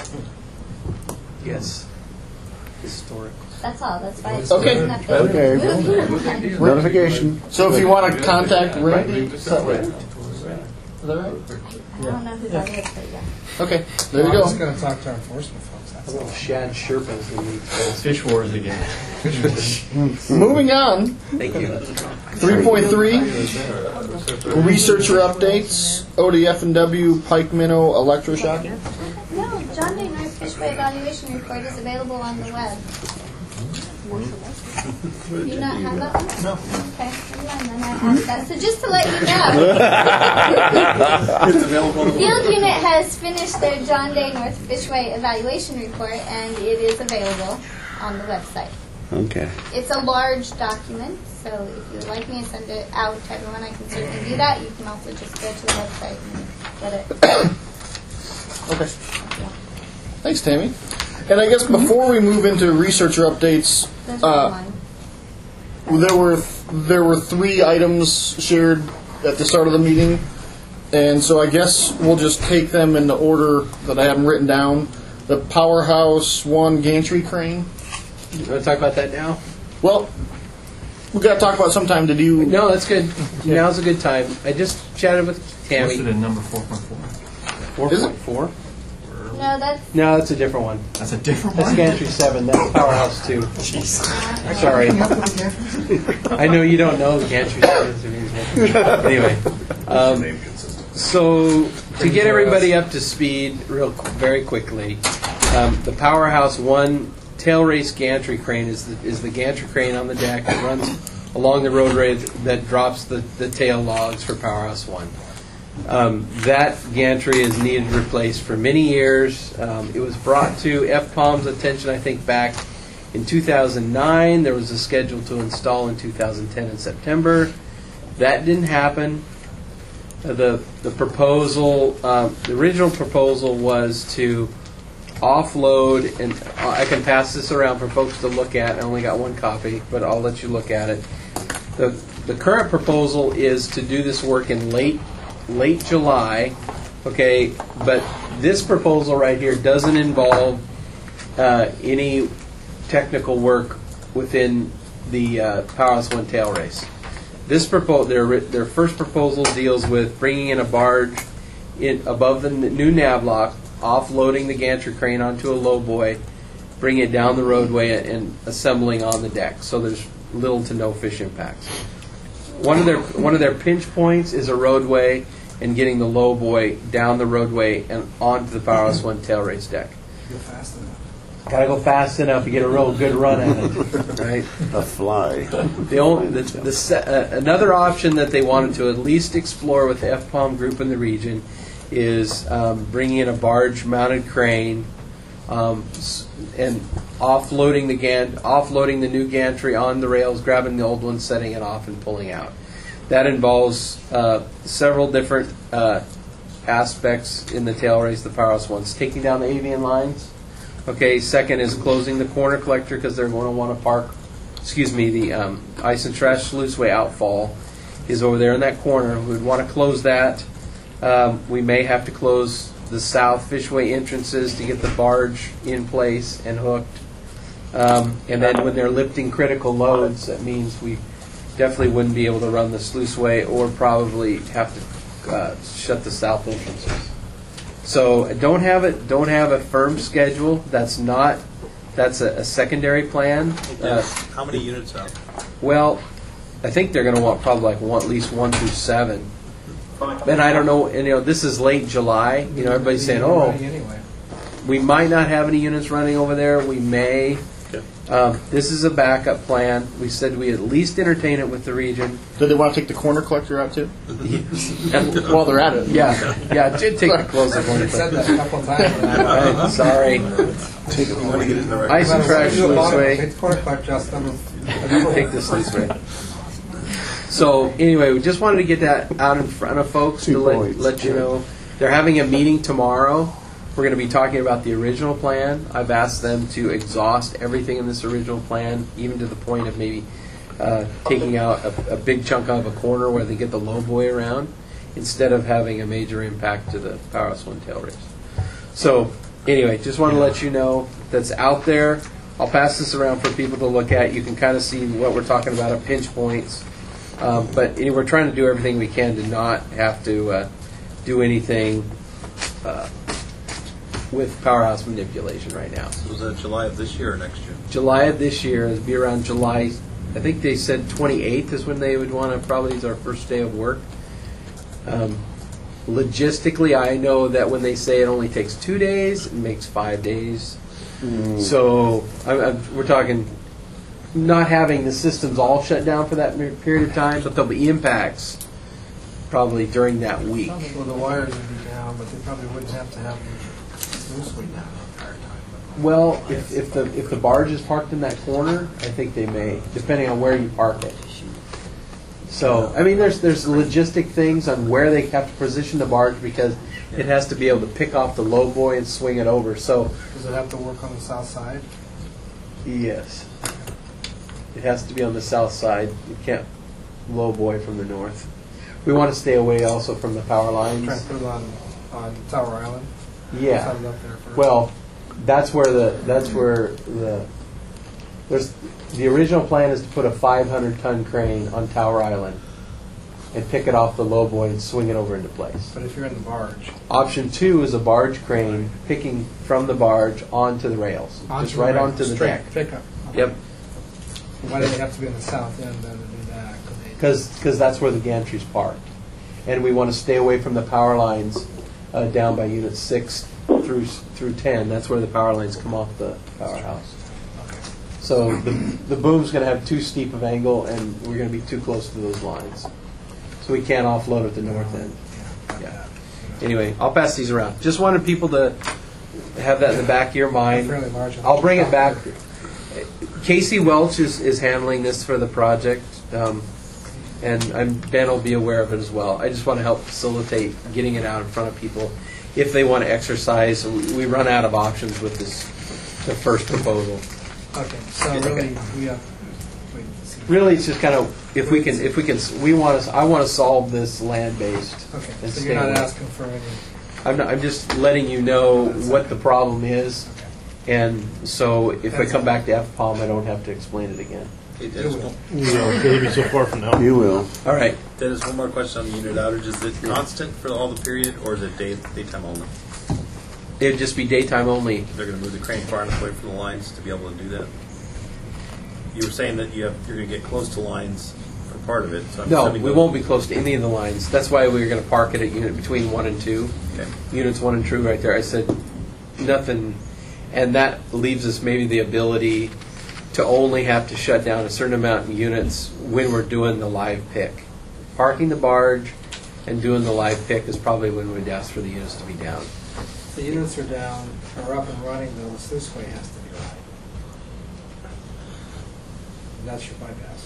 Yes. Historical. That's all. That's why it's Okay. an update. Okay. Notification. So if you want to contact Randy, is that right? Is that right? I don't know who that is, but yeah. Okay, there you I'm just go. going to talk to our enforcement folks. That's A little all. shad Sherpas in these. Fish wars again. Moving on, Thank you. three point three, researcher updates, O D F and W Pike Minnow electroshock. No, John Day North Fishway evaluation report is available on the web. Do you not have that one? No. Okay, never mind, then I have that. So just to let you know, It's available. Field Unit has finished their John Day North Fishway evaluation report, and it is available on the website. Okay. It's a large document, so if you would like me to send it out to everyone, I can certainly do that. You can also just go to the website and get it. Okay. Thanks, Tammy. And I guess before we move into researcher updates, There's uh, one. there were there were three items shared at the start of the meeting, and so I guess we'll just take them in the order that I have them written down. The Powerhouse One gantry crane. You want to talk about that now? Well, we got to talk about sometime. Did you? No, that's good. Now's a good time. I just chatted with Tammy. Listed in number four point four. Four point four. No, that's No, that's a different one. That's a different That's one? Gantry seven. That's Powerhouse two. Sorry. I know you don't know Gantry seven. Anyway, um, so to get everybody up to speed, real very quickly, um, the Powerhouse one tail race gantry crane is the, is the gantry crane on the deck that runs along the roadway that drops the, the tail logs for Powerhouse one. Um, that gantry is needed replaced for many years. Um, it was brought to F POM's attention, I think, back in two thousand nine. There was a schedule to install in two thousand ten in September. That didn't happen. Uh, the the proposal, um, the original proposal was to offload, and I can pass this around for folks to look at. I only got one copy, but I'll let you look at it. The the current proposal is to do this work in late late July, okay, but this proposal right here doesn't involve uh, any technical work within the uh, Powerhouse One tail race. This proposal, their their first proposal deals with bringing in a barge in above the n- new nav lock, offloading the gantry crane onto a lowboy, bringing it down the roadway and, and assembling on the deck. So there's little to no fish impacts. One of their one of their pinch points is a roadway and getting the lowboy down the roadway and onto the Powerhouse One tail race deck. Go fast enough. Gotta go fast enough to get a real good run at it, right? A fly. The only, the, the se- uh, another option that they wanted to at least explore with the F POM group in the region is um, bringing in a barge-mounted crane um, s- and offloading the gan- offloading the new gantry on the rails, grabbing the old one, setting it off, and pulling out. That involves uh, several different uh, aspects in the tail race. The Powerhouse One's taking down the avian lines. Okay, second is closing the corner collector because they're going to want to park, excuse me, the um, ice and trash sluiceway outfall is over there in that corner. We'd want to close that. Um, we may have to close the south fishway entrances to get the barge in place and hooked. Um, and then when they're lifting critical loads, that means we definitely wouldn't be able to run the sluiceway or probably have to uh, shut the south entrances. So don't have it. Don't have a firm schedule. That's not. That's a, a secondary plan. Uh, How many units out? well, I think they're going to want probably like one, at least one through seven. And I don't know. And, you know, this is late July. You know, everybody's saying, "Oh, Anyway. we might not have any units running over there. We may." Um, this is a backup plan. We said we at least entertain it with the region. Did they want to take the corner collector out too? While they're at it. Yeah, yeah, it did take the closer corner You said that collector. a couple of times. Right, sorry. Take it, we want to get it in the right. Ice and trash sluice way. It's corner collector, just number. Take this sluice way. So anyway, we just wanted to get that out in front of folks to let, let you know. They're having a meeting tomorrow. We're going to be talking about the original plan. I've asked them to exhaust everything in this original plan, even to the point of maybe uh, taking out a, a big chunk of a corner where they get the low boy around, instead of having a major impact to the powerhouse one tail race. So anyway, just want to let you know that's out there. I'll pass this around for people to look at. You can kind of see what we're talking about at pinch points. Um, but anyway, we're trying to do everything we can to not have to uh, do anything uh, with powerhouse manipulation right now. So was that July of this year or next year? July of this year, it'll be around July, I think they said twenty-eighth is when they would want to, probably is our first day of work. Um, logistically, I know that when they say it only takes two days, it makes five days. Mm. So I, I, we're talking not having the systems all shut down for that period of time, but there'll be impacts probably during that week. Well, the wires would be down, but they probably wouldn't have to have the sluice way down the entire time. Well, if, if the if the barge is parked in that corner, I think they may, depending on where you park it. So, I mean, there's there's logistic things on where they have to position the barge, because it has to be able to pick off the low boy and swing it over. So, Does it have to work on the south side? yes, it has to be on the south side. You can't low boy from the north. We want to stay away also from the power lines. Try to put it on, on Tower Island? Yeah. Have it up there first. Well, that's where the that's where the there's the original plan is to put a five hundred ton crane on Tower Island and pick it off the low boy and swing it over into place. But if you're in the barge. Option two is a barge crane picking from the barge onto the rails, Onto just the right rail, onto the straight deck. pickup. Okay. Yep. Why do they have to be on the south end then to do that? 'Cause they- Because that's where the gantry's parked, and we want to stay away from the power lines uh, down by unit six through through ten. That's where the power lines come off the powerhouse. So the the boom's going to have too steep of angle, and we're going to be too close to those lines, so we can't offload at the north end. Yeah. Anyway, I'll pass these around. Just wanted people to have that in the back of your mind. Fairly large. I'll bring it back. Casey Welch is, is handling this for the project, um, and I'm, Ben will be aware of it as well. I just want to help facilitate getting it out in front of people if they want to exercise. We, we run out of options with this, the first proposal. Okay, so really, we have, wait, to see. Really, it's just kind of if we can, if we can, we want to. I want to solve this land based. Okay, and so stay you're not away. asking for any, I'm, not, I'm just letting you know what the problem is, and so if I come back to F POM, I don't have to explain it again. Hey, Dennis, one, It'll be so far from now. You will. All right. Dennis, one more question on the unit outage. Is it constant for all the period, or is it day, daytime only? It'd just be daytime only. They're going to move the crane far enough away from the lines to be able to do that? You were saying that you have, you're going to get close to lines for part of it. So I'm No, assuming we those- won't be close to any of the lines. That's why we were going to park it at unit between one and two. Okay. Units one and two right there. I said nothing, and that leaves us maybe the ability to only have to shut down a certain amount of units when we're doing the live pick. Parking the barge and doing the live pick is probably when we'd ask for the units to be down. the units are down, are up and running, though, the sluice way has to be right. And that's your bypass.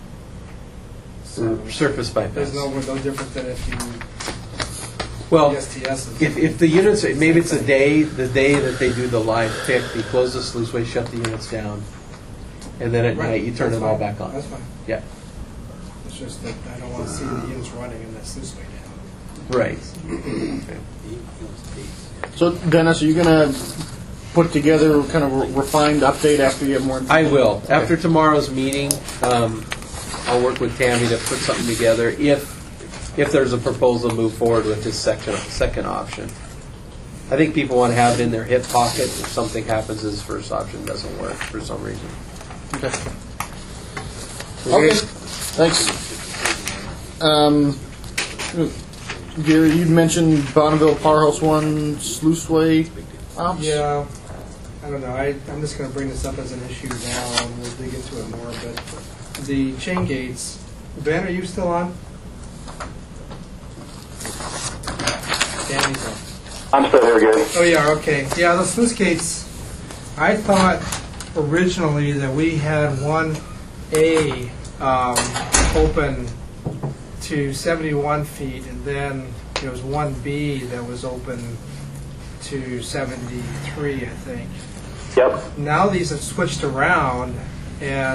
So Surface bypass. there's no, no different than if you, Well, the S T S is. If, if the units, maybe it's a day, the day that they do the live pick, they close the sluiceway, shut the units down, and then at Right, night you turn that's it all fine. back on. That's fine. Yeah, It's just that I don't want to see the units running and that sluice way down. right. So, Dennis, are you going to put together kind of a refined update after you have more I information? will. After tomorrow's meeting, um, I'll work with Tammy to put something together if if there's a proposal to move forward with this second second option. I think people want to have it in their hip pocket if something happens. This first option doesn't work for some reason. Okay. Okay. Thanks. Um, Gary, you'd mentioned Bonneville Powerhouse One sluiceway ops? Yeah, I don't know, I, I'm just gonna bring this up as an issue now, and we'll dig into it more, but the chain gates, Ben, are you still on? Danny's on. I'm still here, Gary. Oh, yeah, okay. Yeah, the sluice gates, I thought originally that we had one A um, open to seventy-one feet, and then there was one B that was open to seventy-three, I think. Yep. Now these have switched around, and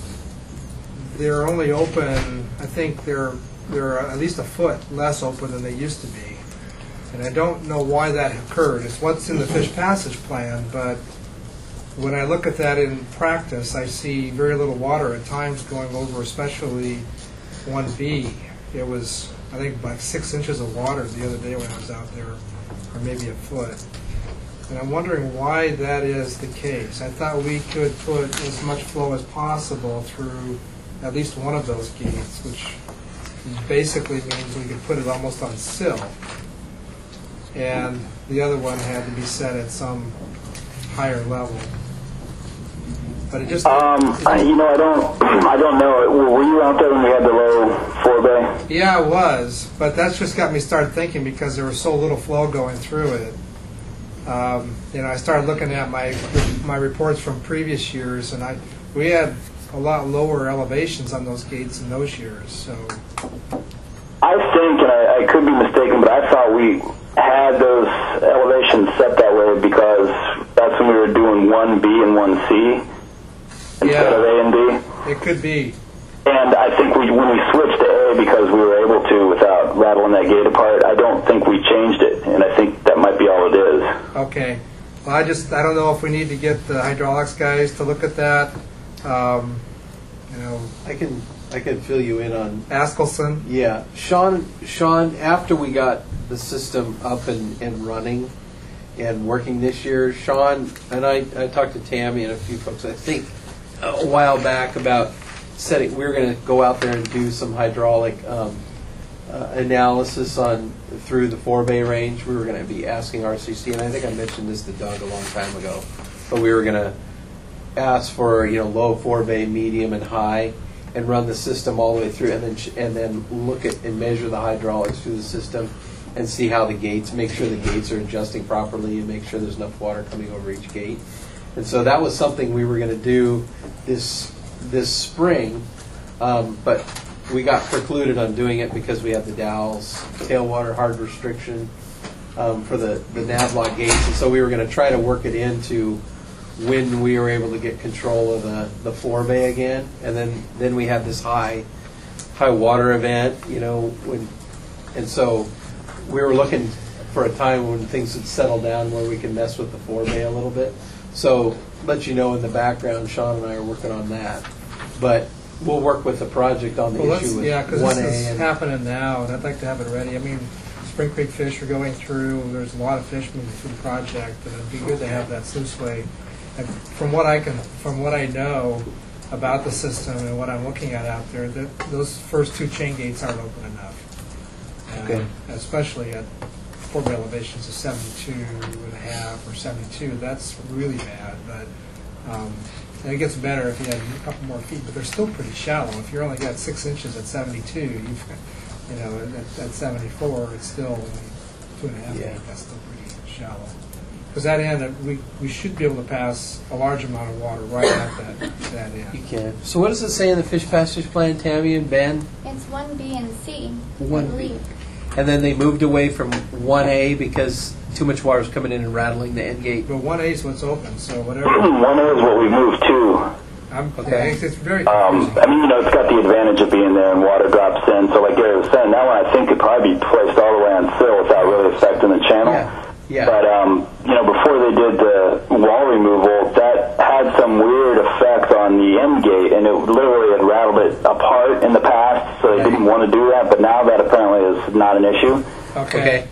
they're only open, I think they're, they're at least a foot less open than they used to be. And I don't know why that occurred. It's what's in the fish passage plan, but when I look at that in practice, I see very little water at times going over, especially one B. It was, I think, like six inches of water the other day when I was out there, or maybe a foot. And I'm wondering why that is the case. I thought we could put as much flow as possible through at least one of those gates, which basically means we could put it almost on sill. And the other one had to be set at some higher level. But it just... Um, I, you know, I don't, I don't know. Were you out there when we had the low four bay? Yeah, I was. But that's just got me started thinking because there was so little flow going through it. Um, you know, I started looking at my my reports from previous years, and I we had a lot lower elevations on those gates in those years. So I think, and I, I could be mistaken, but I thought we had those elevations set that way because that's when we were doing one B and one C instead yeah, of A and D. It could be. And I think we, when we switched to A because we were able to without rattling that gate apart, I don't think we changed it, and I think that might be all it is. Okay. Well, I just, I don't know if we need to get the hydraulics guys to look at that. Um, you know, I can I can fill you in on Askelson. Yeah, Sean. Sean, after we got the system up and, and running and working this year, Sean and I, I talked to Tammy and a few folks, I think, a while back about setting. We were going to go out there and do some hydraulic um, uh, analysis on through the four bay range. We were going to be asking R C C, and I think I mentioned this to Doug a long time ago, but we were going to ask for you know low four bay, medium, and high, and run the system all the way through, and then sh- and then look at and measure the hydraulics through the system, and see how the gates, make sure the gates are adjusting properly, and make sure there's enough water coming over each gate. And so that was something we were going to do this this spring, um, but we got precluded on doing it because we had the Dow's tailwater hard restriction um, for the the Navlock gates, and so we were going to try to work it into when we were able to get control of the, the four bay again, and then, then we had this high high water event, you know, when, and so we were looking for a time when things would settle down where we could mess with the four bay a little bit. So let you know in the background, Sean and I are working on that, but we'll work with the project on the well, issue with yeah, because one A. this is and happening now, and I'd like to have it ready. I mean, Spring Creek fish are going through. There's a lot of fish moving through the project, and it'd be good to have that sluiceway. And from what I can, from what I know about the system and what I'm looking at out there, that those first two chain gates aren't open enough. And okay. Especially at four bay elevations of seventy-two and a half or seventy-two, that's really bad. But um, and it gets better if you have a couple more feet, but they're still pretty shallow. If you only got six inches at seventy-two, you've, you know, at, at seventy-four, it's still only two and a half yeah. feet. That's still pretty shallow. Because that end, we, we should be able to pass a large amount of water right at that, that end. You can. So what does it say in the fish passage plan, Tammy and Ben? It's one B and C, One I believe. And then they moved away from one A because too much water was coming in and rattling the end gate. But one A is what's open, so whatever. one A is what we moved to. I'm, okay. It's, it's very um, I mean, you know, it's got the advantage of being there and water drops in. So like Gary was saying, that one I think could probably be placed all the way on sill without really affecting the channel. Yeah. Yeah. But, um, you know, before they did the wall removal, that had some weird effect on the end gate, and it literally had rattled it apart in the past, so they didn't want to do that, but now that apparently is not an issue. Okay. okay.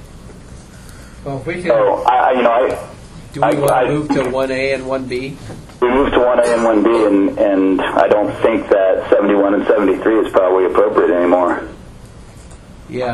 Well, if we can... So, I, you know, I... Do we I, want I, to move to one A and one B? We moved to one A and one B, and, and I don't think that seventy-one and seventy-three is probably appropriate anymore. Yeah.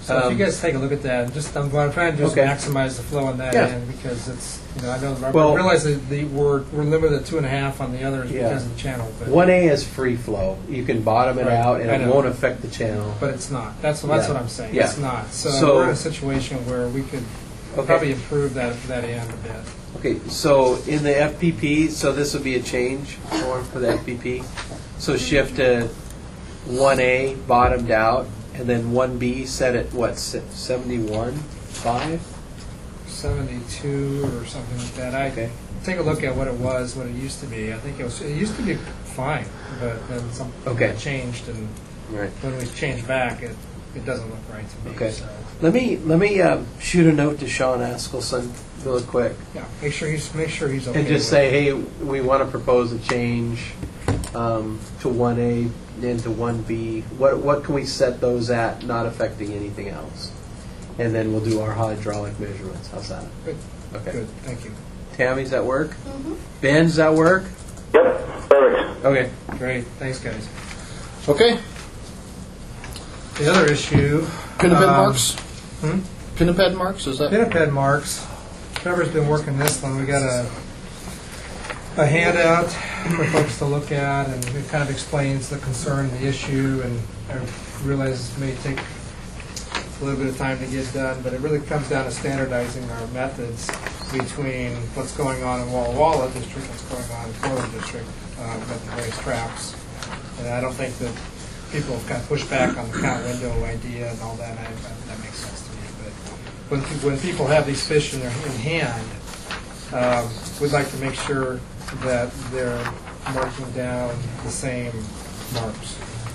So if Um, you guys take a look at that, just um, what I'm trying to do is Okay. maximize the flow on that Yeah. end because it's, you know, I know, I Well- realize that the, we're, we're limited at two and a half on the others Yeah. because of the channel, but. One A is free flow. You can bottom it Right, out, and I it know. won't affect the channel. But it's not. That's that's Yeah. what I'm saying. Yeah. It's not. So, So- we're in a situation where we could Okay. probably improve that that end a bit. Okay, so in the F P P, so this would be a change form for the F P P. So shift to one A bottomed out, and then one B set at what, seventy-one, five? seventy-two or something like that. I Okay. take a look at what it was, what it used to be. I think it was. It used to be fine, but then something Okay. changed, and Right. when we changed back, it it doesn't look right to me. Okay. So, Let me let me um, shoot a note to Sean Askelson really quick, yeah, make sure he's make sure he's okay. and just with say, it. hey, we want to propose a change um, to one A and to one B. What what can we set those at, not affecting anything else? And then we'll do our hydraulic measurements. How's that? Good. Okay. Good. Thank you. Tammy, does that work? Ben, does that work? Yep, perfect. Okay. Great. Thanks, guys. Okay. The other issue. Pinniped um, marks? Hmm? Pinniped marks, is that? Pinniped marks. Trevor's been working this one. We got a a handout for folks to look at, and it kind of explains the concern, the issue, and I realize it may take a little bit of time to get done, but it really comes down to standardizing our methods between what's going on in Walla Walla District, what's going on in Florida District, uh, with the various traps. And I don't think that people have kind of pushed back on the count window idea and all that. I, that makes sense to me. But when pe- when people have these fish in their in hand, um, we'd like to make sure that they're marking down the same marks.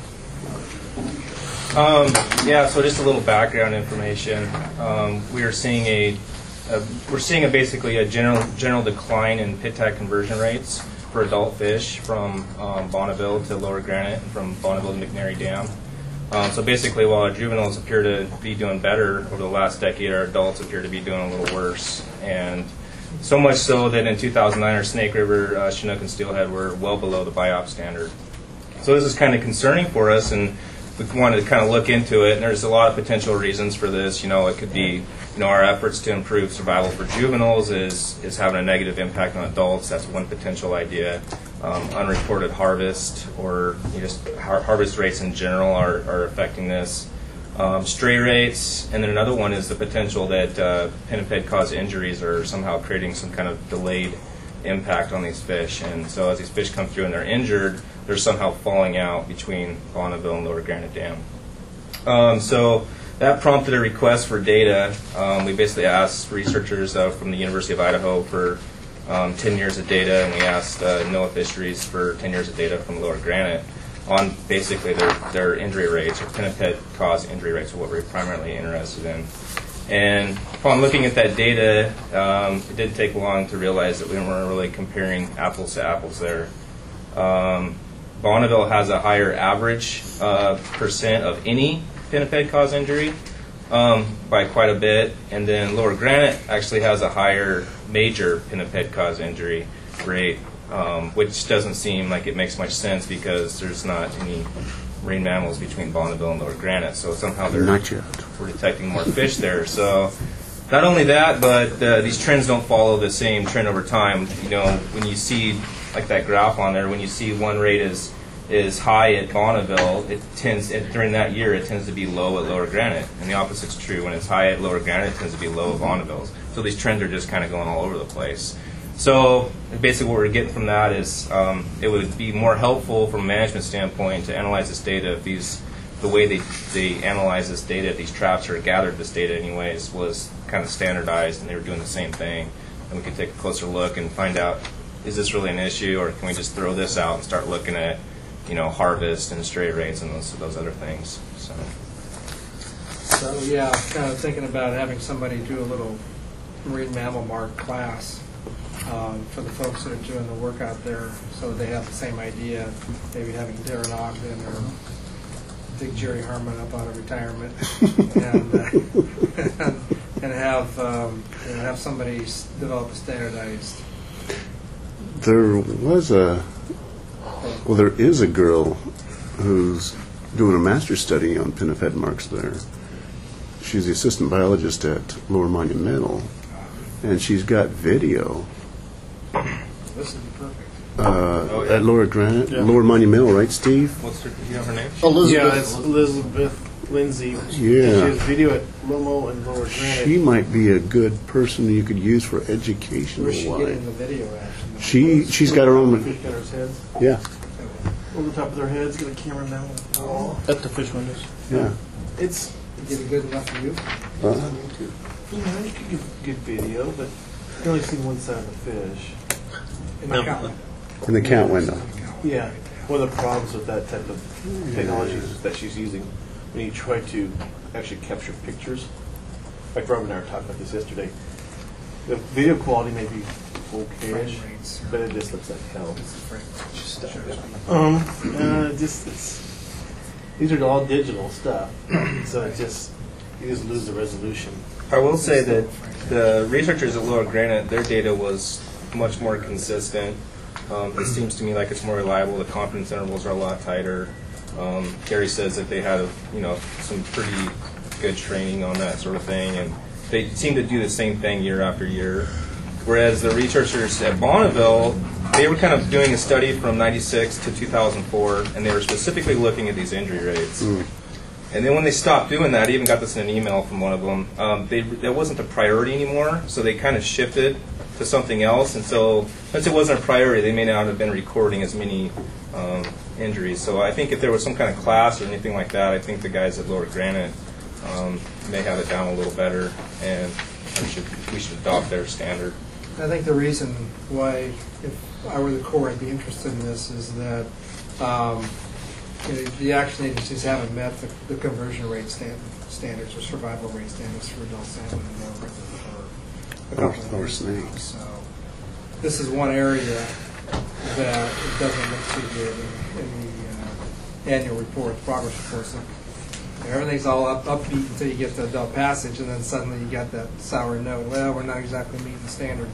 Um, yeah, so just a little background information. Um, we are seeing a, a we're seeing a basically a general general decline in pit tag conversion rates for adult fish from um, Bonneville to Lower Granite and from Bonneville to McNary Dam. Um, so basically, while our juveniles appear to be doing better over the last decade, our adults appear to be doing a little worse. And so much so that in two thousand nine, our Snake River, uh, Chinook, and Steelhead were well below the biop standard. So this is kind of concerning for us, and we wanted to kind of look into it. And there's a lot of potential reasons for this. You know, it could be, you know, our efforts to improve survival for juveniles is is having a negative impact on adults. That's one potential idea. Um, unreported harvest, or you know, just har- harvest rates in general, are, are affecting this. Um, stray rates, and then another one is the potential that uh, pinniped caused injuries are somehow creating some kind of delayed impact on these fish. And so as these fish come through and they're injured, they're somehow falling out between Bonneville and Lower Granite Dam. Um, so that prompted a request for data. Um, we basically asked researchers uh, from the University of Idaho for um, ten years of data, and we asked uh, NOAA Fisheries for ten years of data from Lower Granite on basically their, their injury rates, or pinniped caused injury rates, are what we're primarily interested in. And upon looking at that data, um, it did take long to realize that we weren't really comparing apples to apples there. Um, Bonneville has a higher average uh, percent of any pinniped caused injury um, by quite a bit, and then Lower Granite actually has a higher major pinniped caused injury rate, um, which doesn't seem like it makes much sense because there's not any marine mammals between Bonneville and Lower Granite, so somehow they're Not yet. we're detecting more fish there. So not only that, but uh, these trends don't follow the same trend over time. You know, when you see like that graph on there, when you see one rate is is high at Bonneville, it tends it, during that year it tends to be low at Lower Granite, and the opposite's true. When it's high at Lower Granite, it tends to be low at Bonneville. So these trends are just kind of going all over the place. So basically what we're getting from that is um, it would be more helpful from a management standpoint to analyze this data if these, the way they, they analyze this data, if these traps or gathered this data anyways, was kind of standardized and they were doing the same thing. And we could take a closer look and find out, is this really an issue, or can we just throw this out and start looking at, you know, harvest and stray rates and those, those other things. So. So yeah, kind of thinking about having somebody do a little marine mammal mark class um, for the folks that are doing the work out there, so they have the same idea. Maybe having Darren Ogden or Big Jerry Harmon up out of retirement, and, uh, and have um, you know, have somebody s- develop a standardized. There was a, well, there is a girl who's doing a master's study on pinniped marks there. She's she's the assistant biologist at Lower Monumental, and she's got video This would be perfect. uh, Oh, yeah. at Lower Granite, Yeah. Lower Monumental, right, Steve? What's her, do you know her name? Yeah, it's Elizabeth Lindsay. Yeah. She has video at Lomo and Lower Granite. She might be a good person you could use for educational Where's she wise. getting the video at? She she's got her own. Fish cutters' heads. Yeah, Over the top of their heads, get a camera down the wall. At the fish windows. yeah. It's Is it good enough for you? Uh, It's on YouTube. you know, you can get good video, but you only see one side of the fish. In the count. in the count window. Yeah. One of the problems with that type of technology is that she's using when you try to actually capture pictures. Like Rob and I were talking about this yesterday. The video quality may be okay-ish, Frame rates. but it just looks like hell. It's the frame. Just shows me. Um, uh, just it's these are all digital stuff, so it just you just lose the resolution. I will say that the researchers at Lower Granite, their data was much more consistent. Um, it seems to me like it's more reliable. The confidence intervals are a lot tighter. Um, Gary says that they had, a, you know, some pretty good training on that sort of thing, and they seem to do the same thing year after year. Whereas the researchers at Bonneville, they were kind of doing a study from ninety-six to two thousand four, and they were specifically looking at these injury rates. And then when they stopped doing that, I even got this in an email from one of them, um, they, that wasn't a priority anymore, so they kind of shifted to something else. And so since it wasn't a priority, they may not have been recording as many um, injuries. So I think if there was some kind of class or anything like that, I think the guys at Lower Granite um, may have it down a little better, and we should, we should adopt their standard. I think the reason why, if I were the Corps, I'd be interested in this is that um, you know, the action agencies haven't met the, the conversion rate stand, standards or survival rate standards for adult salmon and more for a couple of Or years now. snakes. So this is one area that it doesn't look too good in, in the uh, annual report, progress report. So everything's all up, upbeat until you get to adult passage, and then suddenly you got that sour note. Well, we're not exactly meeting the standard.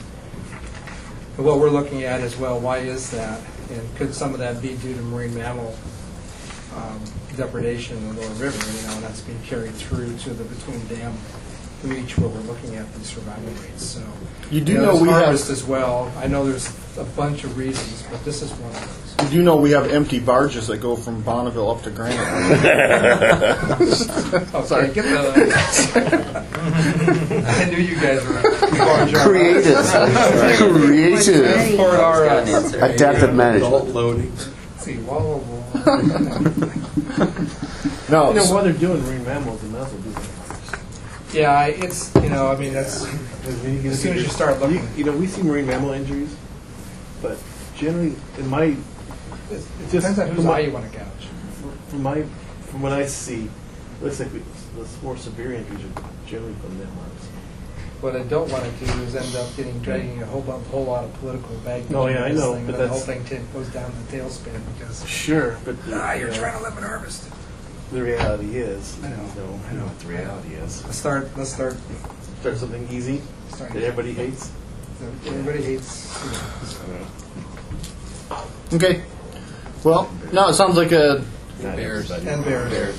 But what we're looking at is, well, why is that? And could some of that be due to marine mammal um, depredation in the lower river? You know, and that's being carried through to the between dam reach where we're looking at these survival rates. So You do know, know there's we have- harvest as well. I know there's a bunch of reasons, but this is one of those. You do know we have empty barges that go from Bonneville up to Granite. Oh, sorry. Get the. I knew you guys were Creative. Creative. For our uh, Adaptive management. Loading. let's see, wall, wall. No, You know, so- while they're doing marine mammals, they might as well do that. Yeah, I- it's you know, I mean that's as soon as you start looking. You, you know, we see marine mammal injuries, but generally, in my, It it's just depends on whose from my- eye you want to gouge. From my, from what I see, it looks like we, the more severe injuries are generally from them ones. What I don't want to do is end up getting dragging a whole bunch, whole lot of political baggage. No, yeah, I into this know, thing, but and then the whole that's- thing t- goes down the tailspin because Sure, but the, ah, you're uh, trying to limit harvest. the reality is, I know. you know, I know what the reality is. Let's start. Let's start. Start something easy Start. that everybody hates. Everybody hates. You know, Okay. Well, no, it sounds like a. Bears. and bears.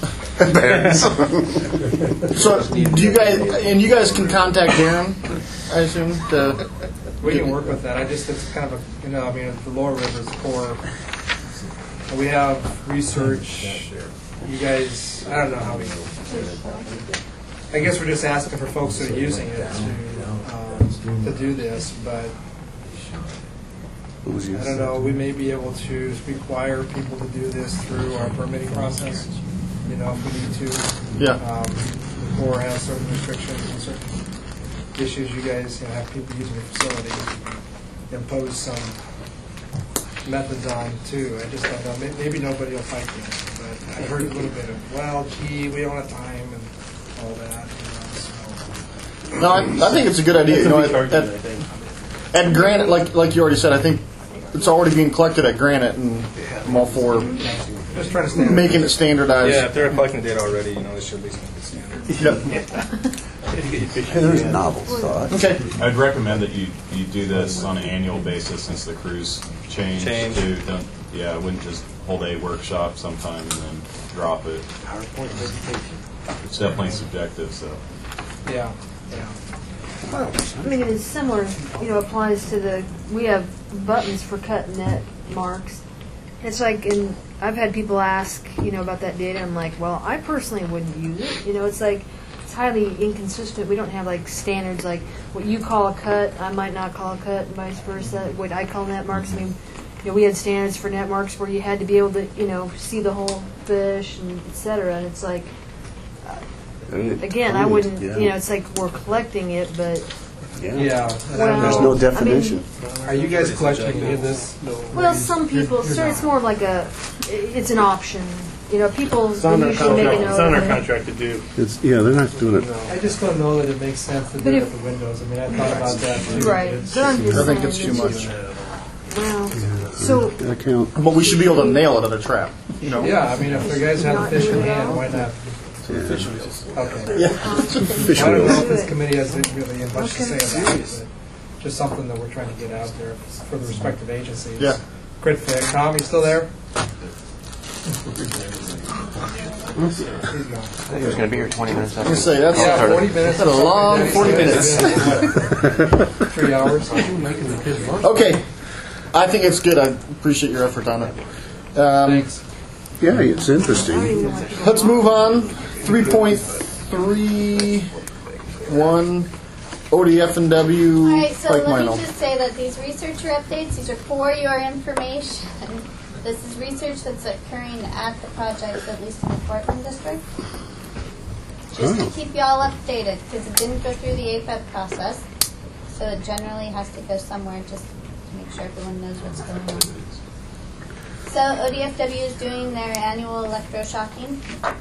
So, do you guys and you guys can contact Darren, I assume. To, We can work with that. I just it's kind of a you know I mean the lower rivers core. We have research. You guys, I don't know how we. I guess we're just asking for folks that are using it to um, to do this, but I don't know. We may be able to require people to do this through our permitting process. You know, if we need to. Yeah. Um, the Corps has certain restrictions and certain issues. You guys you know, have people using your facility. Impose some methods on too. I just don't know. May- Maybe nobody will fight this, but I heard a little bit of, well, gee, we don't have time and all that. You know, so. no, I, I think it's a good idea. You know, at, at, at Granite, like like you already said, I think it's already being collected at Granite, and I'm all for Just trying to stand making it standardized. Yeah, if they're collecting data already, you know, they should at least make it standard. Yep. There's novel thought. Okay. I'd recommend that you, you do this on an annual basis since the crews change. Change. To, don't, yeah, I wouldn't just hold a workshop sometime and then drop it. PowerPoint presentation. it's definitely subjective. So Yeah, yeah. I mean, it's similar, you know, applies to the, we have buttons for cut net marks. It's like, and I've had people ask, you know, about that data. I'm like, well, I personally wouldn't use it. You know, it's like, it's highly inconsistent. We don't have like standards like what you call a cut, I might not call a cut, and vice versa. What I call net marks. I mean, you know, we had standards for net marks where you had to be able to, you know, see the whole fish and et cetera. And it's like, again, I wouldn't, Yeah. you know, it's like we're collecting it, but Yeah. Yeah. Well, There's no I definition. mean, Are you guys collecting in this? well, some people, sir, it's more of like a, it's an option. You know, people It's on our usually make a contract, note. it's on our of it. contract to do. It's, yeah, they're not doing it. I just don't know that it makes sense to do But it if- at the windows. I mean, I thought about that too. Right. It's- But I'm just I think it's saying too it's- much. Wow. So, That count. But we should be able to nail it at a trap. You know. Yeah, I mean, if the guys have a fish in hand, why not? Fish wheels. Okay. Yeah. Fish I don't know wheels. if this committee has really much to Okay. say about it, but just something that we're trying to get out there for the respective agencies. Yeah. Crit Fig. Tom, you still there? He's gone. He was going to be here twenty minutes I after. was gonna say, that's Yeah, forty minutes. That's a long forty minutes. Three hours. Okay. I think it's good. I appreciate your effort on it. Um, Yeah, it's interesting. Let's move on. three point three one O D F and W All right, so Pike let Minor. me just say that these researcher updates, these are for your information. This is research that's occurring at the project, at least in the Portland district. Just to Oh. keep y'all updated, because it didn't go through the A F E P process, so it generally has to go somewhere just to make sure everyone knows what's going on. So O D F W is doing their annual electroshocking.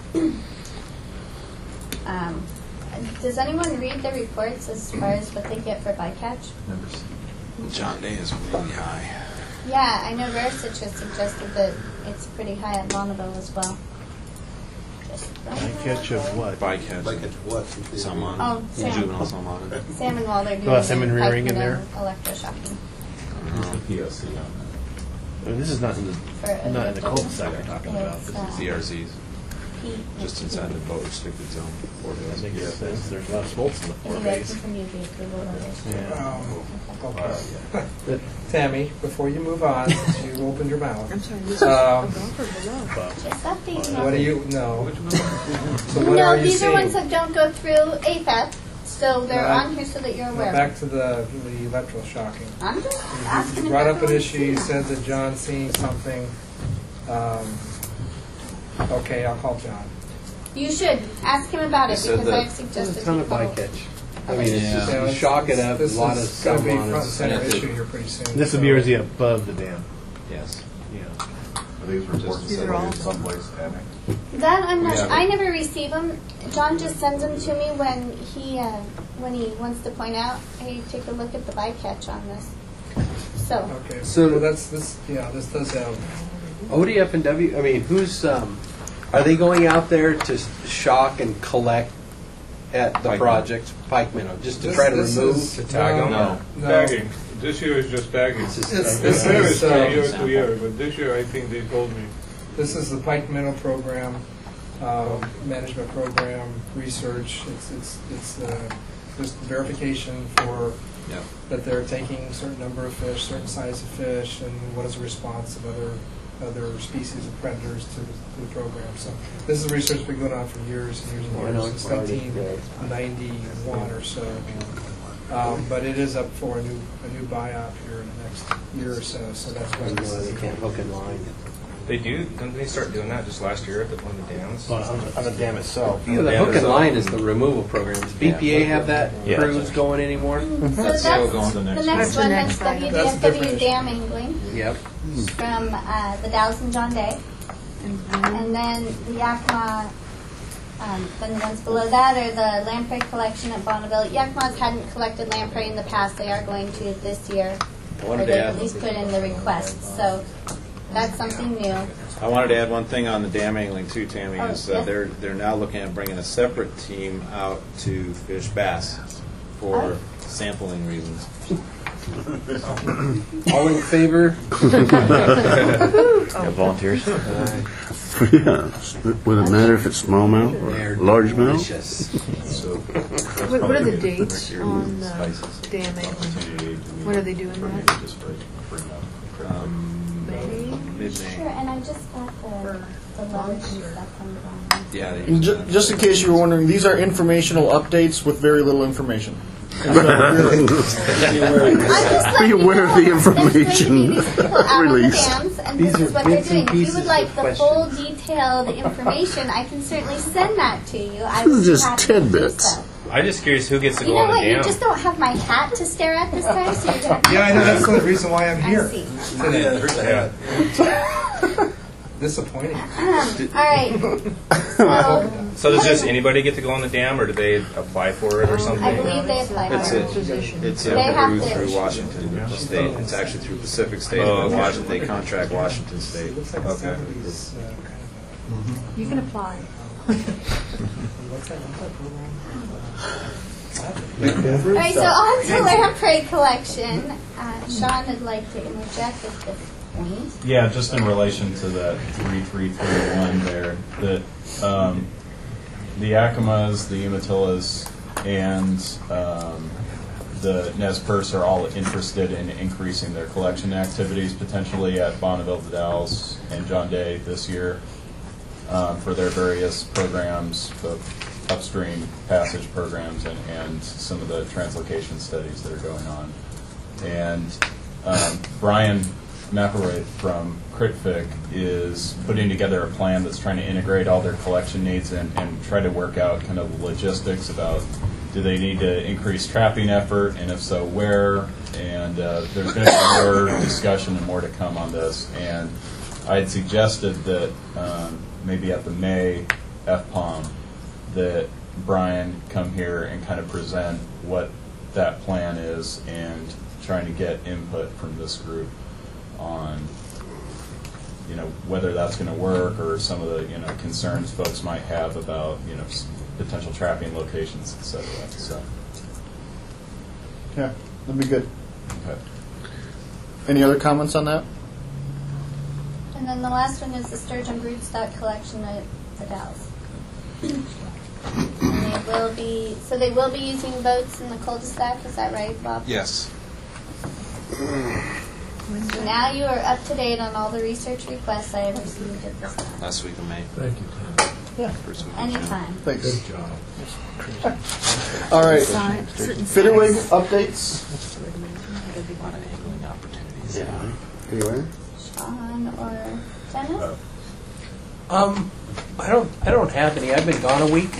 um, does anyone read the reports as far as what they get for bycatch? John Day is really high. Yeah, I know Versich has suggested that it's pretty high at Bonneville as well. Just Catch of what? Bycatch. Bycatch what? Salmon. Oh, salmon. Juvenile salmon. Salmon while they're doing Oh, salmon the rearing in Pike there? Minnow electroshocking. P O C on that. I mean, this is not in the, For not in the O D F W. cul-de-sac we're talking about. It's, This uh, is Z R Zs. P- Just inside the boat restricted zone. That makes sense. There's a lot of smolts in the Can four you guys bays. continue the approval orders? Yeah. Um, okay. Tammy, before you move on, since you opened your mouth. I'm sorry, this is Um, above or below? Just updating What do you? you, no. So what No, are you these are ones seeing? that don't go through A F E P, so they're Right. on here so that you're Now aware. back to the, the electroshocking. I'm just You asking if brought up an everyone's issue, seen you it. said that John's seeing something. Um, Okay, I'll call John. You should ask him about He it said because that- I've suggested There's a ton of people- bycatch. I mean, it's just, Yeah, you shock it up, a this lot of is gonna be salmon front and is. center and it- issue here pretty soon. This would be already above the dam. Yes. Yeah. Are these reports These are all- someplace, Tammy? That I'm not. Yeah, Sure. but- I never receive them. John just sends them to me when he uh, when he wants to point out, hey, take a look at the bycatch on this. So Okay, So- so that's, this, yeah, this does have, O D F and W, I mean, who's, um, are they going out there to shock and collect at the Pike project, Pike Minnow, just to This- try to this remove? is- To tag no, them? No. no. Tagging. This year is just tagging. It's just- It's- This this year is, is from uh, year to year, but this year I think they told me. This is the Pike Minnow program, um, management program, research. It's it's it's uh, just verification for Yep. that they're taking a certain number of fish, certain size of fish, and what is the response of other other species of predators to the, to the program. So this is research been going on for years and years and Oh, I years know, since it's already nineteen ninety-one or so. Um, but it is up for a new a new buy-off here in the next year or so. So that's why this is They can't hook and line. They do, didn't they start doing that just last year at the, one of the dams? On, on the- on the dam itself. Yeah, the hook and line is the removal program. Does B P A have that Yeah. cruise going anymore? So That's that's still going to the next next year. one. That's That's the W next D That's F a W different Dam Angling Yep. from uh, the Dallas and John Day. And then the Yakima, um, then the ones below that are the lamprey collection at Bonneville. Yakima's hadn't collected lamprey in the past. They are going to this year. I Or wanted to they add, at least put in the request. So that's something new. I wanted to add one thing on the dam angling too, Tammy, Oh, is uh, yeah. they're, they're now looking at bringing a separate team out to fish bass for Oh. sampling reasons. All in favor? Got volunteers? Yeah. Would it matter if it's smallmouth or largemouth? What, what are the dates on the dam anyway? When are they doing that? Sure, and I just got the, the letter and stuff from them. Yeah. And ju- just in case you were wondering, these are informational updates with very little information. Be aware of the information released. Dams, and this is what they're doing. If you would like the full detailed information, I can certainly send that to you. I This would is be just happy to do tidbits. so. I'm just curious who gets to You go know on the what? You dam. just don't have my hat to stare at this time, so you're gonna. Yeah, I know, that's the reason why I'm I here. see. Today. Disappointing. All right. So, So does just anybody get to go on the dam, or do they apply for it or something? I believe they apply for It's it. it. It's They have approved to- through Washington State. It's actually through Pacific State, Oh, but okay. Washington, they contract Washington State. Okay. You can apply. All right, so on to lamprey collection. Uh, Sean would like to interject at this point. Yeah, just in relation to that three three three one there, that um, the Yakimas, the Umatillas, and um, the Nez Perce are all interested in increasing their collection activities potentially at Bonneville, Dalles, and John Day this year um, for their various programs, both upstream passage programs and, and some of the translocation studies that are going on. And um, Brian McElroy from CritFic is putting together a plan that's trying to integrate all their collection needs and, and try to work out kind of the logistics about do they need to increase trapping effort, and if so, where? And uh, there's going to be more discussion and more to come on this. And I had suggested that um, maybe at the May F POM that Brian come here and kind of present what that plan is and trying to get input from this group on, you know, whether that's going to work or some of the, you know, concerns folks might have about, you know, s- potential trapping locations, et cetera. So, Yeah, that'd be good. okay. Any other comments on that? And then the last one is the sturgeon broodstock collection at the Dalles. And they will be, so they will be using boats in the cul-de-sac, is that right, Bob? Yes. So now you are up to date on all the research requests I have received at this time. Last week of May. Thank you. Yeah. First week of June. Anytime. Thanks. Good job. All right. Science. Fitterwig updates. A lot of angling opportunities. Yeah. Anyway? Sean or Dennis? Um, I don't, I don't have any. I've been gone a week.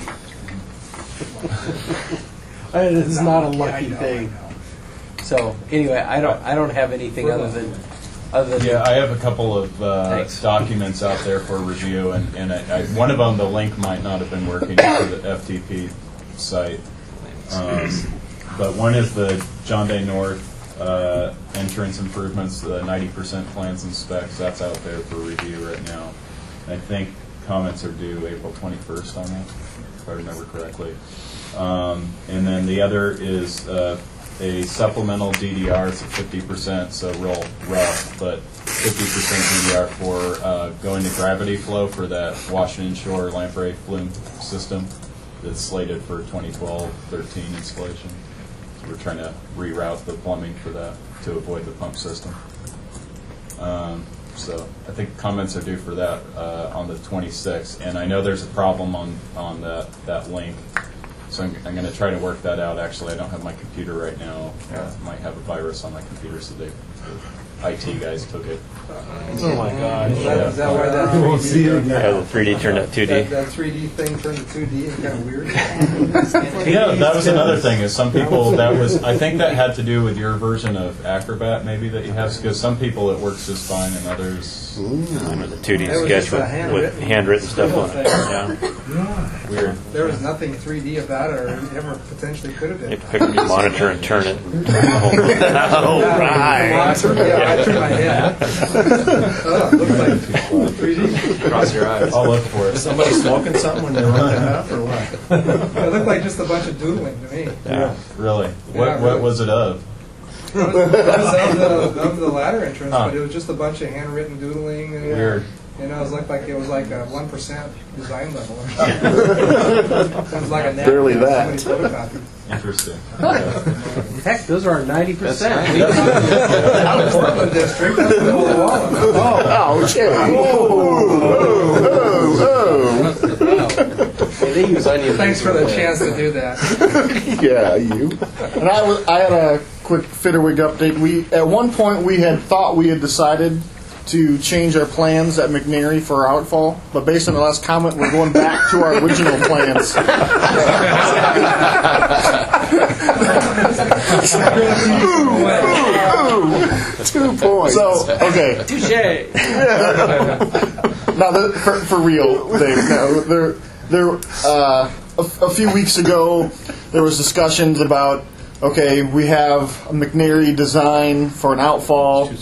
It is not a lucky thing. So anyway, I don't, I don't have anything other than, other than. Yeah, I have a couple of uh, Thanks. documents out there for review, and, and I, I, one of them, the link might not have been working for the F T P site. Um, but one is the John Day North uh, entrance improvements, the ninety percent plans and specs. That's out there for review right now. I think comments are due April twenty-first on that, if I remember correctly. Um, and then the other is uh, a supplemental D D R. It's at fifty percent, so real rough, but fifty percent D D R for uh, going to gravity flow for that Washington Shore lamprey flume system that's slated for twenty twelve thirteen installation. So we're trying to reroute the plumbing for that to avoid the pump system. Um, so I think comments are due for that uh, on the twenty-sixth, and I know there's a problem on on that that link. So I'm, I'm going to try to work that out. Actually, I don't have my computer right now. Uh, might have a virus on my computer, so they, the I T guys took it. Oh my gosh. Is that, is that why that We won't see it three D, Yeah, the three D turned out two D. that, that three D thing turned to two D and kind of weird? Yeah, that was another thing. Is some people that was I think that had to do with your version of Acrobat, maybe that you have, because some people it works just fine, and others. I remember the two D That was sketch just a with, with handwritten- handwritten stuff on it. Yeah. Yeah. Weird. There was nothing three D about it, or ever potentially could have been. You pick up your monitor and turn it. Oh, right. Yeah, I turned my head. Oh, it looks like three D. Cross your eyes. I'll look for it. Somebody smoking something when they run that up, or what? It looked like just a bunch of doodling to me. Yeah, really. Yeah, What what really. was it of? It was, it was of, the, of the ladder entrance, Huh. but it was just a bunch of handwritten doodling. And, Weird. You know, it was like, like it was like a one percent design level. It was like a napkin. Barely that. Somebody photocopied. Interesting. Heck, those are ninety percent. Out of Portland district, that's the whole wall. Oh, shit. Hey, they use onion. Thanks for the chance to do that. Yeah, you. And I, was, I had a quick Fitterwig update. We at one point we had thought we had decided to change our plans at McNary for our outfall, but based on the last comment, we're going back to our original plans. Two points. So okay. Touche. Now, the, for, for real, Dave. No, there, there. Uh, a, a few weeks ago, there was discussions about okay, we have a McNary design for an outfall.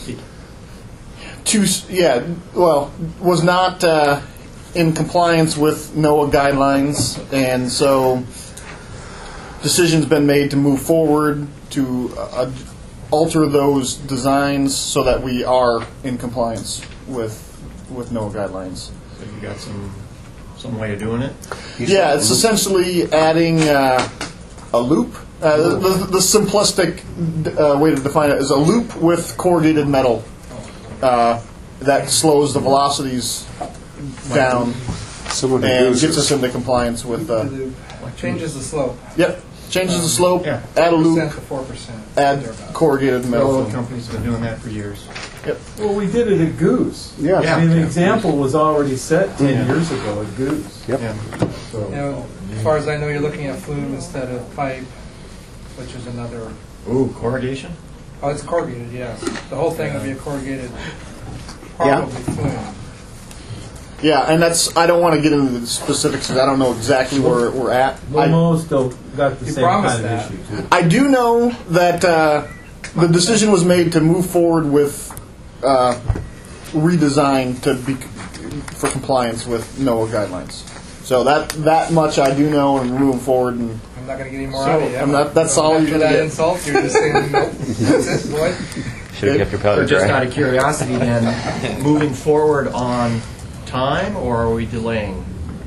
Too, yeah, well, was not uh, in compliance with NOAA guidelines, and so decision's been made to move forward to uh, alter those designs so that we are in compliance with with NOAA guidelines. So you got some some way of doing it? Yeah, it's essentially adding uh, a loop. Uh, the, the, the simplistic uh, way to define it is a loop with corrugated metal uh, that slows the velocities down Someone and gooses. gets us into compliance with. Uh, Changes the slope. yep, changes the slope. Yeah. Add a percent loop. to four percent. Add corrugated metal. Railroad film. companies have been doing that for years. Yep. Well, we did it at Goose. Yeah. I mean, the Yeah. example was already set ten Yeah. years ago at Goose. Yep. Yeah. So, You know, as far as I know, you're looking at flume instead of pipe, which is another. Ooh, corrugation? Oh, it's corrugated, yes. The whole thing would be a corrugated, Yeah. probably flume. Yeah, and that's. I don't want to get into the specifics because I don't know exactly where we're at. I, Lomo still got the You same promised kind of that. issue, too. I do know that uh, the decision was made to move forward with uh, redesign to be for compliance with NOAA guidelines. So that that much I do know, and moving forward. And I'm not going to get any more So, out of you. I'm not- that's So all after you're gonna that get. insult, you're just saying, nope, that's it, boy. Should have kept your powder Or just dry. out of curiosity then, moving forward on time, or are we delaying?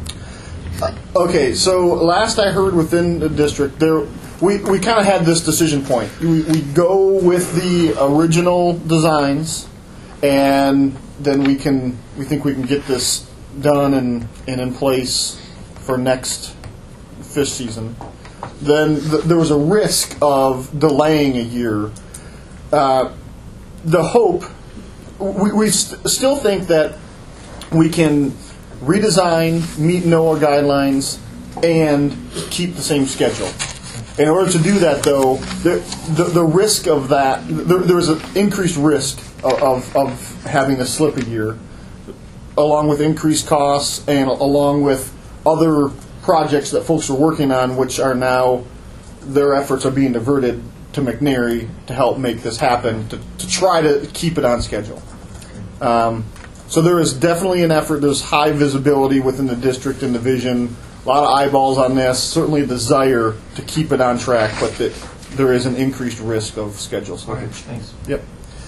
Okay, so last I heard within the district, there we, we kind of had this decision point. We, we go with the original designs, and then we can we think we can get this done and, and in place for next fish season. Then th- there was a risk of delaying a year. Uh, the hope, we, we st- still think that we can redesign, meet NOAA guidelines, and keep the same schedule. In order to do that, though, the, the, the risk of that, there, there is an increased risk of, of, of having to slip a year, along with increased costs and along with other projects that folks are working on, which are now, their efforts are being diverted to McNary to help make this happen, to, to try to keep it on schedule. Um, so there is definitely an effort. There's high visibility within the district and division. A lot of eyeballs on this. Certainly a desire to keep it on track, but that there is an increased risk of schedule slippage. Thanks. Yep.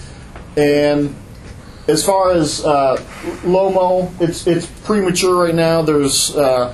And as far as uh, Lomo, it's it's premature right now. There's uh,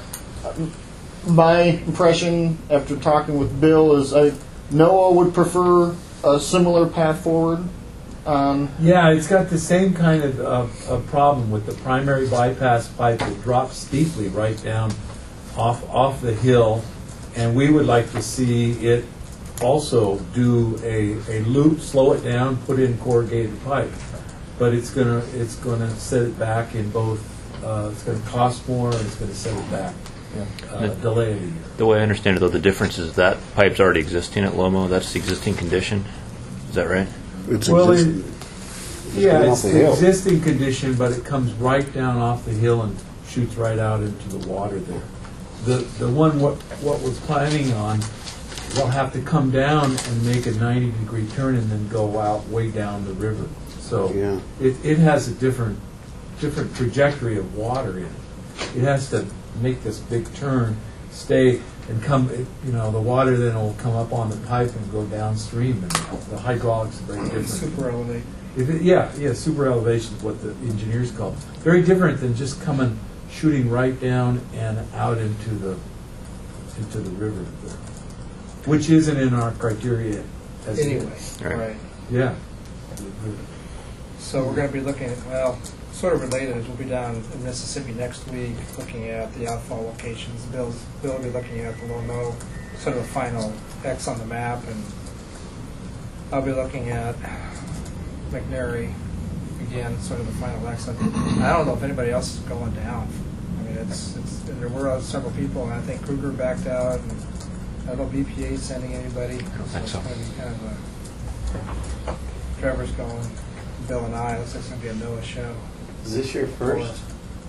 my impression after talking with Bill is I NOAA would prefer a similar path forward. Um, Yeah, it's got the same kind of uh, uh, problem with the primary bypass pipe that drops steeply right down off off the hill, and we would like to see it also do a, a loop, slow it down, put in corrugated pipe. But it's gonna it's gonna set it back in both. Uh, it's gonna cost more, and it's gonna set it back. Uh, delay it a year. The way I understand it, though, the difference is that pipe's already existing at Lomo. That's the existing condition. Is that right? It's Well, it, exist- yeah, coming it's off the the hill. existing condition, but it comes right down off the hill and shoots right out into the water there. The the one what what we're planning on will have to come down and make a ninety degree turn and then go out way down the river. So Yeah. it it has a different different trajectory of water in it. It has to make this big turn, stay, and come, it- you know, the water then will come up on the pipe and go downstream, and the hydraulics are very different. Super elevate. If it, yeah, yeah, super elevation is what the engineers call it. Very different than just coming, shooting right down and out into the into the river, which isn't in our criteria. As it Anyway, is. right. Yeah. So we're going to be looking at, well, sort of related, is we'll be down in Mississippi next week looking at the outfall locations. Bill's, Bill will be looking at the Lomo, sort of a final X on the map, and I'll be looking at McNary again, sort of the final X. And I don't know if anybody else is going down. I mean, it's, it's and there were several people, and I think Kruger backed out, and I don't know if B P A is sending anybody. I don't think it's so. going to be kind of a, Trevor's going, Bill and I, looks like it's going to be a Noah show. Is this your first?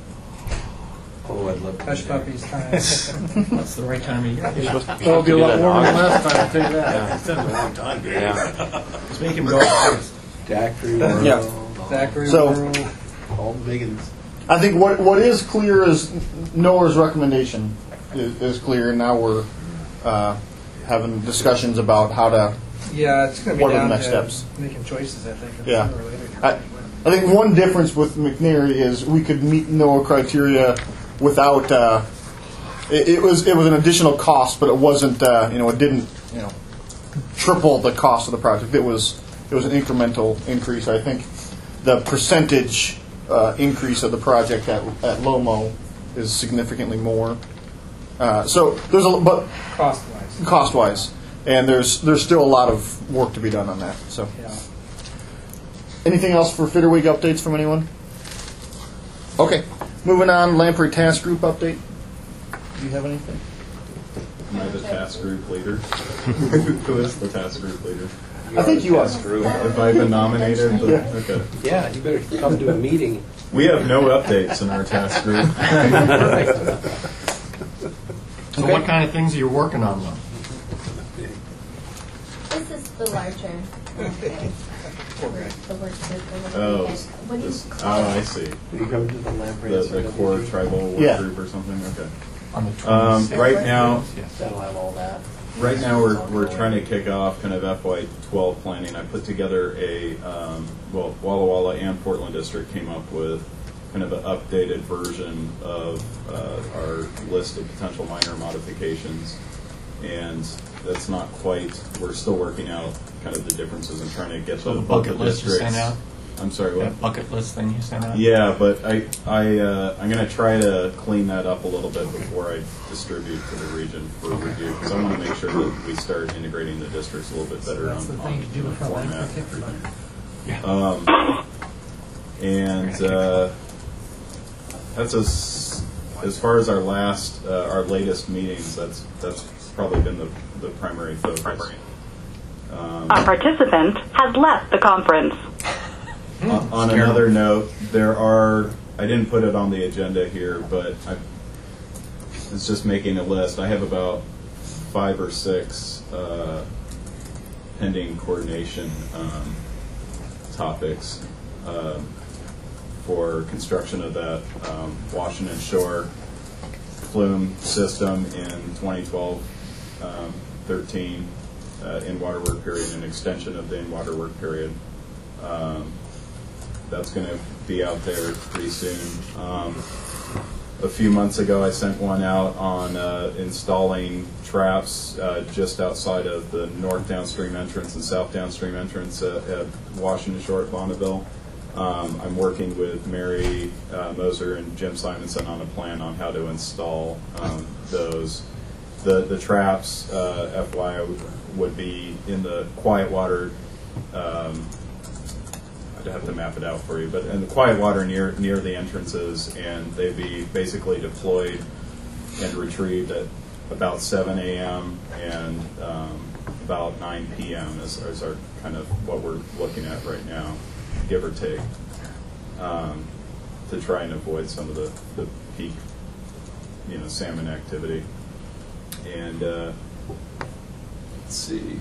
Oh, I'd love to. Hush puppies time. That's the right time of year. You're supposed to- Well, it'll be a lot do that in warmer than August. last time, I'll tell you that. Yeah. It's been a long time, dude. Yeah. Let's make him go first. Daiquiri World. Yeah. Zachary So- World. All the big ones. I think what what is clear is Noah's recommendation is, is clear, and now we're uh, having discussions about how to. Yeah, it's going to be What are the down next to steps? making choices, I think. Yeah. sooner or later. I, I think one difference with McNary is we could meet NOAA criteria without. Uh, it, it was it was an additional cost, but it wasn't. Uh, you know, it didn't. You know, triple the cost of the project. It was it was an incremental increase. I think the percentage uh, increase of the project at at Lomo is significantly more. Uh, so there's a but Cost-wise. cost wise, and there's there's still a lot of work to be done on that. So. Yeah. Anything else for Fitter Week updates from anyone? Okay. Moving on, Lamprey Task Group update. Do you have anything? Am I the task group leader? Who is the task group leader? I think you are. Have I been nominated? Yeah. Okay. Yeah, you better come to a meeting. We have no updates in our task group. So what kind of things are you working on, though? This is the larger. Okay. The work group or whatever Oh, you guys- what do you this, call oh, it? I see. You come to the Lamprey. The, the core tribal work Yeah. group or something. Okay. On the Um, twenty-sixth? right now, That'll have all that. right now we're we're trying to kick off kind of F Y twelve planning. I put together a um, well, Walla Walla and Portland District came up with kind of an updated version of uh, our list of potential minor modifications, and that's not quite. We're still working out kind of the differences and trying to get So the, the both bucket the list you districts. sent out? I'm sorry, what? That bucket list thing you sent out? Yeah, but I, I, uh, I'm going to try to clean that up a little bit before I distribute to the region for review, because I want to make sure that we start integrating the districts a little bit better on, That's the on thing you do the with our format. Yeah. Um, and uh, that's as as far as our last, uh, our latest meetings. That's that's probably been the the primary focus. Um, A participant has left the conference. On on another note, there are, I didn't put it on the agenda here, but I, it's just making a list. I have about five or six uh, pending coordination um, topics um, for construction of that um, Washington Shore flume system in twenty twelve thirteen uh, in-water work period, an extension of the in-water work period. Um, That's going to be out there pretty soon. Um, a few months ago, I sent one out on uh, installing traps uh, just outside of the north downstream entrance and south downstream entrance at, at Washington Shore at Bonneville. Um, I'm working with Mary uh, Moser and Jim Simonson on a plan on how to install um, those. The the traps, uh, F Y I, would be in the quiet water. Um, I'd have to map it out for you, but in the quiet water near near the entrances, and they'd be basically deployed and retrieved at about seven a m and um, about nine p m is, is our kind of what we're looking at right now, give or take, um, to try and avoid some of the, the peak, you know, salmon activity. And uh, let's see.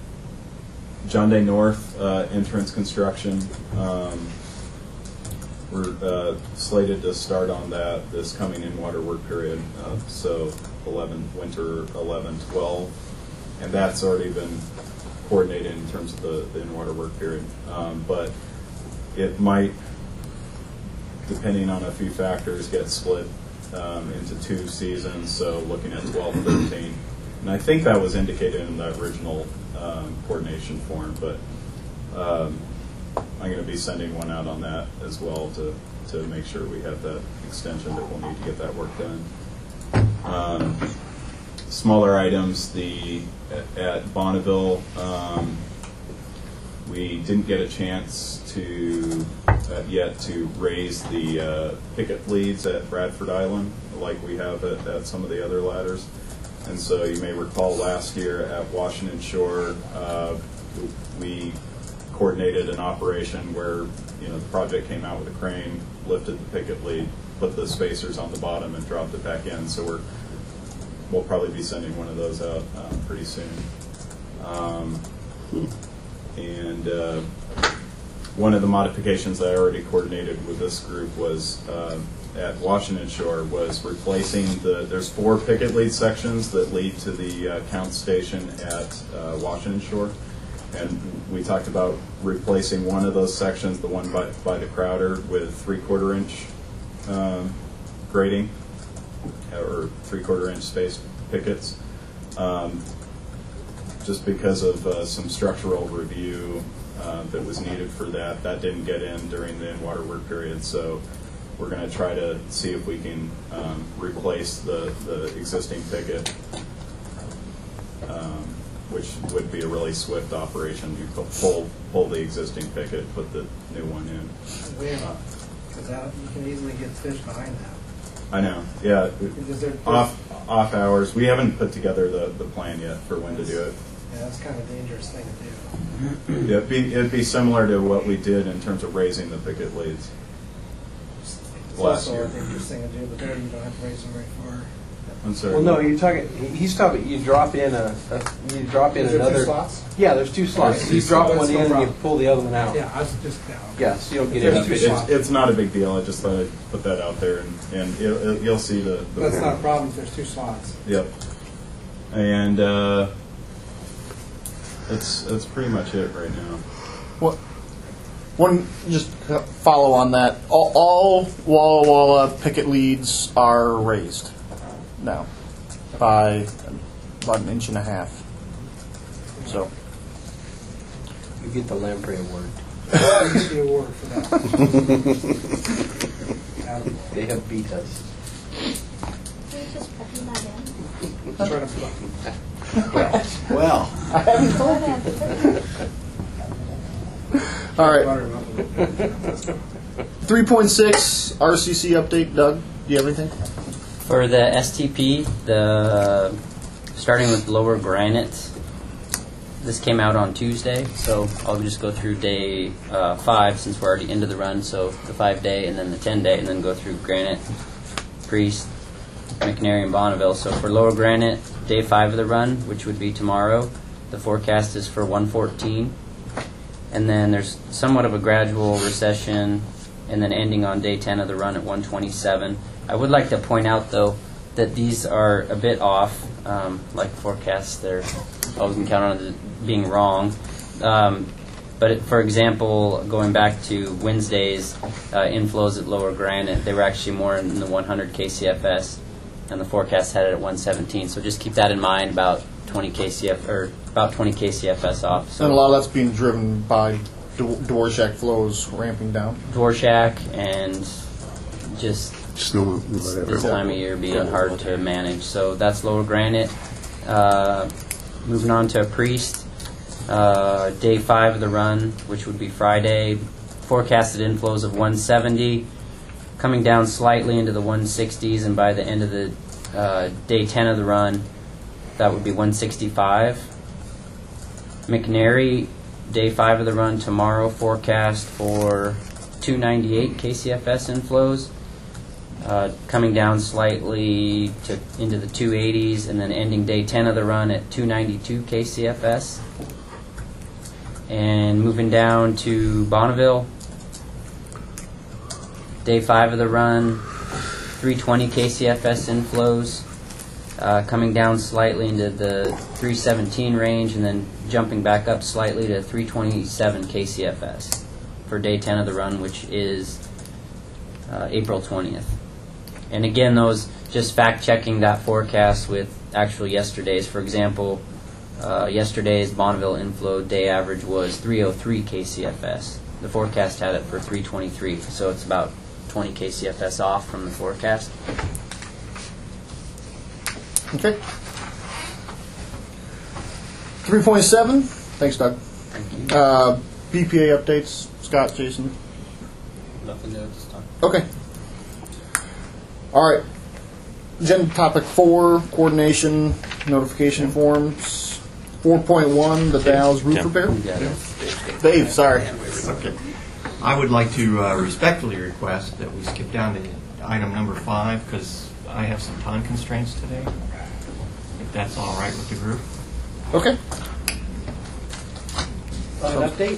John Day North uh, entrance construction. Um, we're uh, slated to start on that this coming in-water work period, uh, so eleven, winter eleven, twelve, and that's already been coordinated in terms of the, the in-water work period. Um, but it might, depending on a few factors, get split um, into two seasons, so looking at twelve, thirteen. And I think that was indicated in the original um, coordination form, but um, I'm going to be sending one out on that as well to, to make sure we have that extension that we'll need to get that work done. Um, smaller items, the at Bonneville, um, we didn't get a chance to uh, yet to raise the uh, picket leads at Bradford Island like we have at, at some of the other ladders. And so you may recall last year at Washington Shore, uh, we coordinated an operation where, you know, the project came out with a crane, lifted the picket lead, put the spacers on the bottom, and dropped it back in. So we're we'll probably be sending one of those out uh, pretty soon. Um, and uh, one of the modifications that I already coordinated with this group was uh, at Washington Shore was replacing the, there's four picket lead sections that lead to the uh, count station at uh, Washington Shore. And we talked about replacing one of those sections, the one by, by the Crowder, with three-quarter inch um, grading, or three-quarter inch space pickets. Um, just because of uh, some structural review uh, that was needed for that. That didn't get in during the in-water work period, so we're going to try to see if we can um, replace the, the existing picket, um, which would be a really swift operation. You pull, pull the existing picket, put the new one in. Uh, Because that, you can easily get fish behind that. I know, yeah. Is there- Off off hours. We haven't put together the, the plan yet for when to do it. Yeah, that's kind of a dangerous thing to do. Yeah, it'd be, it'd be similar to what we did in terms of raising the picket leads It's last also year. a dangerous thing to do, but there you don't have to raise them very far. I'm sorry. Well, no, you're talking. He's talking. You drop in a. a you drop in Is there two another. slots? Yeah, there's two slots. Okay. You drop So one it's in no and you problem. pull the other one out. Yeah, I was just, yeah. Yeah, so you don't get There's any two fish. slots. It's, it's not a big deal. I just thought I'd put that out there, and, and it, it, you'll see the. the That's not a problem if there's two slots. Yep. And uh, that's that's pretty much it right now. What? One, just c- follow on that. All, all Walla Walla picket leads are raised now by about an inch and a half. So You get the Lamprey Award. You get the award for that. They have beat us. Try to pluck. Well, I haven't told you. All right. three point six R C C update. Doug, do you have anything? For the S T P, the starting with Lower Granite, this came out on Tuesday, so I'll just go through day uh, five since we're already into the run, so the five day and then the ten day, and then go through Granite, Priest, McNary, and Bonneville. So for Lower Granite, day five of the run, which would be tomorrow, the forecast is for one fourteen. And then there's somewhat of a gradual recession, and then ending on day ten of the run at one twenty-seven. I would like to point out, though, that these are a bit off. Um, like forecasts, they're always can count on it being wrong. Um, but it, for example, going back to Wednesday's uh, inflows at Lower Granite, they were actually more in the one hundred K C F S, and the forecast had it at one seventeen. So just keep that in mind, about twenty K C F or about twenty K C F S off. So And a lot of that's being driven by Dw- Dvorak flows ramping down. Dvorak and just Snow, this time of year being hard to manage. So that's Lower Granite. Uh, moving on to Priest, uh, day five of the run, which would be Friday. Forecasted inflows of one seventy, coming down slightly into the one sixties, and by the end of the uh, day ten of the run, that would be one sixty-five. McNary, day five of the run tomorrow, forecast for two ninety-eight K C F S inflows, uh, coming down slightly to into the two eighties, and then ending day ten of the run at two ninety-two K C F S. And moving down to Bonneville, Day five of the run, three twenty K C F S inflows, uh, coming down slightly into the three seventeen range, and then jumping back up slightly to three twenty-seven K C F S for day ten of the run, which is uh, April twentieth. And again, those just fact-checking that forecast with actual yesterday's. For example, uh, yesterday's Bonneville inflow day average was three oh three K C F S. The forecast had it for three twenty-three, so it's about twenty K C F S off from the forecast. Okay. three point seven. Thanks, Doug. Thank you. Uh, B P A updates. Scott, Jason. Nothing new this time. Okay. All right. Agenda topic four, coordination notification forms. four point one, the Dow's roof Tim. repair. Yeah. Dave, sorry. Okay. I would like to uh, respectfully request that we skip down to item number five because I have some time constraints today. If that's all right with the group. Okay. An update?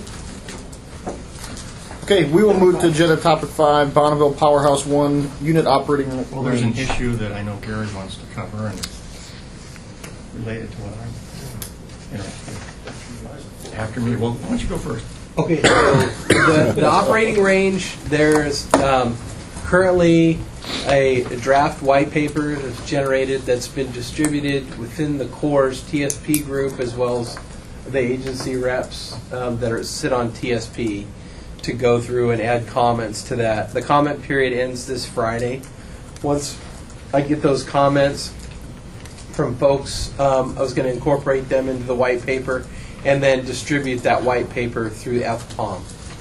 Okay, we will move to agenda topic five, Bonneville Powerhouse One unit operating range. Well, there's an issue that I know Gary wants to cover and it's related to what I'm interested in. After me, well, why don't you go first? Okay, so the, the operating range, there's um, currently a draft white paper that's generated that's been distributed within the Corps T S P group as well as the agency reps um, that are sit on T S P to go through and add comments to that. The comment period ends this Friday. Once I get those comments from folks, um, I was going to incorporate them into the white paper and then distribute that white paper through F POM.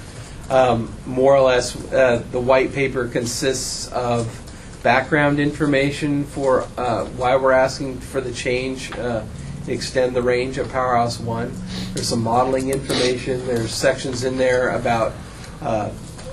Um, more or less, uh, the white paper consists of background information for uh, why we're asking for the change, uh, to extend the range of Powerhouse One. There's some modeling information. There's sections in there about, uh,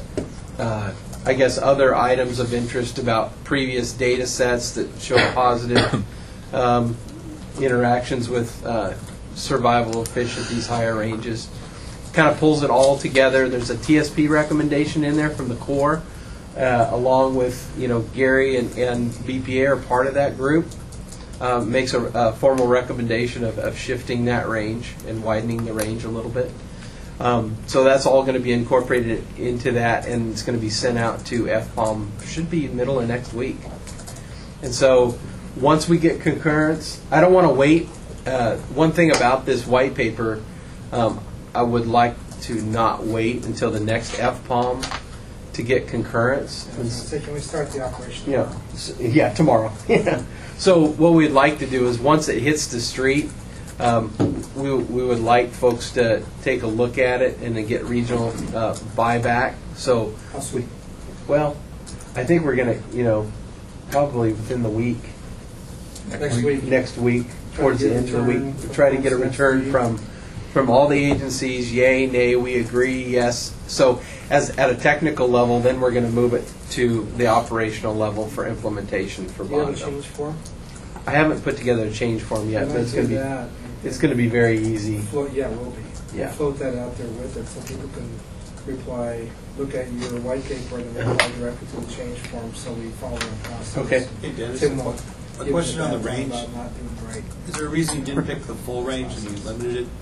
uh, I guess, other items of interest about previous data sets that show positive um, interactions with uh, survival of fish at these higher ranges. Kind of pulls it all together. There's a T S P recommendation in there from the Corps, uh, along with, you know, Gary and, and B P A are part of that group. Um, makes a, a formal recommendation of, of shifting that range and widening the range a little bit. Um, so that's all going to be incorporated into that, and it's going to be sent out to F POM. Should be middle of next week. And so once we get concurrence, I don't want to wait. Uh, one thing about this white paper, um, I would like to not wait until the next F POM to get concurrence. Yeah, so can we start the operation? Yeah, so, yeah, tomorrow. Yeah. So what we'd like to do is once it hits the street, um, we we would like folks to take a look at it and then get regional uh, buyback. So, we, well, I think we're gonna, you know, probably within the week. Next week. Next week, towards the end of the week, try to get a return from from all the agencies. Yay, nay, we agree, yes. So, as at a technical level, then we're going to move it to the operational level for implementation for Do you have a Bonneville. change form? I haven't put together a change form yet, but it's going to be that. it's going to be very easy. Float, yeah, it will be. Yeah. Float that out there with it so people can reply, look at your white paper and then reply directly to the change form so we follow the process. Okay. Hey, Dennis, Tim a will a give question us on the background range. about not doing great. Is there a reason you didn't pick the full range and you limited it?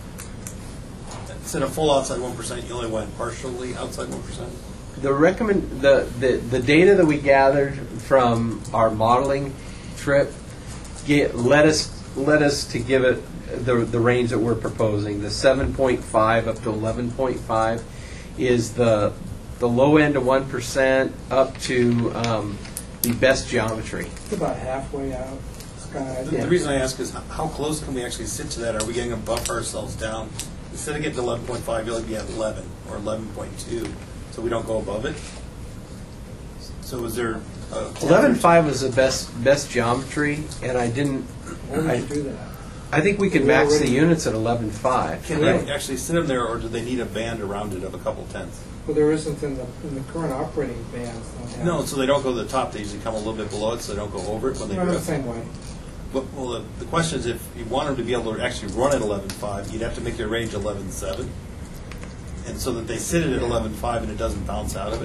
Instead of full outside one percent, you only went partially outside one percent? The recommend the, the the data that we gathered from our modeling trip get led us led us to give it the the range that we're proposing. The seven point five up to eleven point five is the the low end of one percent up to um, the best geometry. It's about halfway out, Scott. The, the reason I ask is how, how close can we actually sit to that? Are we getting to buffer ourselves down? Instead of getting to eleven point five, you'll be at eleven or eleven point two, so we don't go above it. So is there eleven point five is the best best geometry, and I didn't. Where would I, you do that? I think we can We max the already- units at eleven point five. Can they actually sit them there, or do they need a band around it of a couple tenths? Well, there isn't in the, in the current operating bands. don't have- No, so they don't go to the top. They usually come a little bit below it, so they don't go over it when they Run it the drift. same way. But, well, the, the question is, if you want them to be able to actually run at eleven point five, you'd have to make your range eleven point seven, and so that they sit it at eleven point five and it doesn't bounce out of it.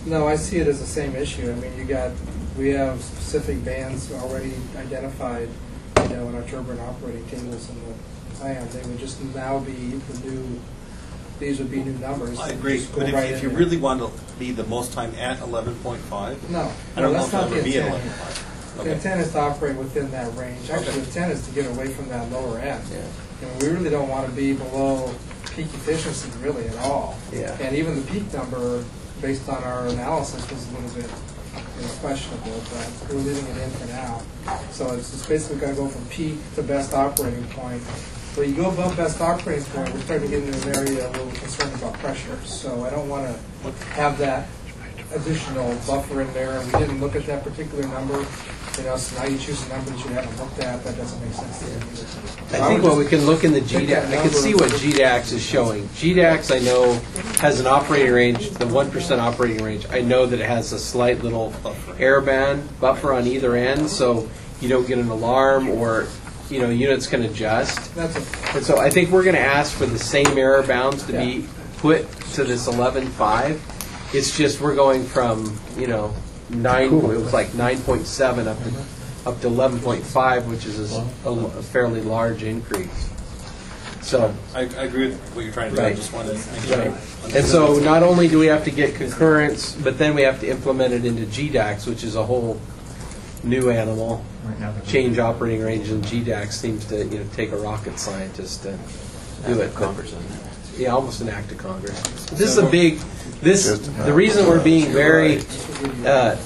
No, I see it as the same issue. I mean, you got, we have specific bands already identified, you know, in our turbine operating tables in the plan. They would just now be the new, these would be new numbers. I They agree, just go but if, right if in you there. really want to be the most time at eleven point five, No, I no, don't know that's if not it'll the ever be at intent. eleven point five. The intent is to operate within that range. Actually, the intent is to get away from that lower end. You know, we really don't want to be below peak efficiency really at all. Yeah. And even the peak number, based on our analysis, was a little bit, you know, questionable, but we're leaving it in for now. So it's, it's basically got to go from peak to best operating point. When you go above best operating point, we're starting to get into an area where we're concerned about pressure. So I don't want to have that additional buffer in there. We didn't look at that particular number. You know, so now you choose a number that you haven't looked at. That doesn't make sense to me either. I think what we can look in the Take G that DAX, I can number see and what put it- G DAX is showing. G DAX, I know, has an operating range, the one percent operating range. I know that it has a slight little air band buffer on either end, so you don't get an alarm or, you know, units can adjust. That's a, And so I think we're going to ask for the same error bounds to be put to this eleven point five. It's just we're going from, you know, nine, it was like nine point seven up to, up to eleven point five, which is a, a fairly large increase. So, I, I agree with what you're trying to do. I Right. just wanted to make sure. I right. understood. And so not only do we have to get concurrence, but then we have to implement it into G DAX, which is a whole new animal. Right now, the- Change operating range in G DAX seems to, you know, take a rocket scientist to do it. Congress, isn't it? Yeah, almost an act of Congress. This is a big, this, the reason we're being very, uh,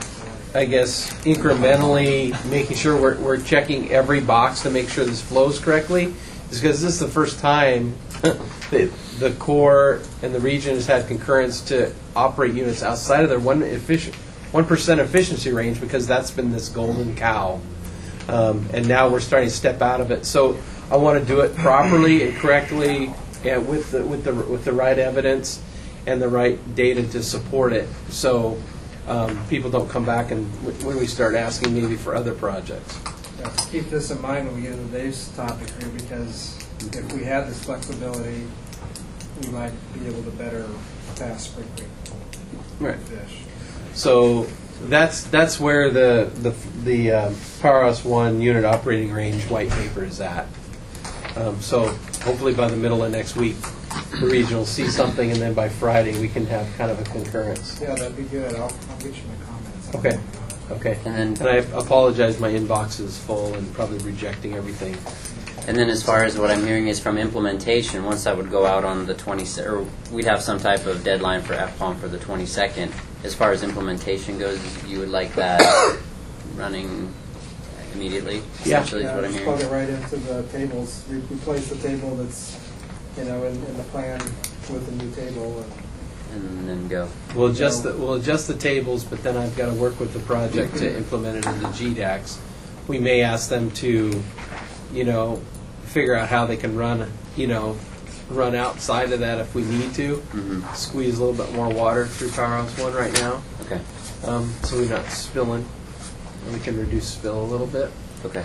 I guess, incrementally making sure we're, we're checking every box to make sure this flows correctly is because this is the first time that the Corps and the region has had concurrence to operate units outside of their one efficient, one percent efficiency range because that's been this golden cow. Um, and now we're starting to step out of it. So I want to do it properly and correctly and with the with the with the right evidence and the right data to support it. So um, people don't come back and w- when we start asking maybe for other projects. yeah, keep this in mind when we get into Dave's topic here, because if we had this flexibility, we might be able to better pass Spring Creek Right. fish. So that's that's where the the the um, Powerhouse One unit operating range white paper is at. Um, so hopefully by the middle of next week, the region will see something, and then by Friday we can have kind of a concurrence. Yeah, that'd be good. I'll, I'll get you my comments. Okay. Okay. And then- and I apologize, my inbox is full and probably rejecting everything. And then as far as what I'm hearing is from implementation, once that would go out on the twenty-second, or we'd have some type of deadline for F POM for the twenty-second. As far as implementation goes, you would like that running immediately, essentially, is what I'm just hearing? plug it right into the tables. Re- Replace the table that's, you know, in, in the plan with the new table. And And then go. We'll adjust the, we'll adjust the tables, but then I've got to work with the project to implement it into G DAX. We may ask them to, you know, figure out how they can run, you know, run outside of that if we need to. Mm-hmm. Squeeze a little bit more water through Powerhouse One right now. Okay. Um, so we're not spilling. And we can reduce spill a little bit. Okay.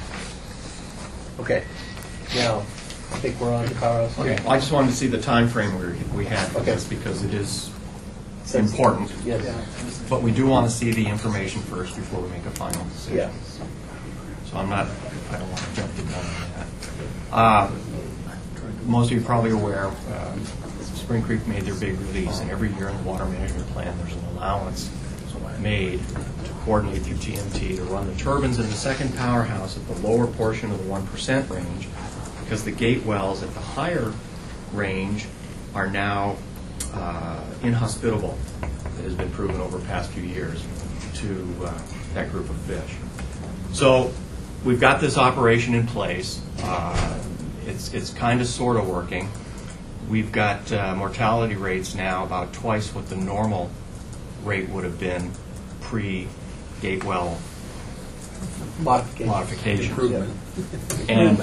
Okay. Now, I think we're on to Powerhouse One. Okay, well, I just wanted to see the time frame we we had for Okay. this because it is Sensitive. important. Yes. But we do want to see the information first before we make a final decision. Yeah. So I'm not, I don't want to jump the gun on that. Uh, Most of you are probably aware, uh, Spring Creek made their big release, and every year in the water management plan, there's an allowance made to coordinate through G M T to run the turbines in the second powerhouse at the lower portion of the one percent range, because the gate wells at the higher range are now uh, inhospitable. It has been proven over the past few years to uh, that group of fish. So we've got this operation in place. Uh, it's it's kind of sort of working. We've got uh, mortality rates now about twice what the normal rate would have been pre-gate well Modification. modification. Improvement. And uh,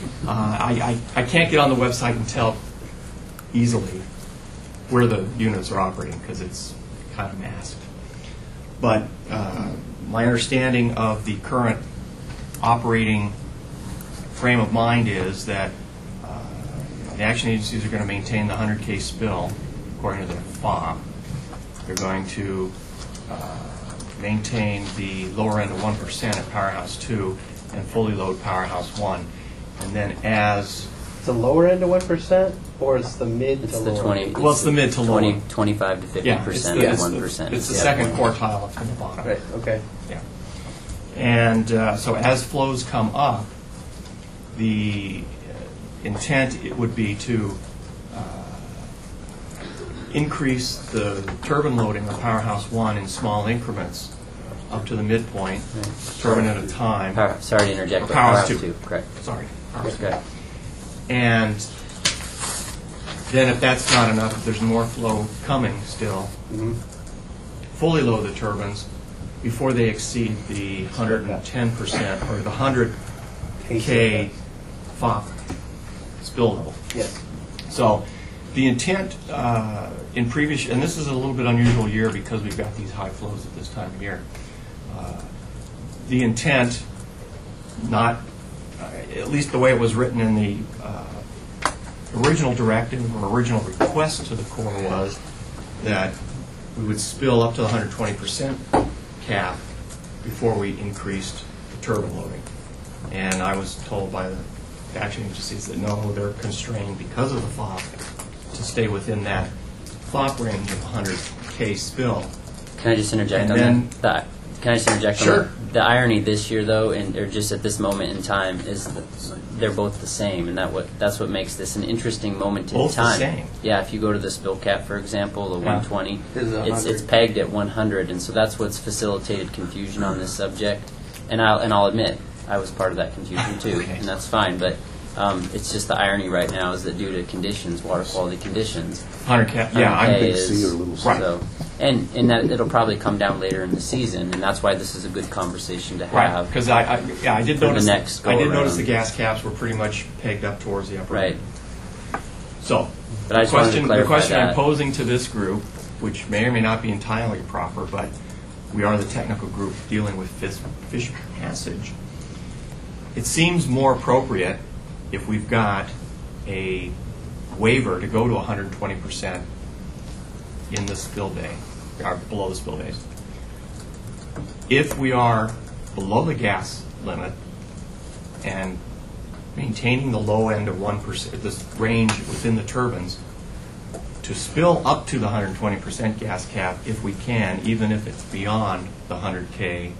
I, I, I can't get on the website and tell easily where the units are operating because it's kind of masked. But uh, my understanding of the current operating frame of mind is that uh, the action agencies are going to maintain the one hundred K spill according to the F O M. They're going to uh, maintain the lower end of one percent at Powerhouse two and fully load Powerhouse one. And then as... The lower end of one percent, or it's the mid It's to the lower? twenty. Well, it's the mid to lower. twenty, twenty-five to fifty Yeah, percent it's of the- one it's percent. the- It's the second quartile up from the bottom. Right, okay. Yeah. And uh, so as flows come up, the uh, intent it would be to uh, increase the turbine loading of Powerhouse one in small increments up to the midpoint, turbine at a time. Power, sorry to interject, Or but Powerhouse Powerhouse two. two, correct. Sorry. Powerhouse two. Okay. And then if that's not enough, if there's more flow coming still, fully load the turbines before they exceed the one hundred ten percent or the one hundred K F O P spill level. Yes. So the intent uh, in previous, and this is a little bit unusual year because we've got these high flows at this time of year. Uh, the intent, not, uh, at least the way it was written in the uh, original directive or original request to the Corps was that we would spill up to the one hundred twenty percent cap before we increased the turbine loading. And I was told by the action agencies that no, they're constrained because of the F O P to stay within that F O P range of one hundred K spill. Can I just interject And on then- that? that? Can I just interject Sure. on that? The irony this year, though, and or just at this moment in time, is that they're both the same, and that what that's what makes this an interesting moment in Both the time. same. Yeah, if you go to the spill cap, for example, the Yeah. one twenty, Is it it's it's one hundred? pegged at one hundred, and so that's what's facilitated confusion on this subject. And I'll and I'll admit, I was part of that confusion too, Okay. and that's fine. But um, it's just the irony right now is that due to conditions, water quality conditions, one hundred K, yeah, I'm one hundred K big is- C or little C. Right. so, and and that it'll probably come down later in the season, and that's why this is a good conversation to Right, have. because I, I, yeah, I did for the notice, next I did go notice around. the gas caps were pretty much pegged up towards the upper. Right. So, But I the just wanted to question, the clarify question I'm that. posing to this group, which may or may not be entirely proper, but we are the technical group dealing with fish, fish passage. It seems more appropriate if we've got a waiver to go to one hundred twenty percent in the spill bay, or below the spill bays. If we are below the gas limit and maintaining the low end of one percent, this range within the turbines, to spill up to the one hundred twenty percent gas cap if we can, even if it's beyond the one hundred K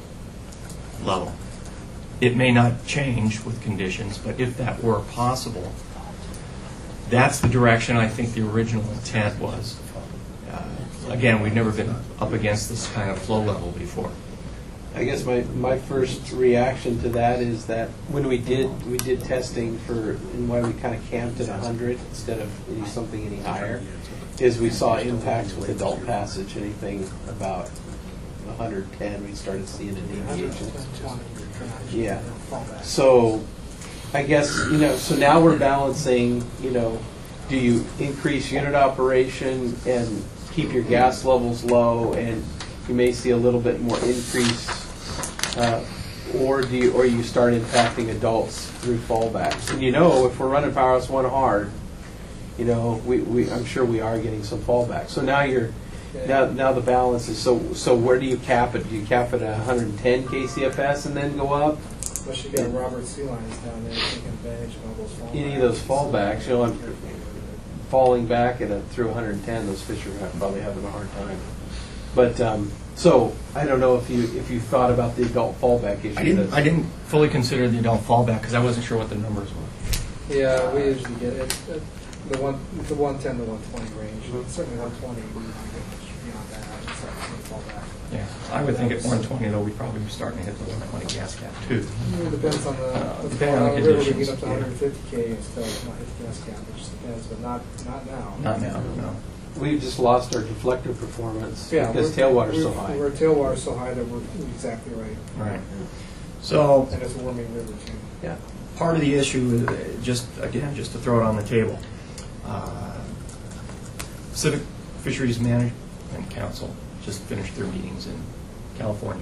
level. It may not change with conditions, but if that were possible, that's the direction I think the original intent was. Uh, Again, we've never been up against this kind of flow level before. I guess my, my first reaction to that is that when we did we did testing for and why we kind of camped at one hundred instead of any, something any higher, is we saw impacts with adult passage. Anything about one hundred ten, we started seeing a deviation. Yeah. So I guess, you know, so now we're balancing, you know, do you increase unit operation and keep your gas levels low, and you may see a little bit more increase, uh, or do you, or you start impacting adults through fallbacks? And you know, if we're running Powerhouse one hard, you know, we, we I'm sure we are getting some fallback. So now you're now now the balance is so so where do you cap it? Do you cap it at one hundred ten K C F S and then go up? Plus you got Robert Sea Lines down there taking advantage of all those fallbacks. Any of those fallbacks, you know, I'm falling back at a, through one hundred ten, those fish are probably having a hard time. But um, so I don't know if you if you thought about the adult fallback issue. I didn't, that's- I didn't fully consider the adult fallback because I wasn't sure what the numbers were. Yeah, we usually get it, it- the one, the one ten to one twenty range. Certainly one twenty, we don't get much beyond that. It's not going to fall back. Yeah, I would think at one twenty though, we'd probably be starting to hit the one twenty gas cap too. It depends on the, Uh, what's depending going on on the the river, we conditions, get up to yeah. one hundred fifty K and still not hit the gas cap, it just depends, but not, not now. Not now, no. We've just lost our deflector performance Yeah, because we're- tailwater's so we're- high. We're tailwater's so high that we're exactly right. Right. So And it's a warming river too. Yeah. part of the issue, uh, just again, just to throw it on the table, uh, Pacific Fisheries Management Council just finished their meetings in California.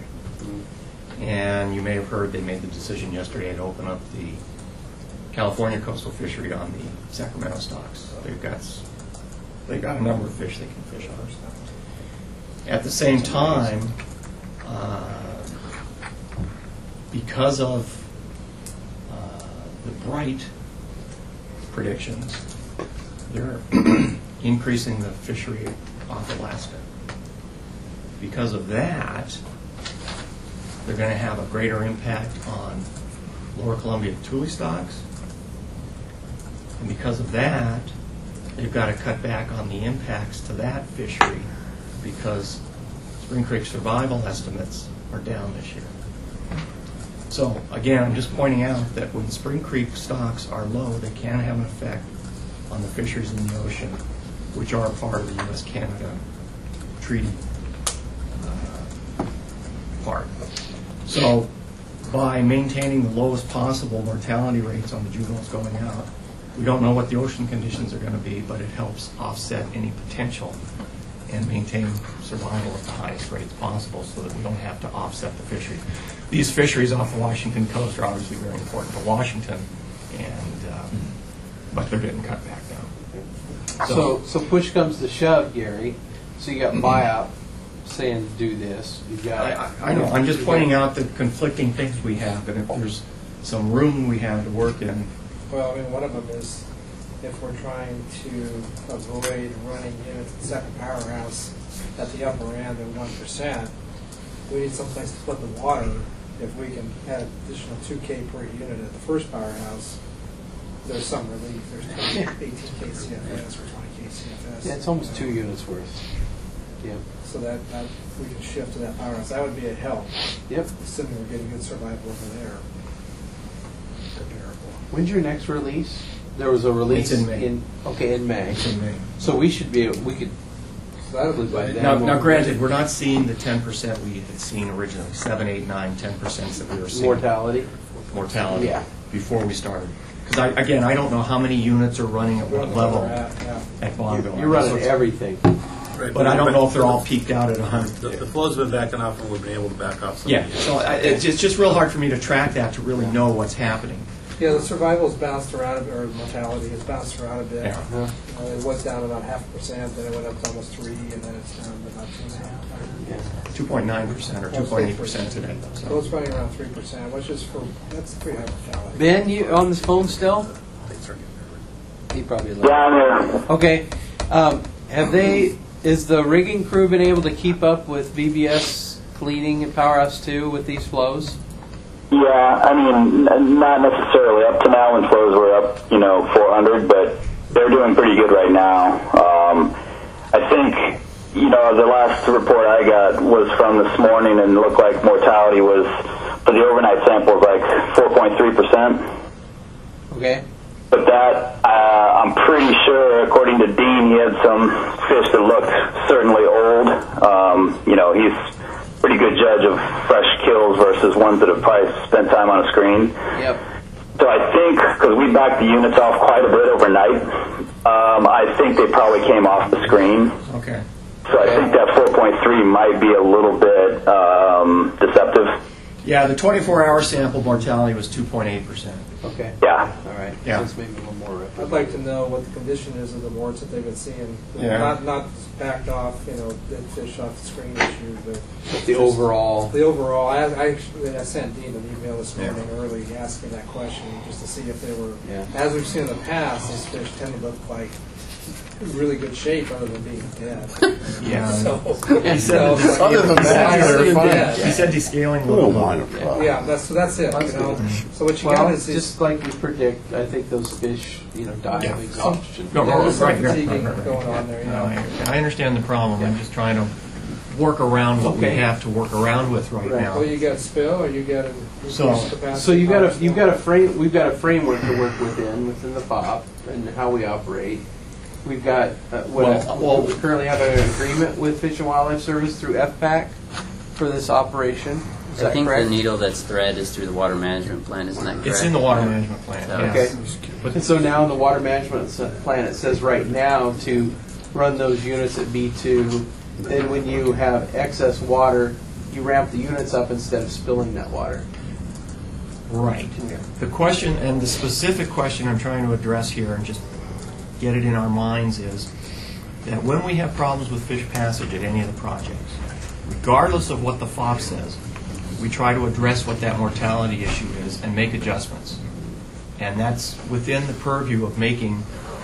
And you may have heard they made the decision yesterday to open up the California coastal fishery on the Sacramento stocks. They've got s- they've got a number of fish they can fish on. At the same time, uh, because of uh, the bright predictions, they're increasing the fishery off Alaska. Because of that, they're going to have a greater impact on Lower Columbia tule stocks. And because of that, they've got to cut back on the impacts to that fishery because Spring Creek survival estimates are down this year. So again, I'm just pointing out that when Spring Creek stocks are low, they can have an effect on the fisheries in the ocean, which are part of the U S Canada treaty uh, part. So by maintaining the lowest possible mortality rates on the juveniles going out, we don't know what the ocean conditions are going to be, but it helps offset any potential and maintain survival at the highest rates possible so that we don't have to offset the fisheries. These fisheries off the Washington coast are obviously very important for Washington, and um, but they're getting cut back now. So, so push comes to shove, Gary. So you got buyout saying do this. You got. I, I know. I'm just pointing out the conflicting things we have, and if there's some room we have to work in. Well, I mean, one of them is if we're trying to avoid running units at the second powerhouse at the upper end of one percent, we need someplace to put the water. If we can add an additional two K per unit at the first powerhouse, there's some relief. There's eighteen K C F S or twenty K C F S. Yeah, it's almost two units worth. Yep. So that, that we can shift to that powerhouse. That would be a help. Yep. Assuming we're getting good survival over there. When's your next release? There was a release It's in May. in okay in May. It's in May. So we should be we could. So that'll be by then. Now, now, granted, we're not seeing the ten percent we had seen originally, seven, eight, nine, ten percent that we were seeing. Mortality. Mortality. Yeah. Before we started. Because, I, again, I don't know how many units are running at what level Yeah, yeah. at Bonneville. You're running everything. Right, But I don't know if they're all peaked out at one hundred. The, the flow's been backing off, and we've been able to back off some. Yeah, of the so I, it's just- it's just real hard for me to track that to really know what's happening. Yeah, the survival's bounced around, or mortality has bounced around a bit. Yeah. Uh, it was down about half a percent, then it went up to almost three, and then it's down to about two and a half. two point nine percent or two point eight percent today. So So. it's running around three percent, which is for, that's pretty high mortality. Ben, you on this phone still? He probably. Yeah, I'm here. Okay. Um, have they? Is the rigging crew been able to keep up with V B S cleaning and Powerhouse two with these flows? Yeah, I mean, n- not necessarily. Up to now, when flows were up, you know, four hundred, but they're doing pretty good right now. Um, I think, you know, the last report I got was from this morning, and it looked like mortality was, for the overnight sample, was like four point three percent. Okay. But that, uh, I'm pretty sure, according to Dean, he had some fish that looked certainly old. Um, you know, he's a pretty good judge of fresh kills versus ones that have probably spent time on a screen. Yep. So I think, because we backed the units off quite a bit overnight, um, I think they probably came off the screen. Okay. So I think that four point three might be a little bit um, deceptive. Yeah, the twenty-four hour sample mortality was two point eight percent. Okay. Yeah. All right. Yeah. So it's maybe a little more. Rapid. I'd like to know what the condition is of the warts that they've been seeing. Yeah. Not not backed off, you know, dead fish off the screen issue, but The just overall. The overall. I, I actually I sent Dean an email this morning early asking that question just to see if they were. Yeah. As we've seen in the past, these fish tend to look like really good shape other than being dead. Yeah. So, He said, so, other than that, yeah, they're fine. yeah. He said descaling a Little little minor bit. problem. Yeah, that's so that's it. You know, so what you Well, got is these- just like we predict, I think those fish, you know, die Yeah. of exhaustion. No, Yeah, right, there's some right, right, fatiguing right, right. going on there, you No, know. I, I understand the problem. I'm just trying to work around what we Okay. have to work around with right, Right. now. Well, you got spill, or you got an So- increased capacity. So you got a you've got a frame. We've got a framework to work within within the P O P and how we operate. We've got uh, what Well, well- we currently have an agreement with Fish and Wildlife Service through F PAC for this operation. Is I that think correct? the needle that's thread is through the water management plan, isn't that correct? It's in the water management plan. So- yes. Okay. And so now in the water management s- plan, it says right now to run those units at B two. Then when you have excess water, you ramp the units up instead of spilling that water. Right. The question, and the specific question I'm trying to address here, and just get it in our minds, is that when we have problems with fish passage at any of the projects, regardless of what the F O P says, we try to address what that mortality issue is and make adjustments. And that's within the purview of making,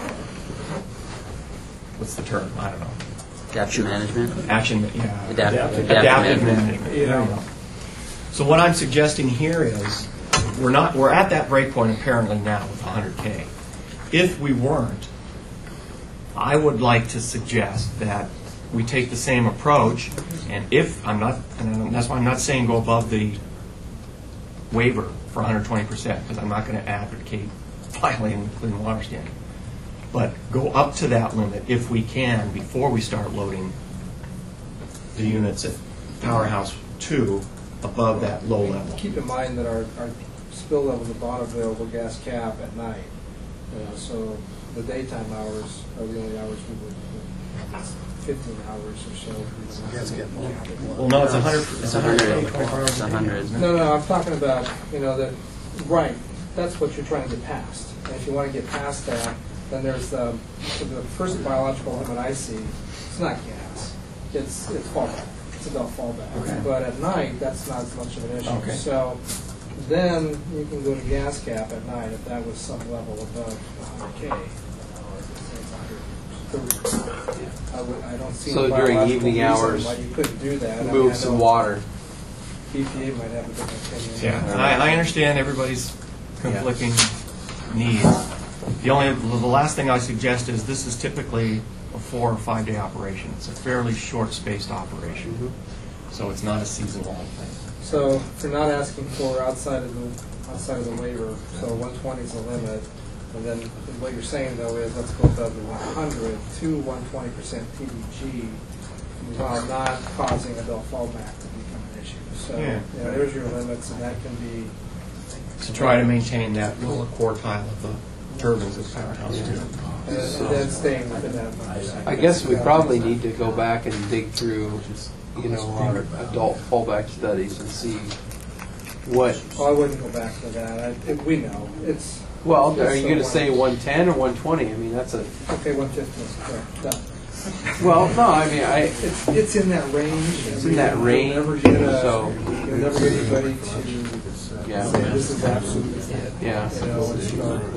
what's the term? I don't know. Adaptive management? Action, yeah. Adaptive, Adaptive, adaptive management. management. There you go. So what I'm suggesting here is, we're not, we're at that break point apparently now with one hundred K. If we weren't, I would like to suggest that we take the same approach, and if, I'm not, and that's why I'm not saying go above the waiver for one hundred twenty percent, because I'm not going to advocate violating the Clean Water Standard. But go up to that limit if we can before we start loading the units at Powerhouse two above that low level. Keep in mind that our, our spill level is about available gas cap at night. You know, so the daytime hours are the only hours we would, you know, it's fifteen hours or so. Gas cap. Well, no, it's one hundred. It's one hundred. It's one hundred. No, no, I'm talking about, you know, that, right, that's what you're trying to get past. And if you want to get past that, then there's um, so the first biological limit I see, it's not gas. It's it's fallback. It's about fallback. Okay. But at night, that's not as much of an issue. Okay. So then you can go to gas cap at night if that was some level above one hundred K. I, would, I don't see So the during biological evening reason hours, why you couldn't do that. I mean, move I some know water. E P A might have a different opinion. Yeah, I, I understand everybody's conflicting needs. The only, the last thing I suggest is this is typically a four or five day operation. It's a fairly short spaced operation, Mm-hmm. so it's not a season long thing. So if you're not asking for outside of the outside of the waiver, so one twenty is the limit, and then what you're saying though is let's go above the one hundred to one hundred twenty percent T D G while not causing adult fallback to become an issue. So Yeah. you know, there's your limits, and that can be To try to maintain that lower quartile of the turbines at Powerhouse two. and, and then staying within that one percent. I guess we probably need to go back and dig through, you know, our adult fallback studies and see what. Well, I wouldn't go back to that. I, it, we know it's. Well, it's are you going to so say one ten or one twenty? I mean, that's a. Okay, one fifteen. Correct. Done. Well, no, I mean, I. It's it's in that range. It's in that range. You'll never get a, So. you'll never get anybody to Yeah. say this is absolutely it. Yeah. You know, it's,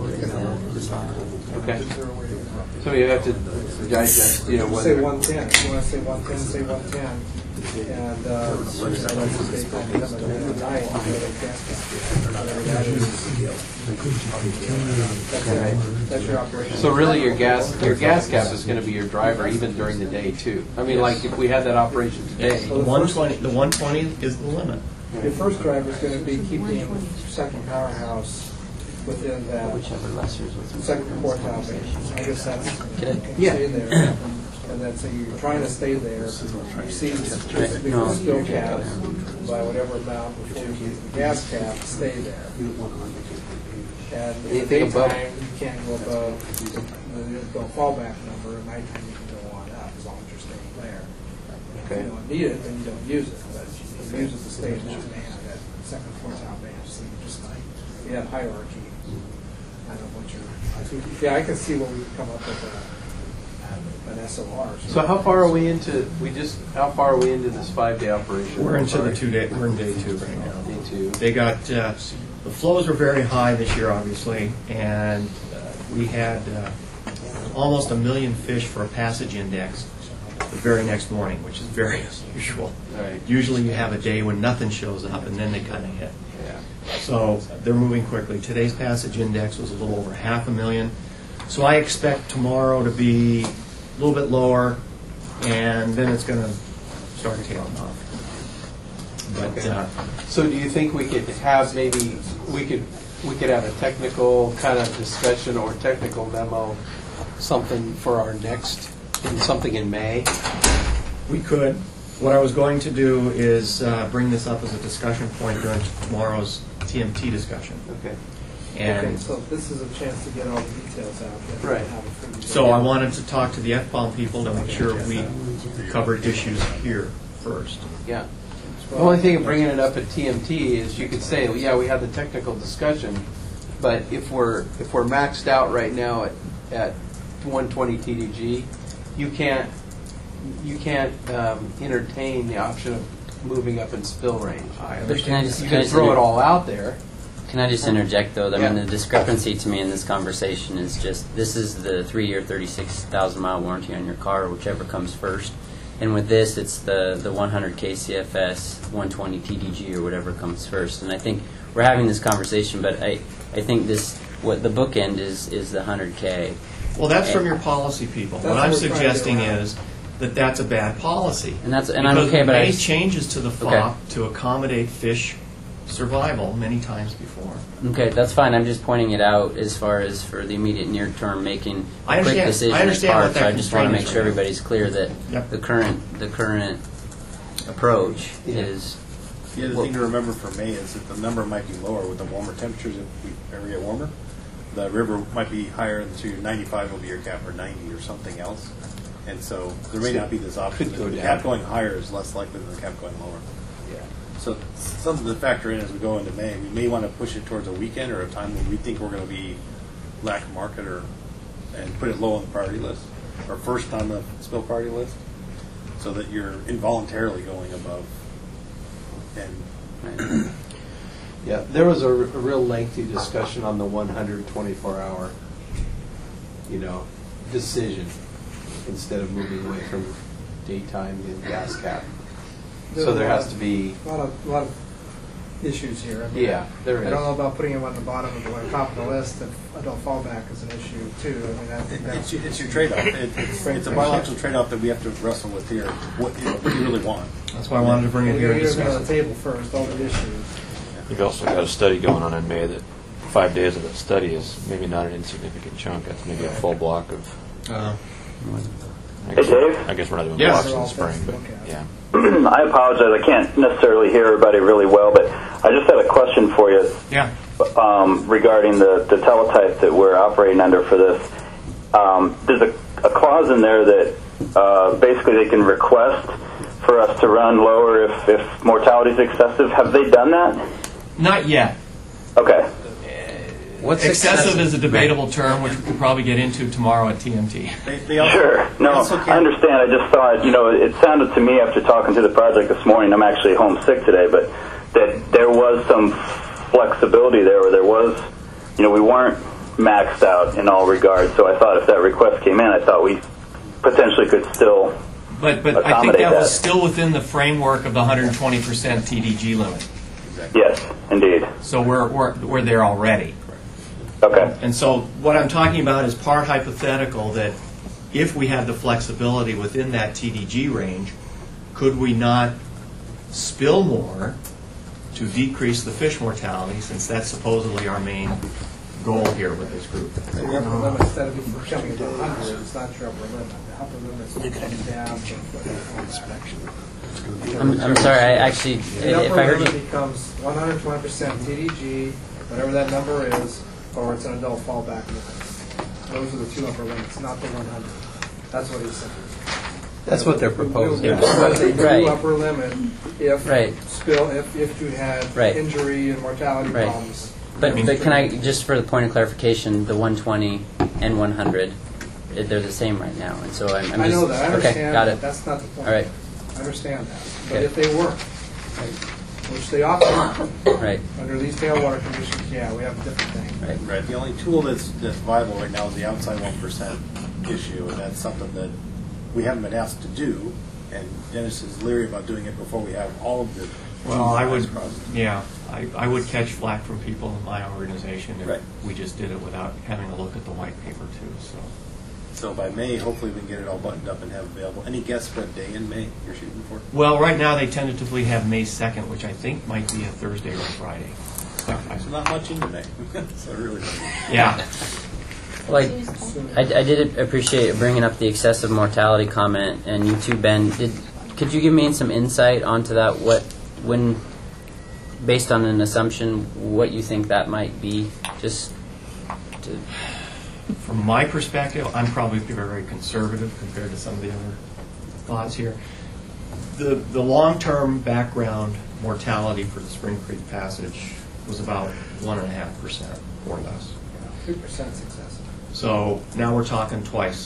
Okay. So you have to digest, you know, say whether. one ten. If you want to say one ten, say one ten. And uh, that's the daytime limit. And at night, you go to gas cap. Whatever that is. That's it. That's your operation. So really, your gas your gas cap is going to be your driver even during the day too. I mean, like if we had that operation today. The one twenty, the one twenty is the limit. Your first driver is going to be keeping second powerhouse within that second quartile base. I guess that's Yeah. stay there. And then so you're trying to stay there. You see the spill cap by whatever amount before you use the gas cap, stay there. And in the Anything above- daytime, you can't go above the, the fallback number. At nighttime, you can go on up as long as you're staying there. If Okay. you don't need it, then you don't use it. But you use it to stay in that band, that second quartile band. So you just like, you have hierarchy. I don't know what you're, yeah, I can see what we could come up with a, an S O R. So how far are we into? We just how far are we into this five day operation? We're into the two day. We're in day two right now. Day two. They got uh, the flows were very high this year, obviously, and uh, we had uh, almost a million fish for a passage index the very next morning, which is very unusual. Right. Usually, you have a day when nothing shows up, and then they kind of hit. Yeah. So they're moving quickly. Today's passage index was a little over half a million. So I expect tomorrow to be a little bit lower, and then it's going to start tailing off. But Okay. uh, So do you think we could have maybe we could we could have a technical kind of discussion or technical memo, something for our next, in something in May? we could. What I was going to do is uh, bring this up as a discussion point during tomorrow's T M T discussion. Okay. And Okay, so this is a chance to get all the details out there. Right. Have it for you. so I wanted to talk to the F POM people to make sure we covered issues here first. Yeah. The only thing of bringing it up at T M T is you could say, well, yeah, we had the technical discussion, but if we're if we're maxed out right now at, at one twenty T D G, you can't, you can't um, entertain the option of moving up in spill range. But can I just, You can I can just throw inter- it all out there. Can I just interject, though? I Yeah. mean, the discrepancy to me in this conversation is just, this is the three-year, thirty-six thousand mile warranty on your car, whichever comes first. And with this, it's the, the one hundred K C F S, one twenty T D G, or whatever comes first. And I think we're having this conversation, but I, I think this, what the bookend is, is the one hundred K. Well, that's from your policy people. That's What what I'm we're trying to do suggesting now. is that that's a bad policy. And that's, and I'm Because okay, we but I made just, changes to the F O P Okay. to accommodate fish survival many times before. okay, that's fine. I'm just pointing it out as far as for the immediate near term, making I a quick understand. decision I is understand hard. what So that I just want to constraint make is sure right now. everybody's clear that Yep. the current, the current approach is. The other thing to remember for May is that the number might be lower with the warmer temperatures. If we ever get warmer, the river might be higher, and so your ninety-five will be your cap, or ninety, or something else. And so there may not be this option. Could go The down. cap going higher is less likely than the cap going lower. So something to factor in as we go into May. We may want to push it towards a weekend or a time when we think we're going to be lack of market, or and put it low on the priority list, or first on the spill priority list, so that you're involuntarily going above. And Yeah, there was a, r- a real lengthy discussion on the one hundred twenty-four hour, you know, decision instead of moving away from daytime and gas cap. So there has to be, A lot of, a lot of issues here. I mean, Yeah, there I is. don't know about putting them on the bottom of the, on top of the list if adult fallback is an issue too. I mean, I think It's, that's. it's your trade-off. It, it's, it's a biological trade-off that we have to wrestle with here. What, you know, what do you really want? That's why I wanted to bring it here and You're discuss on the it. table first, all the issues. You've also got a study going on in May that five days of that study is maybe not an insignificant chunk. That's maybe a full block of. Uh, I guess, Hey, Dave? I guess we're not doing Yes. blocks in the spring, but yeah. I apologize. I can't necessarily hear everybody really well, but I just had a question for you Yeah. um, regarding the, the teletype that we're operating under for this. Um, there's a, a clause in there that uh, basically they can request for us to run lower if, if mortality is excessive. Have they done that? Not yet. Okay. what's Excessive is a debatable term, which we could probably get into tomorrow at T M T. They, they also, Sure. No, they also I can't- understand. I just thought, you know, it sounded to me after talking to the project this morning, I'm actually homesick today, but that there was some flexibility there, or there was, you know, we weren't maxed out in all regards. So I thought if that request came in, I thought we potentially could still But but I think accommodate that was that. still within the framework of the one hundred twenty percent T D G limit. Yes, indeed. So we're, we're, we're there already. Okay. And so what I'm talking about is part hypothetical, that if we had the flexibility within that T D G range, could we not spill more to decrease the fish mortality, since that's supposedly our main goal here with this group? So your upper limit, instead of it becoming to one hundred, it's not your upper limit. The upper limit's coming down to inspection. I'm, I'm sorry, I actually, The if upper I heard limit you, becomes one hundred twenty percent T D G, whatever that number is, or it's an adult fallback limit. Those are the two upper limits, not the one hundred. That's what he's saying. That's what they're proposing. It was a Right. new upper limit if Right. spill, if, if you had Right. injury and mortality Right. problems. but, but can I, just for the point of clarification, the one twenty and one hundred, eh, they're the same right now, and so I'm, I'm I just. know that, I Okay, understand got that, it. that's not the point. All right, I understand that. But Okay. if they weren't, which they often right, under these tailwater conditions, yeah, we have a different thing. right. Right. The only tool that's, that's viable right now is the outside one percent issue, and that's something that we haven't been asked to do. And Dennis is leery about doing it before we have all of the. Well, I would, T's crossed. yeah, I, I would catch flack from people in my organization if Right. we just did it without having a look at the white paper too, so. So by May, hopefully we can get it all buttoned up and have available. Any guess for a day in May you're shooting for? Well, right now they tentatively have May second, which I think might be a Thursday or a Friday. So not much in May. So really. Yeah. Like, I, I did appreciate bringing up the excessive mortality comment, and you too, Ben. Did could you give me some insight onto that? What, when, based on an assumption, what you think that might be? Just to, From my perspective, I'm probably very conservative compared to some of the other thoughts here. The the long-term background mortality for the Spring Creek Passage was about one and a half percent or less. Three percent excessive. So now we're talking twice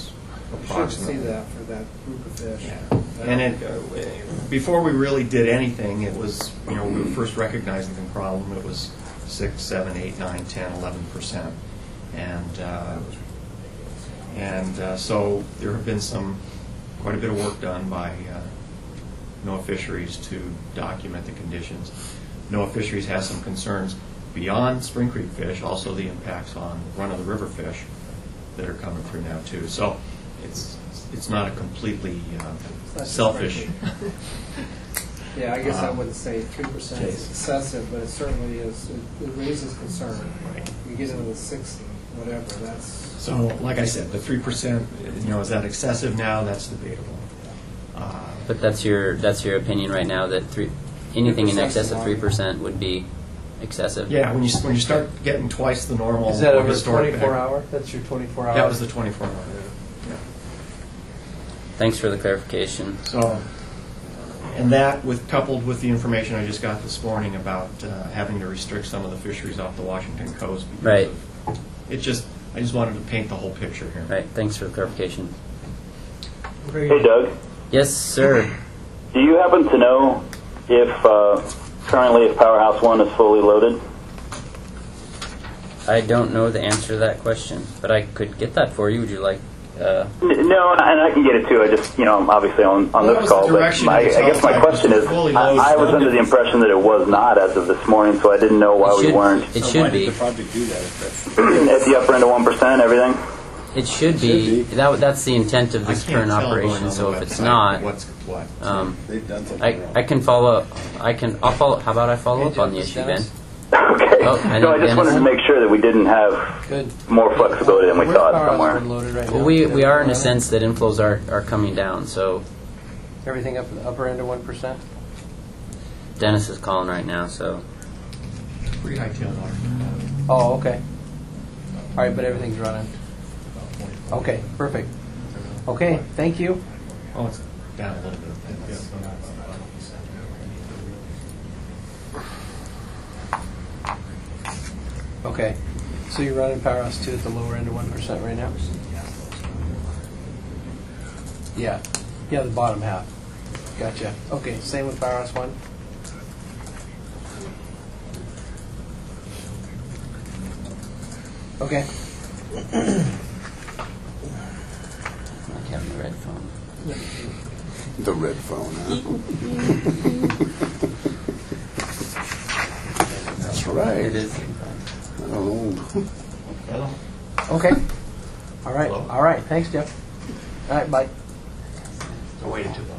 You should approximately. see that for that group of fish. And it, uh, before we really did anything, it was, you know, we were first recognizing the problem, it was six, seven, eight, nine, ten, eleven percent. And, uh, and uh, so there have been some, quite a bit of work done by uh, NOAA Fisheries to document the conditions. NOAA Fisheries has some concerns beyond Spring Creek fish, also the impacts on run-of-the-river fish that are coming through now too. So it's it's not a completely uh, selfish. Yeah, I guess I um, wouldn't say three percent is case. excessive, but it certainly is. It, it raises concern. Right. You get into the sixty, whatever. That's So, like I said, the three percent, you know, is that excessive now? That's debatable. Uh, But that's your that's your opinion right now that three anything in excess of three percent would be excessive. yeah, when you when you start getting twice the normal. Is that or over historic twenty-four back- hour? That's your twenty-four hour? That was the twenty-four hour. Yeah. Thanks for the clarification. So, and that, with coupled with the information I just got this morning about uh, having to restrict some of the fisheries off the Washington coast. because Right. of- It just, I just wanted to paint the whole picture here. Right. Thanks for the clarification. Hey, Doug. Yes, sir. Do you happen to know if uh, currently if Powerhouse One is fully loaded? I don't know the answer to that question, but I could get that for you. Would you like? Uh, N- No, and I, and I can get it too. I just, you know, I'm obviously on, on Well, that this was the call, but direction my, I of the guess my teletype question was is, fully I, loaded. I was under the impression that it was not as of this morning, so I didn't know why It we should- weren't it So should why be. did the project do that? If that's at the upper end of one percent, everything? it should be. That that's the intent of I this can't current tell going operation. on So the if it's website not, what's what. um, they've done something I wrong. I can follow up. I can. I'll follow. How about I follow Hey, up on Jeff, the this issue, Ben? Dennis. Okay. Oh, I no, I know just wanted to Dennis. make sure that we didn't have Good. more flexibility than we Where's thought Powerhouse somewhere. One loaded right Well, now? we we are in a Everything sense that inflows are are coming down. So Everything up at the upper end of one percent? Dennis is calling right now. So Pretty high tail water. Oh, okay. All right, but everything's running. Okay, perfect. Okay, thank you. Oh, it's down a little bit. Okay, so you're running Powerhouse two at the lower end of one percent right now? Yeah, yeah, the bottom half. Gotcha. Okay, same with Powerhouse one? Okay. like having the red phone. The red phone, huh? That's right. It is. I don't know. Okay. All right, all right, thanks, Jeff. All right, bye. I waited too long.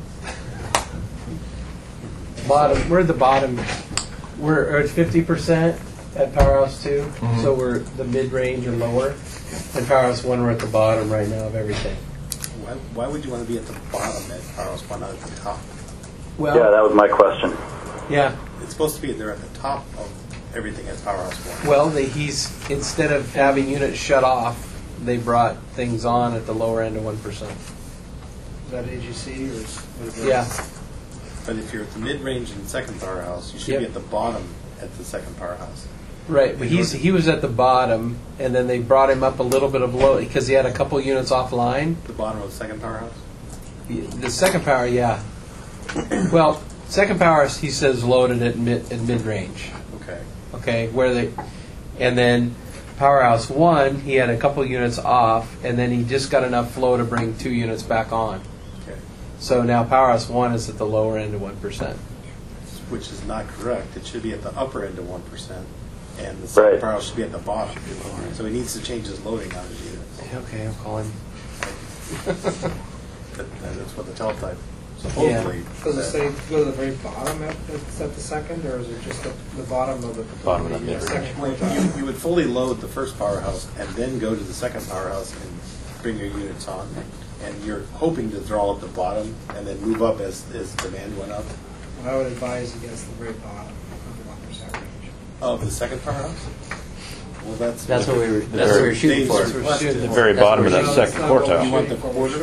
Bottom, we're at the bottom. We're at fifty percent at Powerhouse two, Mhm. so we're the mid-range or lower. And Powerhouse one, we're at the bottom right now of everything. Why, why would you want to be at the bottom at Powerhouse One, not at the top? Well, Yeah, that was my question. yeah. It's supposed to be they're at the top of everything at Powerhouse One. Well, they, he's instead of having units shut off, they brought things on at the lower end of one percent. is that A G C or? is- what is that? Yeah. But if you're at the mid-range in the second powerhouse, you should Yep. be at the bottom at the second powerhouse. Right, but he's he was at the bottom, and then they brought him up a little bit of low because he had a couple units offline. The bottom of the second powerhouse? The second power, yeah. Well, second power, he says loaded at mid at mid range. Okay. Okay, where they, and then Powerhouse one, he had a couple units off, and then he just got enough flow to bring two units back on. Okay. So now Powerhouse one is at the lower end of one percent. Which is not correct. It should be at the upper end of one percent, and the second Right. powerhouse should be at the bottom. So he needs to change his loading on his units. Okay, I'll call him. That- That's what the teletype supposedly Does it said. say go to the very bottom at, at at the second, or is it just the, the bottom of the Bottom of that the, mid-range. second Well, quartile? you, you would fully load the first powerhouse and then go to the second powerhouse and bring your units on. And you're hoping to throttle at the bottom and then move up as, as demand went up. I would advise against the very bottom of the one percent range. Of the second powerhouse? Well, that's. That's what we were- that's what we were shooting for. Dave's That's what we're requested. shooting The very That's bottom of what that we're second You quartile. want the quarter?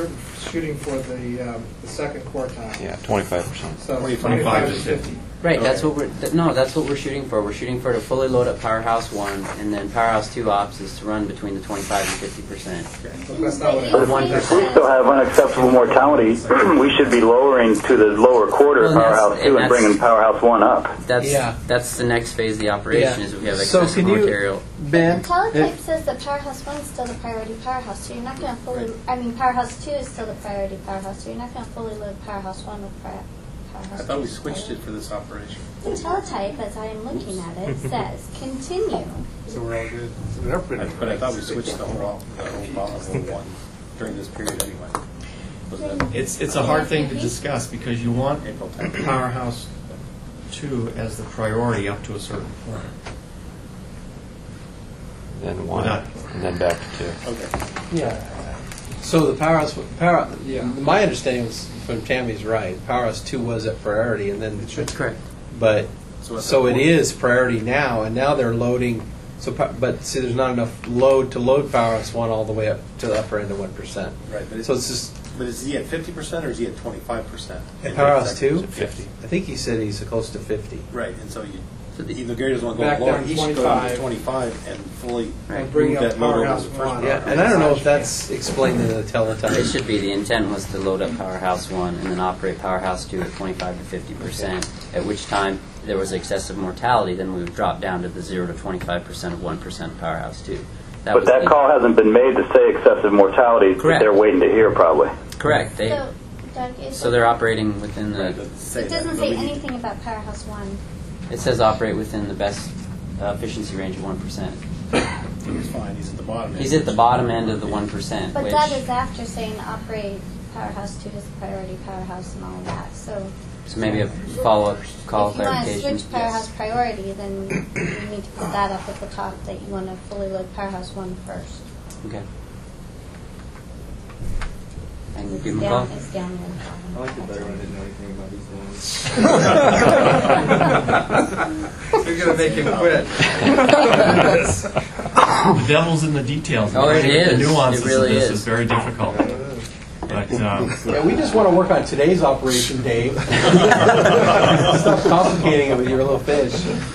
shooting for the, um, the second quartile. Yeah, twenty-five percent. So twenty-five to fifty. Right, that's what we're, th- no, that's what we're shooting for. We're shooting for to fully load up Powerhouse one, and then Powerhouse two ops is to run between the twenty-five and fifty percent. That's not what it But is. if we still have unacceptable mortality, we should be lowering to the lower quarter of Well, that's- Powerhouse two and and that's- bringing Powerhouse one up. That's, Yeah. that's the next phase of the operation, Yeah. is if we have So excessive can you- material. Ben? Teletype says that Powerhouse one is still the priority powerhouse, so you're not going to fully, I mean, Powerhouse two is still the priority powerhouse, so you're not going to fully load Powerhouse one with pri- Powerhouse I thought two we as switched priority. it for this operation. The teletype, as I am looking at it, says continue. So we're all good. So they're pretty. But I thought we switched the whole, the whole bottom of one during this period anyway. Wasn't it? It's, it's a hard thing to discuss because you want Powerhouse two as the priority up to a certain point. Then one, Not- and then back to two. Okay. Yeah. So the Powerhouse, power, yeah. My understanding was, from Tammy's right, Powerhouse two was at priority, and then That's correct. But So so, at that it point- is priority now, and now they're loading. So, po- but see, there's not enough load to load Powerhouse one all the way up to the upper end of one percent. Right, but So it's just But is he at fifty percent or is he at twenty-five percent? at Powerhouse two. fifty. I think he said he's close to fifty. Right, and so you, So the- either Gary doesn't want to go Back lower, down to he should go down to twenty-five. twenty-five and fully And bring move up that load over Powerhouse to the first one. Yeah, and I don't know if that's explained in the teletype. It should be, the intent was to load up Powerhouse one and then operate Powerhouse two at twenty-five to fifty percent, at which time there was excessive mortality, then we would drop down to the zero to twenty-five percent of one percent of Powerhouse two. That But was that the- call hasn't been made to say excessive mortality. but Correct. They're waiting to hear probably. Correct, they, So, Doug, is so they're operating within the, it doesn't say anything about Powerhouse one. it says operate within the best uh, efficiency range of one percent. He's fine, he's at the bottom end. He's at the bottom end of the one percent, But which, that is after saying operate Powerhouse two as a priority powerhouse and all that. So so maybe a follow-up call if you want to clarification. switch Powerhouse priority, then you need to put that up at the top that you want to fully load Powerhouse one first. Okay. And you give him a call? Down, it's down there. I liked it better when I didn't know anything about these things. You're going to make him quit. The devil's in the details. Oh, it The is. nuances It really of this is. is very difficult. But um, Yeah, we just want to work on today's operation, Dave. Stop complicating it with your little fish.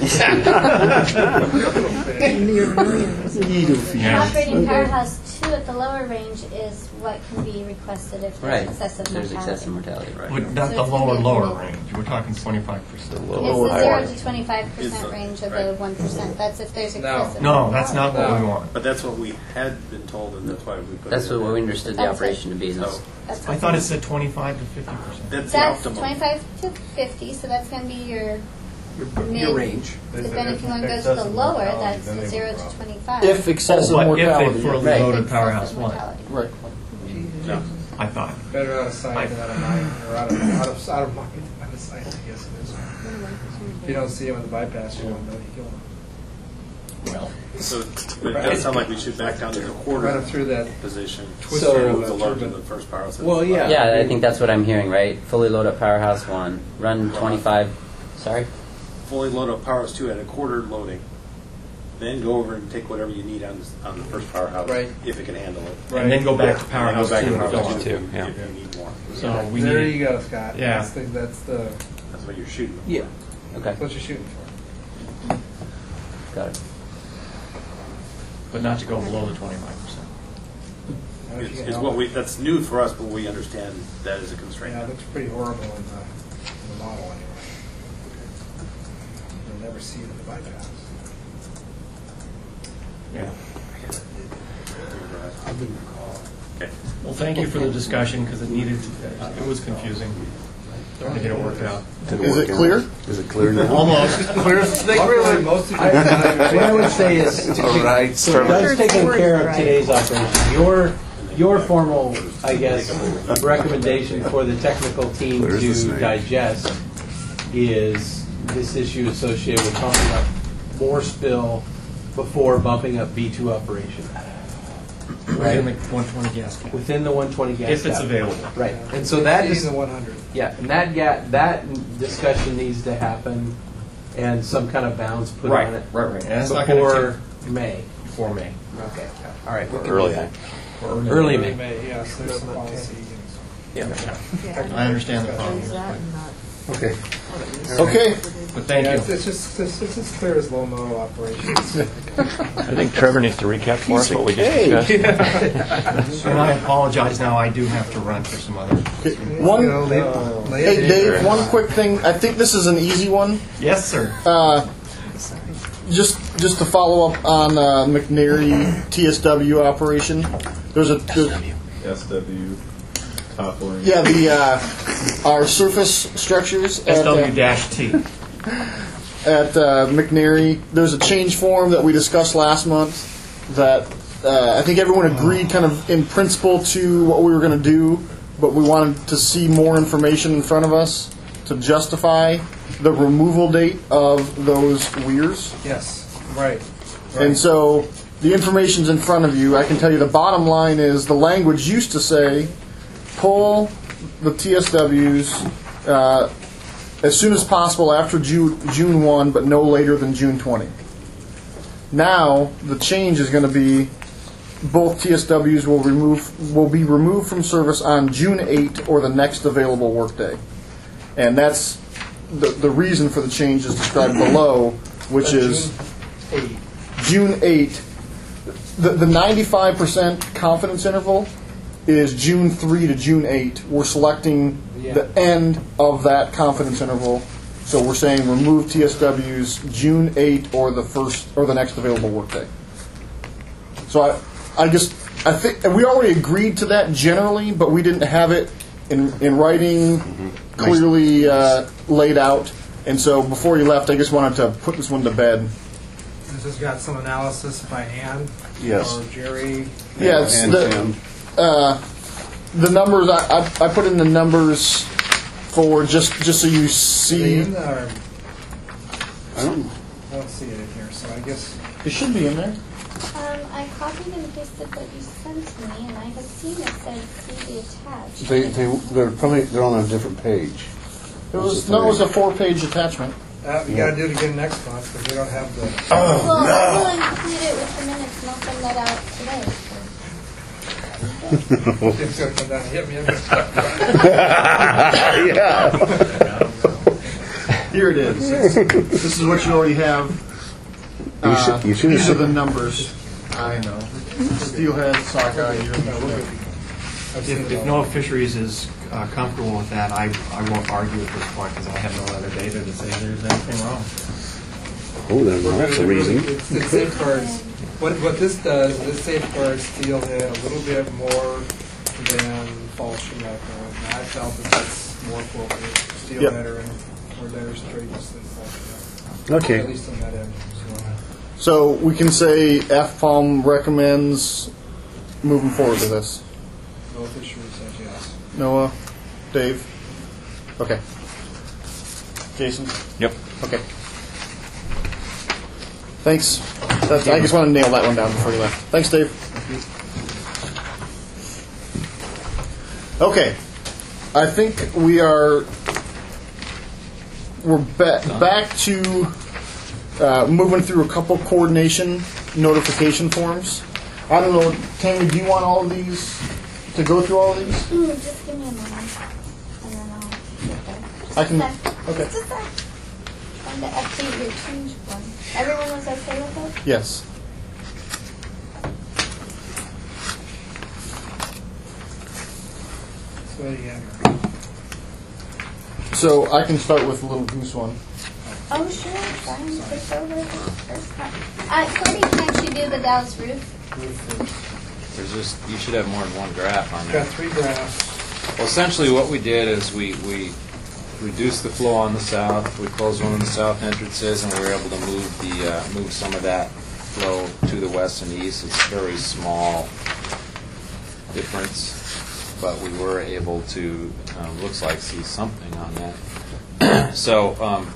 yeah. Operating Powerhouse two at the lower range is what can be requested if Right. there's excessive There's mortality. excessive mortality, right. But not So the it's gonna lower, be lower middle. range. We're talking twenty-five percent. It's the zero to twenty-five percent range of the one percent. That's if there's excessive. No, that's not what we No. want. But that's what we had been told, and that's why we put That's it in what there. we understood the That's operation to be. So, That's I thought it said twenty-five to fifty percent. that's the That's optimum. twenty-five to fifty, so that's going to be your Your, mid. your range. But then if you want to go to the lower, that's the zero to twenty-five. If excessive But if mortality. they fully Right. loaded Excessive Powerhouse one, mortality. Right. No. I thought. Better out of sight than out of mind, or out of, out of, out of mind, out of sight, I guess it is. If you don't see him with the bypass, you don't know you kill him. Well, So but it does sound like we should back down to the quarter Run him through that position. twist So- move the load to the first Powerhouse. Well, yeah. Yeah, I think that's what I'm hearing, right? Fully load up Powerhouse one, run twenty-five, sorry? Fully load up Powerhouse two at a quarter loading. Then go over and take whatever you need on, this, on the first Powerhouse, Right. if it can handle it. and then go back to And then go Powerhouse back two. to and Powerhouse fill two it. two, yeah. if you need more. So we There need. you go, Scott. Yeah. That's the, that's the, That's what you're shooting. for. Yeah. Okay, that's what you're shooting for. got it. But not to go below the twenty-five percent. Now, if you It's, can it's help what it. we, that's new for us, but we understand that is a constraint. Yeah, it looks pretty horrible in the, in the model anyway. You'll never see it in the bypass. Yeah. Okay. Well, thank you for the discussion because it needed. To, it was confusing. Trying to get it worked out. Is it clear? Is it clear now? Almost clear as they really. Most of I, what I would say is, to All right, so start Doug's with- taking care of Right. today's operation. Your your formal, I guess, recommendation for the technical team Clear as the to snake. digest is this issue associated with bumping up more spill before bumping up B two operation. Within the one twenty gas cap. Within the one twenty gas If it's cap. available. Right. And so that Exceeding is the one hundred. yeah, and that ga- that discussion needs to happen, and some kind of bounds put Right, on it right, right. And that's not gonna before May. Before May. Okay. All right. we can Early do that. May. Early May. May, yes, there's some policy. Yeah. Yeah. I understand the problem. Is that and not- Okay. Okay. But thank Yeah, you. It's it's just, it's it's as clear as low mow operations. I think Trevor needs to recap for us what we just discussed. And I apologize now, I do have to run for some other. One, You know, lay- lay hey it in. Dave, one quick thing. I think this is an easy one. Yes, sir. Uh, just just to follow up on uh, McNary T S W operation. There's a there's, S W, top line. yeah the uh, our surface structures at, S uh, W T. at uh, McNary. There's a change form that we discussed last month that uh, I think everyone agreed kind of in principle to what we were going to do, but we wanted to see more information in front of us to justify the removal date of those weirs. Yes, right. And so the information's in front of you. I can tell you the bottom line is the language used to say pull the T S Ws uh, as soon as possible after June, June first, but no later than June twentieth. Now the change is going to be both T S Ws will remove will be removed from service on June eighth or the next available workday. And that's the, the reason for the change is described below, which is June eighth. The, the ninety-five percent confidence interval is June third to June eighth. We're selecting the end of that confidence interval. So we're saying remove T S Ws June eighth or the first or the next available workday. So I I just I think and we already agreed to that generally, but we didn't have it in in writing clearly uh, laid out. And so before you left, I just wanted to put this one to bed. This has got some analysis by Ann Yes. or Jerry. Yeah, it's the uh, the numbers. I, I I put in the numbers for just just so you Are they see. in the- or- I don't. I don't see it in here, so I guess. It should be in there. Um, I copied and pasted what you sent to me, and I had seen it said see the attached. They, they, they're probably, they're on a different page. It was no, it was a four-page attachment. Uh, you gotta do it again next month, because we don't have the. Oh, well, I will include it with the minutes, and I'll send that out today. Jim's gonna come down and hit me. Here it is. This is what you already have. You should- you should have these are said- the numbers. I know. Steelhead, sockeye. If, if NOAA Fisheries is uh, comfortable with that, I, I won't argue at this point because I have no other data to say there's anything wrong. Oh, then that's a reason. It's- It safeguards, what, what this does, this safeguards steelhead a little bit more than false Chinook. And I felt that that's more appropriate. Steelhead are in more dire straits than false Chinook. Okay. At least on that end. So, So we can say F PALM recommends moving forward with this. no fisheries says yes. Noah, Dave. Okay. Jason. Yep. Okay. Thanks. That's, I just want to nail that one down before you left. Thanks, Dave. Okay. I think we are we're ba- back to uh, moving through a couple coordination notification forms. I don't know, Tammy, do you want all of these to go through all of these? Mm, just give me a moment, and then I'll get there. Just I can- a sec. okay. Just a sec. Trying to update your change form. Everyone was okay with it? Yes. So yeah. So I can start with the Little Goose one. Oh, sure. Brian, take over the first part. Uh, Cody, can't you do the Dallas roof? There's just, you should have more than one graph on Got there. three graphs. Well, essentially what we did is we, we reduced the flow on the south, we closed one of the south entrances, and we were able to move the, uh, move some of that flow to the west and east. It's a very small difference, but we were able to, uh, looks like, see something on that. So, um,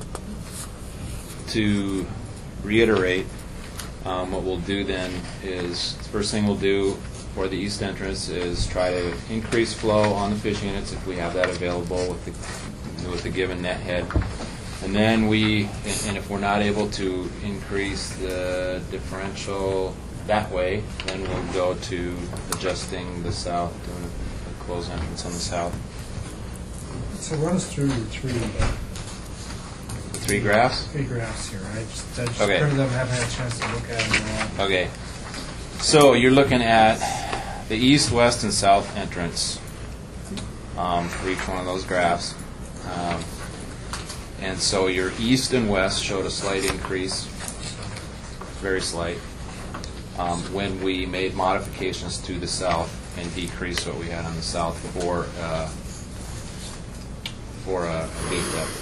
to reiterate, um, what we'll do then is, the first thing we'll do for the east entrance is try to increase flow on the fishing units if we have that available with the, with the given net head. And then we, and and if we're not able to increase the differential that way, then we'll go to adjusting the south, doing a closed entrance on the south. So run us through your three, The three graphs? three graphs here. I just, I just Okay. printed them, haven't had a chance to look at them all. Okay. So you're looking at the east, west, and south entrance um, for each one of those graphs. Um, and so your east and west showed a slight increase, very slight, um, when we made modifications to the south and decreased what we had on the south for uh, for a gate depth.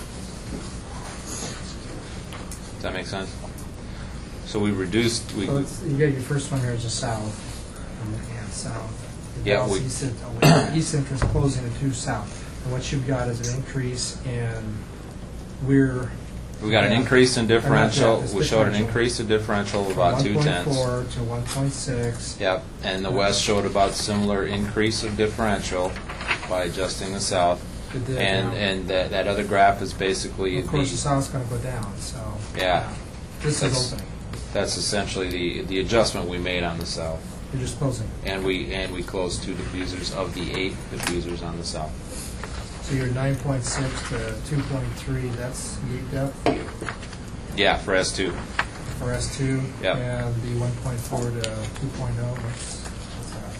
Does that make sense? So we reduced. We, So it's, you got your first one here is the south. I'm looking at south. The Yeah, Dallas we- East, en- oh, wait, east entrance closing to two south. And what you've got is an increase in we're. we got an yeah, increase in or not differential. that, it's We showed an differential. increase in differential of about two tenths. one point four to one point six. Yep, and the west showed about similar increase of differential by adjusting the south. It did, And yeah. and that, that other graph is basically Of course, the the south's going to go down, so. yeah. This That's- is opening. That's essentially the the adjustment we made on the south. You're just closing. And we and we closed two diffusers of the eight diffusers on the south. So you're nine point six to two point three, that's gate depth Yeah, for S two. for S two. Yep. And the one point four to two point oh, what's, what's that?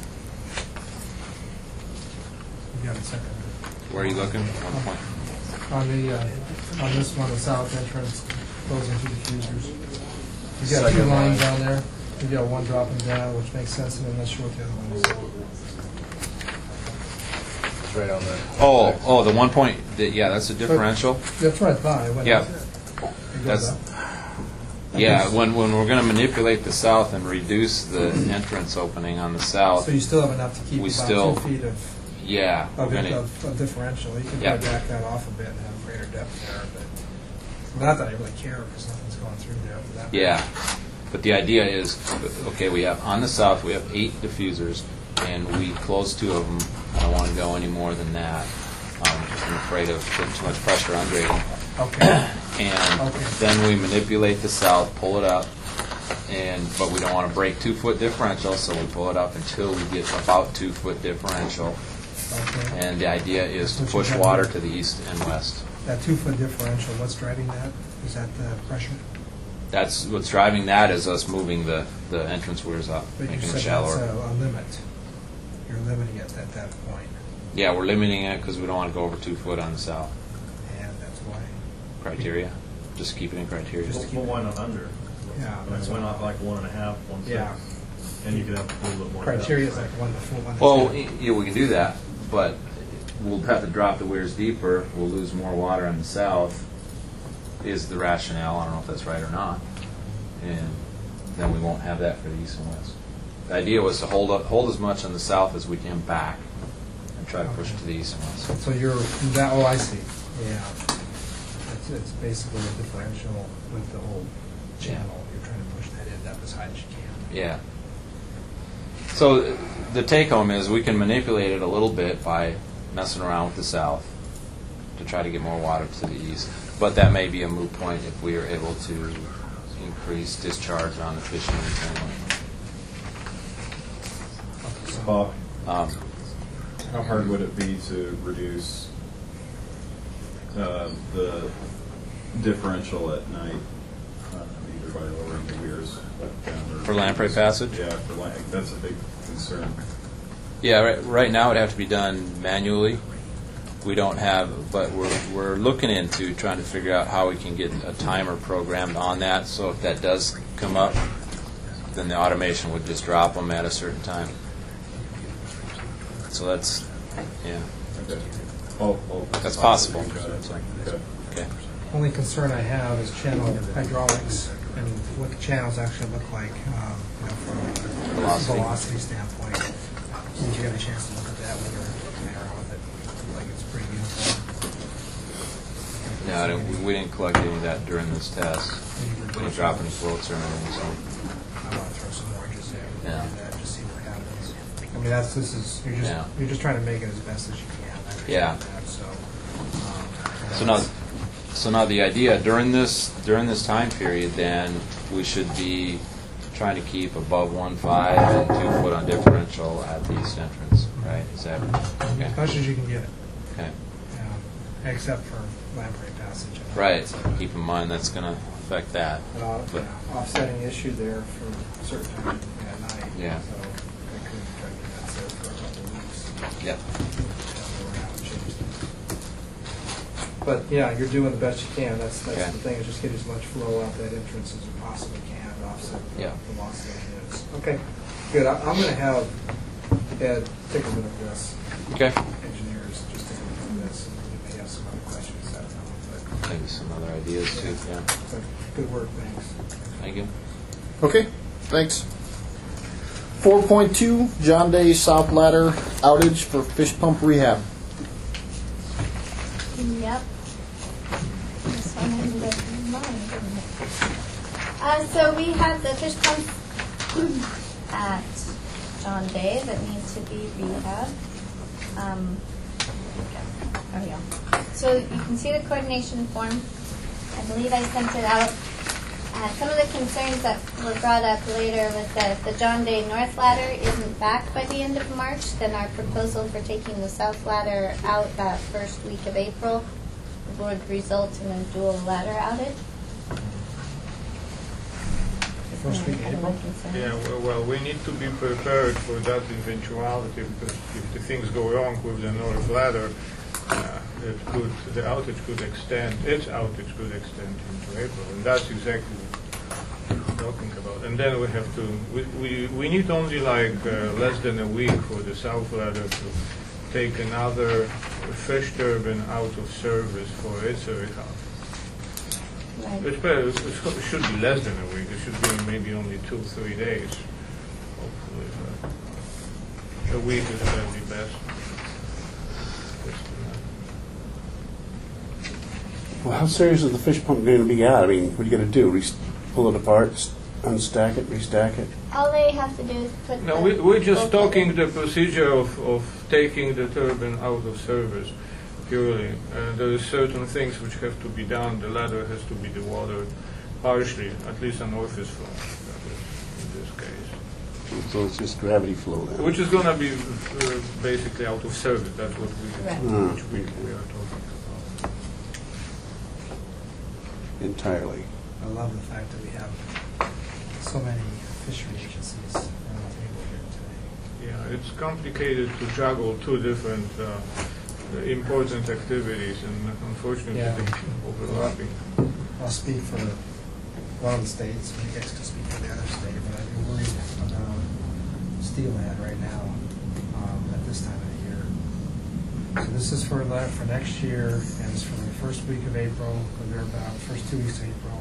You got a second. Where are you looking? One point. On the, uh, on this one, the south entrance, closing two diffusers. You've got two Second lines line. down there. You've got one dropping down, which makes sense, and I'm not sure what the other one is. It's right on the. Oh, oh, the one point. The, yeah, that's a differential. That's what I thought. It went Yeah. up. It goes That's up. yeah. When when we're going to manipulate the south and reduce the entrance opening on the south, So you still have enough to keep we about still two feet of, yeah. of, we're it- gonna- of, of differential. You can Yeah. probably back that off a bit and have greater depth there, but not that I really care because nothing's going through there. For that Yeah, but the idea is, okay, we have, on the south, we have eight diffusers, and we closed two of them. I don't want to go any more than that. Um, I'm afraid of putting too much pressure on grading. Okay. And Okay. then we manipulate the south, pull it up, and, but we don't want to break two-foot differential, so we pull it up until we get about two-foot differential. Okay. And the idea is to That's what push you have water here. to the east and west. That two-foot differential, what's driving that? Is that the pressure? That's, what's driving that is us moving the, the entrance weirs up, But you making said it shallower. that's a, a limit. You're limiting it at that point, Yeah, we're limiting it because we don't want to go over two foot on the south. and that's why. Criteria, just keep it in criteria. Just keep one under. Yeah, I mean, that's it went what- off like one and a half, one six. Yeah. And you could have a little bit more. Criteria is depth. like one to four, one to Well, two. y- yeah, we can do that, but we'll have to drop the weirs deeper. We'll lose more water on the south. Is the rationale? I don't know if that's right or not. And then we won't have that for the east and west. The idea was to hold up, hold as much on the south as we can back, and try to push it to the east and west. So you're, that, oh, I see, yeah. It's, it's basically a differential with the whole channel. You're trying to push that end up as high as you can. Yeah. So the take home is we can manipulate it a little bit by messing around with the south to try to get more water to the east. But that may be a moot point if we are able to increase discharge on the fishing internally. Um, How hard would it be to reduce uh, the differential at night, uh, either by lowering the weirs down or For Lamprey Passage? Yeah, for lam- that's a big concern. Yeah, right, right now it'd have to be done manually. We don't have, but we're, we're looking into trying to figure out how we can get a timer programmed on that, so if that does come up, then the automation would just drop them at a certain time. So that's, yeah. Okay. Oh, oh, That's possible. Okay. Okay. Only concern I have is channel hydraulics and what the channels actually look like, um, you know, from a Velocity. velocity standpoint. Did you get a chance to look at that when you were playing around with it? Like it's pretty uniform. No, I didn't, we- we didn't collect any of that during this test. We didn't drop any floats or anything, so. I want to throw some oranges there. Yeah. And, uh, just see what happens. I mean, that's, this is, you're just, Yeah. you're just trying to make it as best as you can. I understand Yeah. that, So, um, So now, so now the idea during this during this time period, then we should be trying trying to keep above one five and two foot on differential at the east entrance, right? Is that okay? As much as you can get it. Okay. Yeah, except for Lamprey Passage. Right. So keep in mind that's going to affect that. An off- But offsetting issue there for certain times at night. Yeah. So that could try to get that set for a couple of weeks. Yep. But yeah, you're doing the best you can. That's that's Okay. the thing. Is just get as much flow out that entrance as you possibly can to offset the, Yeah. the loss of those units. Okay, good. I, I'm going to have Ed take a look at this. Okay. Engineers just take a look at this. And you may have some other questions. I don't know. But Maybe some other ideas too. Yeah. so, good work. Thanks. Thank you. Okay, thanks. four point two, John Day South Ladder outage for fish pump rehab. Yep. This one ended up in mine, didn't it? Uh, so we have the fish pumps at John Day that need to be rehabbed. Um, there we go. So you can see the coordination form. I believe I sent it out. Uh, some of the concerns that were brought up later was that if the John Day North Ladder isn't back by the end of March, then our proposal for taking the South Ladder out that first week of April would result in a dual ladder outage. The first week of April? Yeah, well, well, we need to be prepared for that eventuality, because if the things go wrong with the North Ladder, uh, it could, the outage could extend, its outage could extend into April, and that's exactly what we're talking about. And then we have to, we, we, we need only like uh, less than a week for the South Ladder to take another fish turbine out of service for its rehab. Right. It's better, it should- it should be less than a week, it should be maybe only two, three days, hopefully. but A week is probably best. Well, how serious is the fish pump going to be out? I mean, what are you going to do? Re- pull it apart, s- unstack it, restack it? All they have to do is put No, the we, we're just both of talking them- the procedure of, of taking the turbine out of service purely. Uh, there are certain things which have to be done. The ladder has to be dewatered partially, at least on orifice flow, that is, in this case. So it's just gravity flow then? Which is going to be uh, basically out of service. That's what we, Right. Hmm. which we, we are talking about. Entirely. I love the fact that we have so many fishery agencies around the table here today. Yeah, it's complicated to juggle two different uh, important activities, and unfortunately Yeah. they keep overlapping. I'll speak for one of the states, you guys can speak for the other state, but I'd be worried about steelhead right now um, at this time of the year. So this is for that for next year, and it's for the first week of April, or thereabout, first two weeks of April.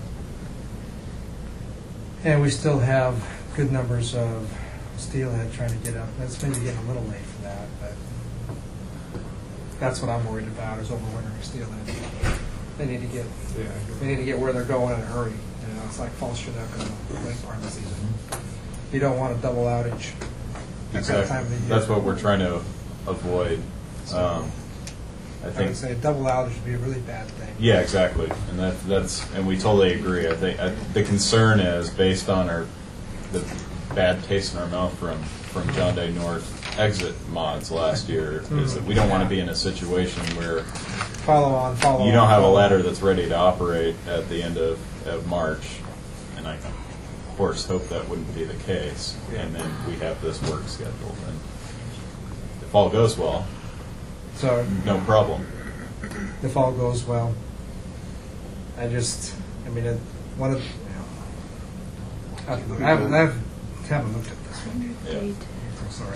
And we still have good numbers of steelhead trying to get up. That's maybe getting a little late for that, but that's what I'm worried about is overwintering steelhead. They need to get Yeah. they need to get where they're going in a hurry. You know, it's like fall Chinook in the late part of the season. You don't want a double outage at that time of the year. That's what we're trying to avoid. Um, I I think. would say a double outage would be a really bad thing. Yeah, exactly, and that that's and we totally agree. I think I, the concern is based on our the bad taste in our mouth from from John Day North exit mods last year is that we don't want to be in a situation where Follow on, follow you on. don't have a follow on. ladder that's ready to operate at the end of, of March, and I of course hope that wouldn't be the case. And then we have this work scheduled, and if all goes well, So no problem. if all goes well, I just, I mean, it, one of, you know, I haven't, I haven't, haven't looked at this one. Yeah. I'm sorry.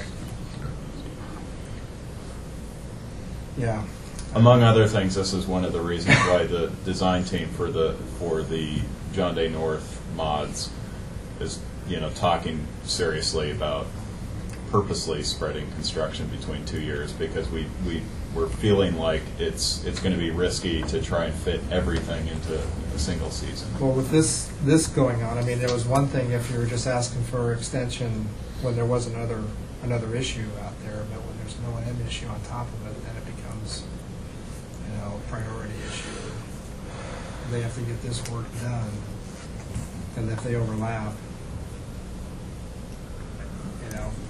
Yeah. Among other things, this is one of the reasons why the design team for the for the John Day North mods is, you know, talking seriously about purposely spreading construction between two years because we we we're feeling like it's it's going to be risky to try and fit everything into a single season. Well, with this this going on, I mean, there was one thing if you were just asking for extension when there was another another issue out there, but when there's no M issue on top of it, then it becomes, you know, a priority issue. They have to get this work done, and if they overlap,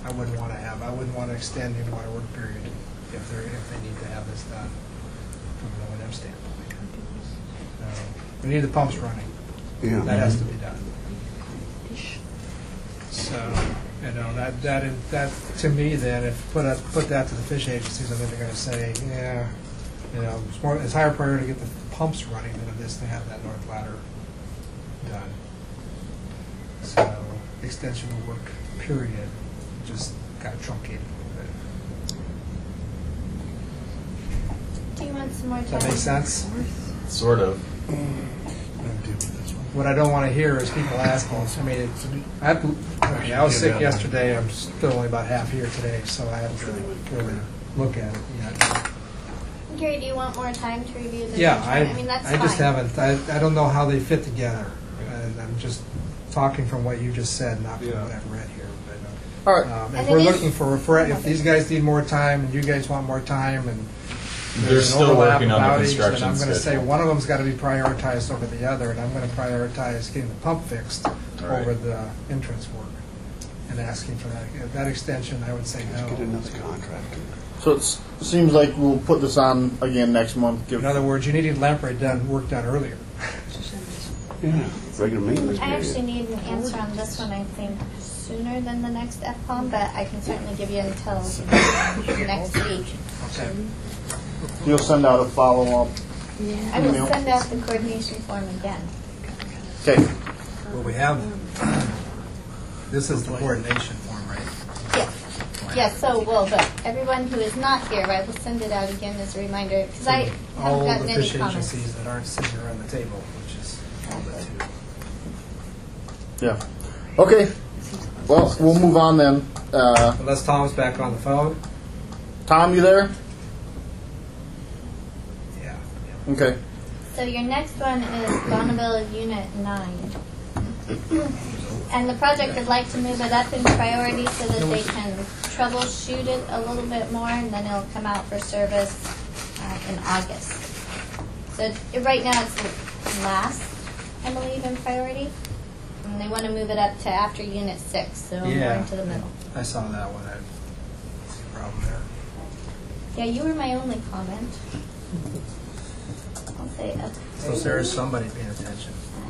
I wouldn't want to have, I wouldn't want to extend the water work period if they're, if they need to have this done from an O and M standpoint. Uh, We need the pumps running. Yeah. That has to be done. So, you know, that, that, is- that, to me then, if put that, put that to the fish agencies, I think they're gonna say, yeah, you know, it's more, it's higher priority to get the pumps running than it is to have that north ladder done. So, extension of work period just got truncated a little bit. Do you want some more Does time? that make sense? Sort of. What I don't want to hear is people asking, I mean, it's, I, have to- I mean, I was sick yesterday, I'm still only about half here today, so I haven't really, really look at it yet. Gary, do you want more time to review the Yeah, contract? I, I mean, that's I just fine. haven't, I, I don't know how they fit together. And I'm just talking from what you just said, not from what I've read here. But, All right. um, And if we're it is- looking for, if, we're- if these guys need more time and you guys want more time and They're there's an still overlap working of on the outage, construction then I'm going to say schedule. one of them's got to be prioritized over the other, and I'm going to prioritize getting the pump fixed right. over the entrance work and asking for that. That extension, I would say no. Get another contractor. So it seems like we'll put this on again next month. Give In other words, you needed Lamprey done, work done earlier. Yeah, regular maintenance I actually period. need an answer on this one, I think, sooner than the next F POM, but I can certainly give you until next week. Okay. You'll send out a follow-up. I will email. send out the coordination form again. Okay. Well, we have, this is the coordination form, right? Yes. Yes, so, well, but everyone who is not here, I will send it out again as a reminder, because I All haven't the gotten any fish comments. agencies that aren't sitting around the table, which is all the two. Yeah. Okay. Well, we'll move on then. Uh, Unless Tom's back on the phone? Tom, you there? Yeah. Okay. So your next one is Bonneville Unit nine. And the project would like to move it up in priority so that they can troubleshoot it a little bit more, and then it'll come out for service uh, in August. So it- right now it's last, I believe, in priority. And they want to move it up to after Unit six, so more Yeah. into the middle. I saw that one. I see a problem there. Yeah, you were my only comment. I'll say up. So there is somebody paying attention.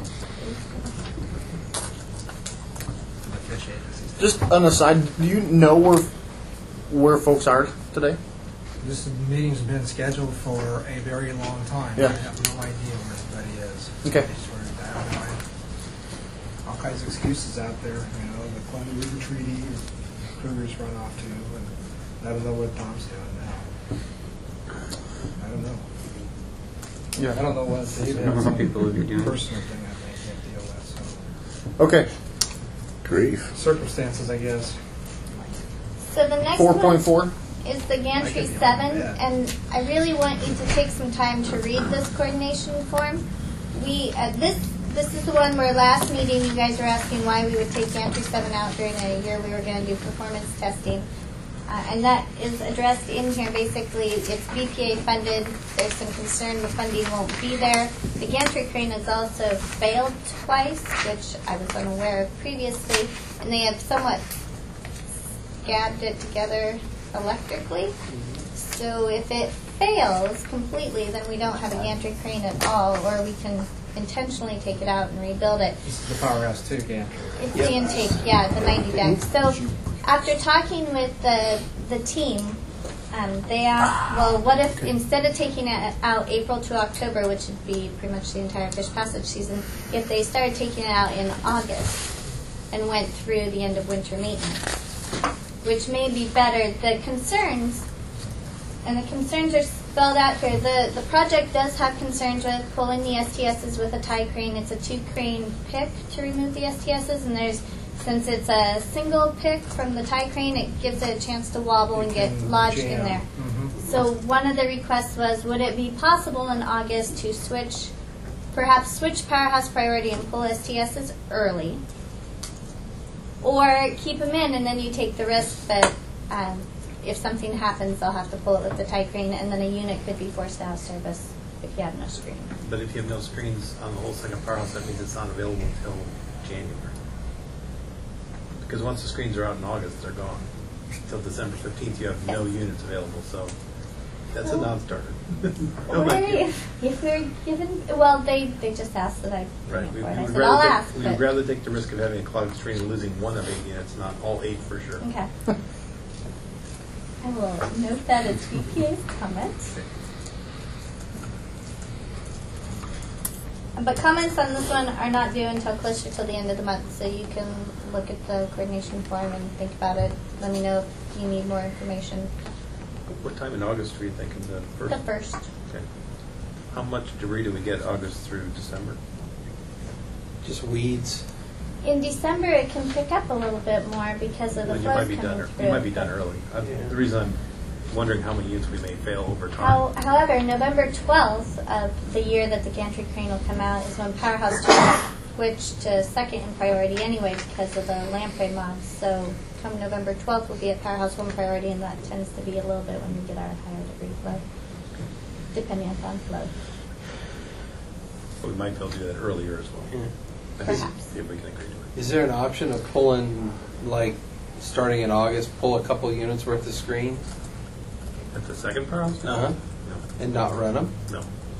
To the fish agencies. Just an aside, do you know where where folks are today? This meeting's been scheduled for a very long time. Yeah. I have no idea where everybody is. Okay. I swear to God, I don't know. All kinds of excuses out there, you know, the Columbia River Treaty, Cougars run off to, and I don't know what Tom's doing now. I don't know. Yeah. I don't know what Dave I don't know has what people would be doing. personal thing I may can't deal with, Okay. Grief. so. Circumstances, I guess. So the next Four one point four. is the gantry I could be on seven, that. and I really want you to take some time to read this coordination form. We uh, this this is the one where last meeting you guys were asking why we would take gantry seven out during a year we were going to do performance testing, uh, and that is addressed in here. Basically, it's B P A funded. There's some concern the funding won't be there. The gantry crane has also failed twice, which I was unaware of previously, and they have somewhat scabbed it together electrically. So if it fails completely, then we don't have a gantry crane at all, or we can intentionally take it out and rebuild it. This is the Powerhouse two gantry. It's the intake, yeah, the ninety deck. So after talking with the the team, um, they asked, well, what if instead of taking it out April to October, which would be pretty much the entire fish passage season, if they started taking it out in August and went through the end of winter maintenance, which may be better. The concerns, and the concerns are spelled out here. The the project does have concerns with pulling the S T Ss with a tie crane. It's a two crane pick to remove the S T Ss, and there's since it's a single pick from the tie crane, it gives it a chance to wobble and get lodged in jam. there. Mhm. So one of the requests was, would it be possible in August to switch, perhaps switch Powerhouse priority and pull S T Ss early, or keep them in and then you take the risk that um, if something happens, they'll have to pull it with the tie crane, and then a unit could be forced out of service if you have no screen. But if you have no screens on the whole second powerhouse, that means it's not available until January. Because once the screens are out in August, they're gone. till December fifteenth, you have no units available, so that's a non-starter. No, Or thank you. if, if we're given, well, they, they just asked that I Right. pay We, for it. we I would said, I'll rather ask, take, we but. would rather take the risk of having a clogged stream and losing one of eight units, not all eight for sure. Okay. I will note that as B P A's comment. But comments on this one are not due until closer to the end of the month, so you can look at the coordination form and think about it. Let me know if you need more information. What time in August were you thinking? The first? The first. Okay. How much debris do we get August through December? Just weeds. In December, it can pick up a little bit more because of the Well, you might flows be coming done. through. You might be done early. I- The reason I'm wondering how many units we may fail over time. How, however, November twelfth of the year that the gantry crane will come out is when Powerhouse two will switch to second in priority anyway because of the lamprey mods. So come November twelfth, we'll be at Powerhouse one priority, and that tends to be a little bit when we get our higher debris flow, depending upon flow. But we might be able to do that earlier as well. Yeah. Perhaps. If we can agree to it. Is there an option of pulling, like, starting in August, pull a couple units worth of screen? At the second powerhouse? No. Uh-huh. No. And not run them? No.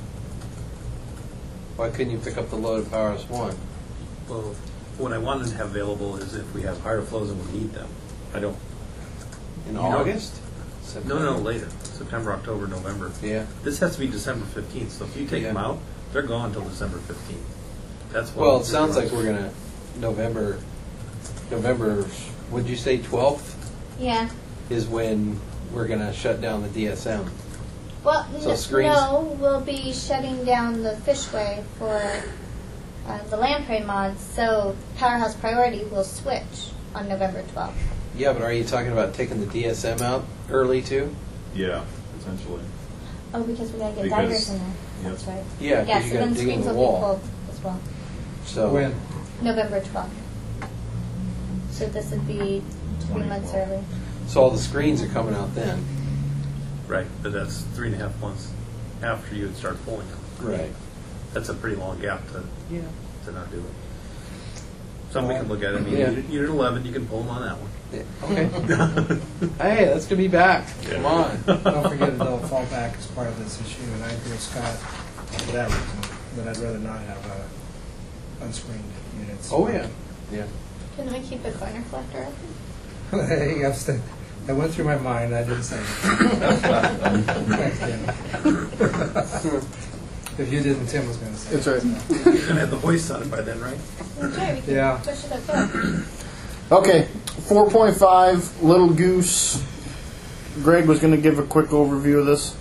Why couldn't you pick up the load of Powerhouse one? Well, what I wanted to have available is if we have higher flows and we need them. I don't. In you know- August? No, no, later. September, October, November. Yeah. This has to be December fifteenth, so if you take Yeah. them out, they're gone until December fifteenth. That's what. Well, it sounds like we're gonna, November, November, would you say twelfth Yeah. is when we're gonna shut down the D S M? Well, So n- screens- no, we'll be shutting down the Fishway for uh, the lamprey mods, so Powerhouse Priority will switch on November twelfth. Yeah, but are you talking about taking the D S M out early too? Yeah, potentially. Oh, because we gotta get Because- divers in there. Yep. That's right. Yeah, 'cause Yeah, you so gotta then dig in screens the will wall. be pulled as well. So When? November twelfth. So this would be three months early. So all the screens are coming out then? Right, but that's three and a half months after you would start pulling them. Right. That's a pretty long gap to, Yeah. to not do it. Some we can look at it. I mean, Yeah. unit, unit eleven, you can pull them on that one. Okay. Hey, that's gonna be back. Come on. Don't forget it, they'll fall back as part of this issue, and I agree with Scott for that reason, but I'd rather not have uh, unscreened units. Oh, yeah. Yeah. Can we keep a corner collector open? Hey, I'm st- that went through my mind, I didn't say it. Thanks, Tim. If you didn't, Tim was going to say it. It's right. You're going to have the voice on it by then, right? That's right, we can Yeah. push it up there. Okay, four point five, Little Goose. Greg was going to give a quick overview of this.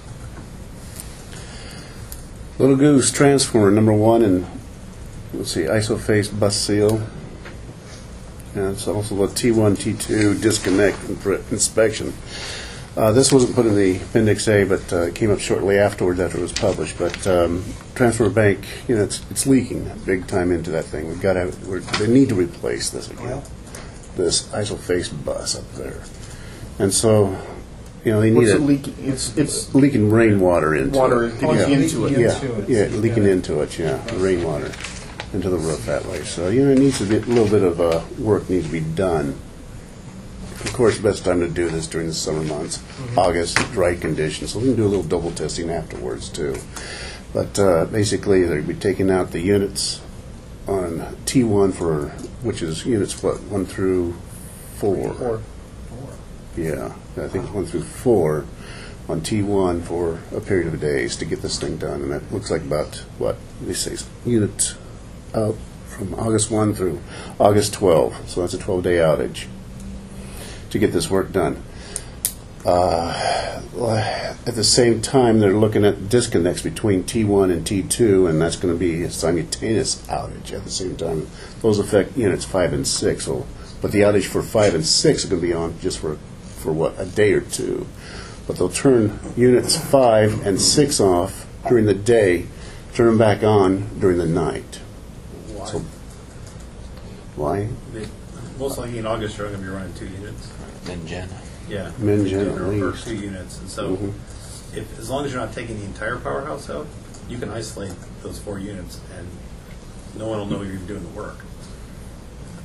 Little Goose transformer number one, and let's see, isophase bus seal. And it's also the T one, T two disconnect and for inspection. Uh, this wasn't put in the Appendix A, but uh, it came up shortly afterwards after it was published. But um, transfer bank, you know, it's, it's leaking big time into that thing. We've got to have, we're, they need to replace this again. This isophase bus up there, and so you know they need What's it. it leaking? It's it's leaking rainwater into Water it. getting yeah. into it. Yeah, Into it. yeah, leaking into it. Yeah, rainwater into the roof that way. So you know, it needs to be a little bit of uh, work needs to be done. Of course, the best time to do this during the summer months, Mhm. August, dry conditions. So we can do a little double testing afterwards too. But uh, basically, they'll be taking out the units on T one for which is units what one through four. Four. Yeah, I think it's one through four on T one for a period of days to get this thing done, and that looks like about what they say unit out from August one through August twelve. So that's a twelve-day outage to get this work done. Uh, at the same time, they're looking at disconnects between T one and T two, and that's going to be a simultaneous outage at the same time. Those affect units five and six, so, but the outage for five and six is going to be on just for, for what, a day or two. But they'll turn units five and six off during the day, turn them back on during the night. Why? So, why? They, most likely in August, you're going to be running two units. Min-gen. Yeah. Min-gen Or- at or least. two units. And so, Mhm. if as long as you're not taking the entire powerhouse out, you can isolate those four units, and no one will know you're doing the work.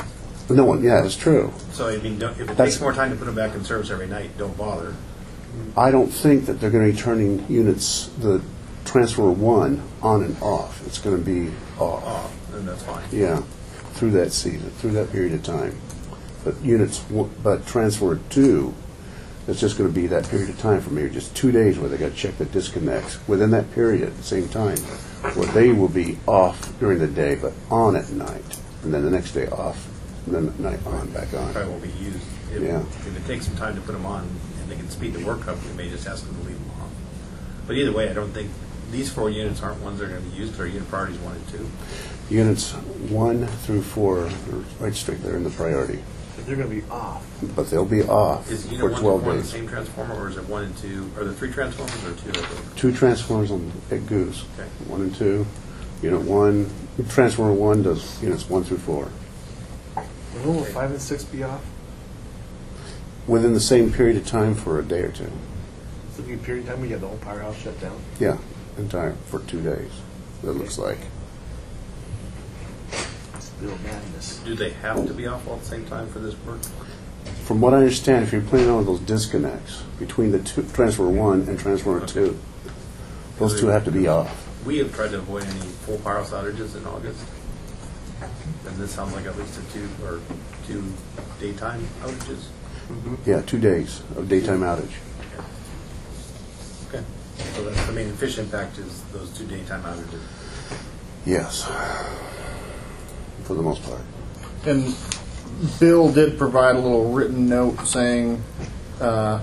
No one, yeah, it's true. So, I mean, don't, if it That's- takes more time to put them back in service every night, don't bother. I don't think that they're going to be turning units, the transformer one, on and off. It's going to be off. Off, then that's fine. Yeah, through that season, through that period of time. But units, one- but transformer two, it's just going to be that period of time for maybe just two days where they got to check the disconnects within that period at the same time, where they will be off during the day but on at night, and then the next day off, and then at night on, back on. Probably won't be used. If, Yeah. if it takes some time to put them on and they can speed the work up, we may just ask them to leave them off. But either way, I don't think, these four units aren't ones that are going to be used, they're unit priorities one and two. Units one through four are right straight there in the priority, They're going to be off. but they'll be off Is unit for one and twelve four the days. same transformer, or is it one and two, are there three transformers or two? of them? Two transformers on Big Goose, Okay. one and two. Unit one, transformer one does units one through four. Will five and six be off? Within the same period of time for a day or two. So the period of time we have the whole powerhouse shut down? Yeah, entire, for two days, it looks like. It's real madness. Do they have to be off all at the same time for this work? From what I understand, if you're playing on those disconnects between the two, transformer one and transformer two, those two have to be off. We have tried to avoid any full powerhouse outages in August. And this sounds like at least a two, or two daytime outages. Yeah, two days of daytime outage. Okay. So that's, I mean, the fish impact is those two daytime outages. Yes, for the most part. And Bill did provide a little written note saying uh,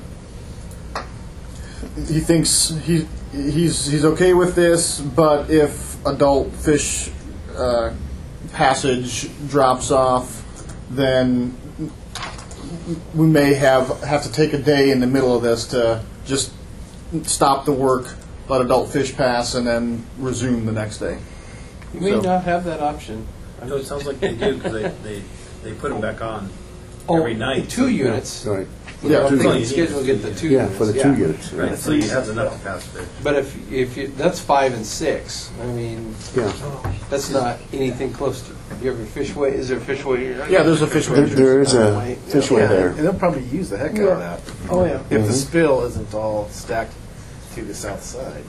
he thinks he he's he's okay with this, but if adult fish uh, passage drops off, then we may have have to take a day in the middle of this to just stop the work, let adult fish pass, and then resume the next day. You may So- not have that option. No, it sounds like they do, because they, they, they put them back on Oh, every night. two units. Right. Yeah, Yeah, I'm two thinking units. schedule to get the two Yeah, units. for the two units. Right, so you have enough to pass fish. But if, if you, that's five and six, I mean, Yeah. that's not anything close to, you have a fishway, is there a fishway here? Yeah, there's a fishway. There, there is a fishway Yeah, there. And they'll probably use the heck out of that. Oh, yeah. If the Mhm. spill isn't all stacked to the south side.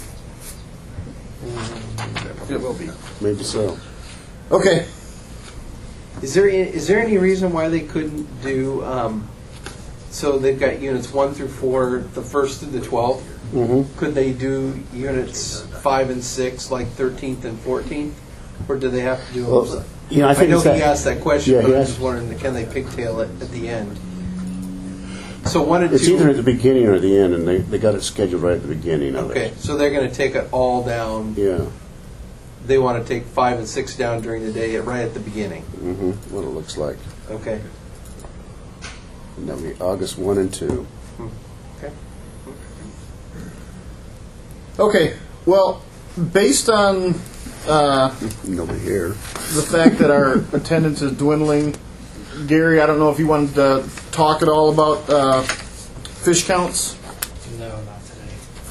It will be. Maybe so. Okay. Is there, is there any reason why they couldn't do, um, so they've got units one through four, the first through the twelfth? Mm-hmm. Could they do units five and six, like thirteenth and fourteenth? Or do they have to do? Well, you know, I think know it's he that- asked that question, Yeah, but he I'm asked- just wondering, can they pigtail it at the end? So one and It's two. either at the beginning or the end, and they, they got it scheduled right at the beginning of Okay, it. so they're going to take it all down. Yeah. They want to take five and six down during the day, right at the beginning. Mm-hmm. What it looks like. Okay. And that'll be August one and two. Okay. Okay. Well, based on uh, Nobody here. the fact that our attendance is dwindling, Gary, I don't know if you wanted to talk at all about uh, fish counts. No, not today.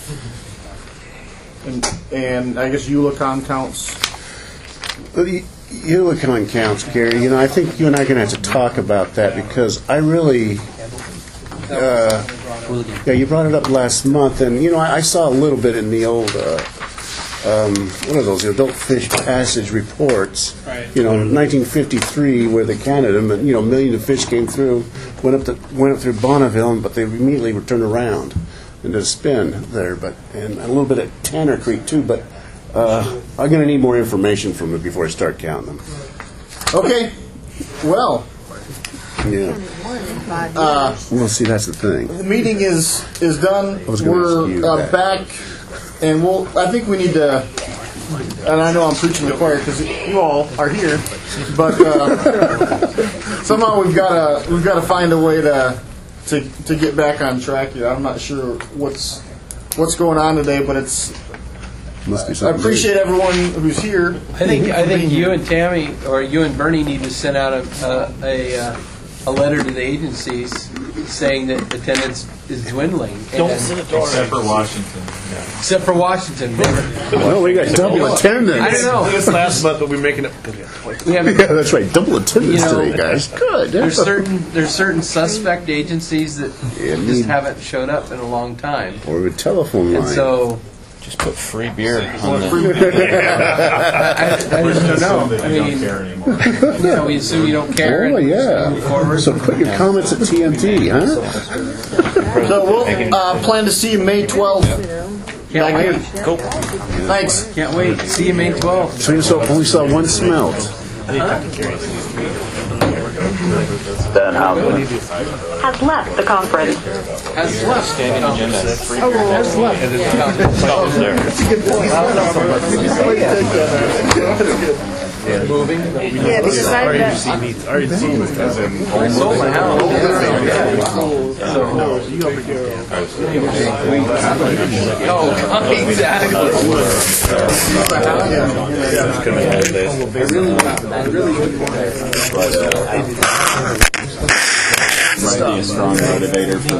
And, and I guess Eulicon counts. Well, you, you look on counts, Gary. You know, I think you and I are going to have to talk about that because I really. Uh, yeah, you brought it up last month, and you know, I, I saw a little bit in the old. Uh, um, what are those? The adult fish passage reports. Right. You know, nineteen fifty-three, where they counted them, and you know, millions of fish came through, went up to, went up through Bonneville, but they immediately were turned around and did a spin there. But and a little bit at Tanner Creek too. But uh, I'm going to need more information from it before I start counting them. Okay. Well, Yeah. uh, Well, see, that's the thing. the meeting is is done. I was gonna ask you We're uh, that. back, and we'll. I think we need to. And I know I'm preaching to the choir because you all are here, but uh, somehow we've got to we've got to find a way to to to get back on track here. I'm not sure what's what's going on today, but it's. Must be I something. appreciate everyone who's here. I think I think you and Tammy or you and Bernie need to send out a a, a, uh, a letter to the agencies saying that attendance is dwindling. Don't and- sit at the door. Except for Washington. Except for Washington. Well, we got double attendance. I don't know. This last month, we'll be making it. We have, Yeah, that's right. Double attendance You know, today, guys. Good. There's certain there's certain suspect agencies that Yeah, just need- haven't showed up in a long time, Or with telephone line. and so Just put free beer on I, the. I, I just don't know. I You don't mean, care anymore. you know, we assume you don't care. Oh, and yeah. move forward. So put your comments at T N T, huh? So we'll uh, plan to see you May twelfth. Can't wait. Cool. Thanks. Can't wait. See you May twelfth. So you saw, only saw one smelt. Then how good? Has left the conference. Has left. Standing agenda. Oh, has left. Moving. Yeah, because I, that, R E C meets as in. I sold my house. Oh, exactly. Might be a strong motivator for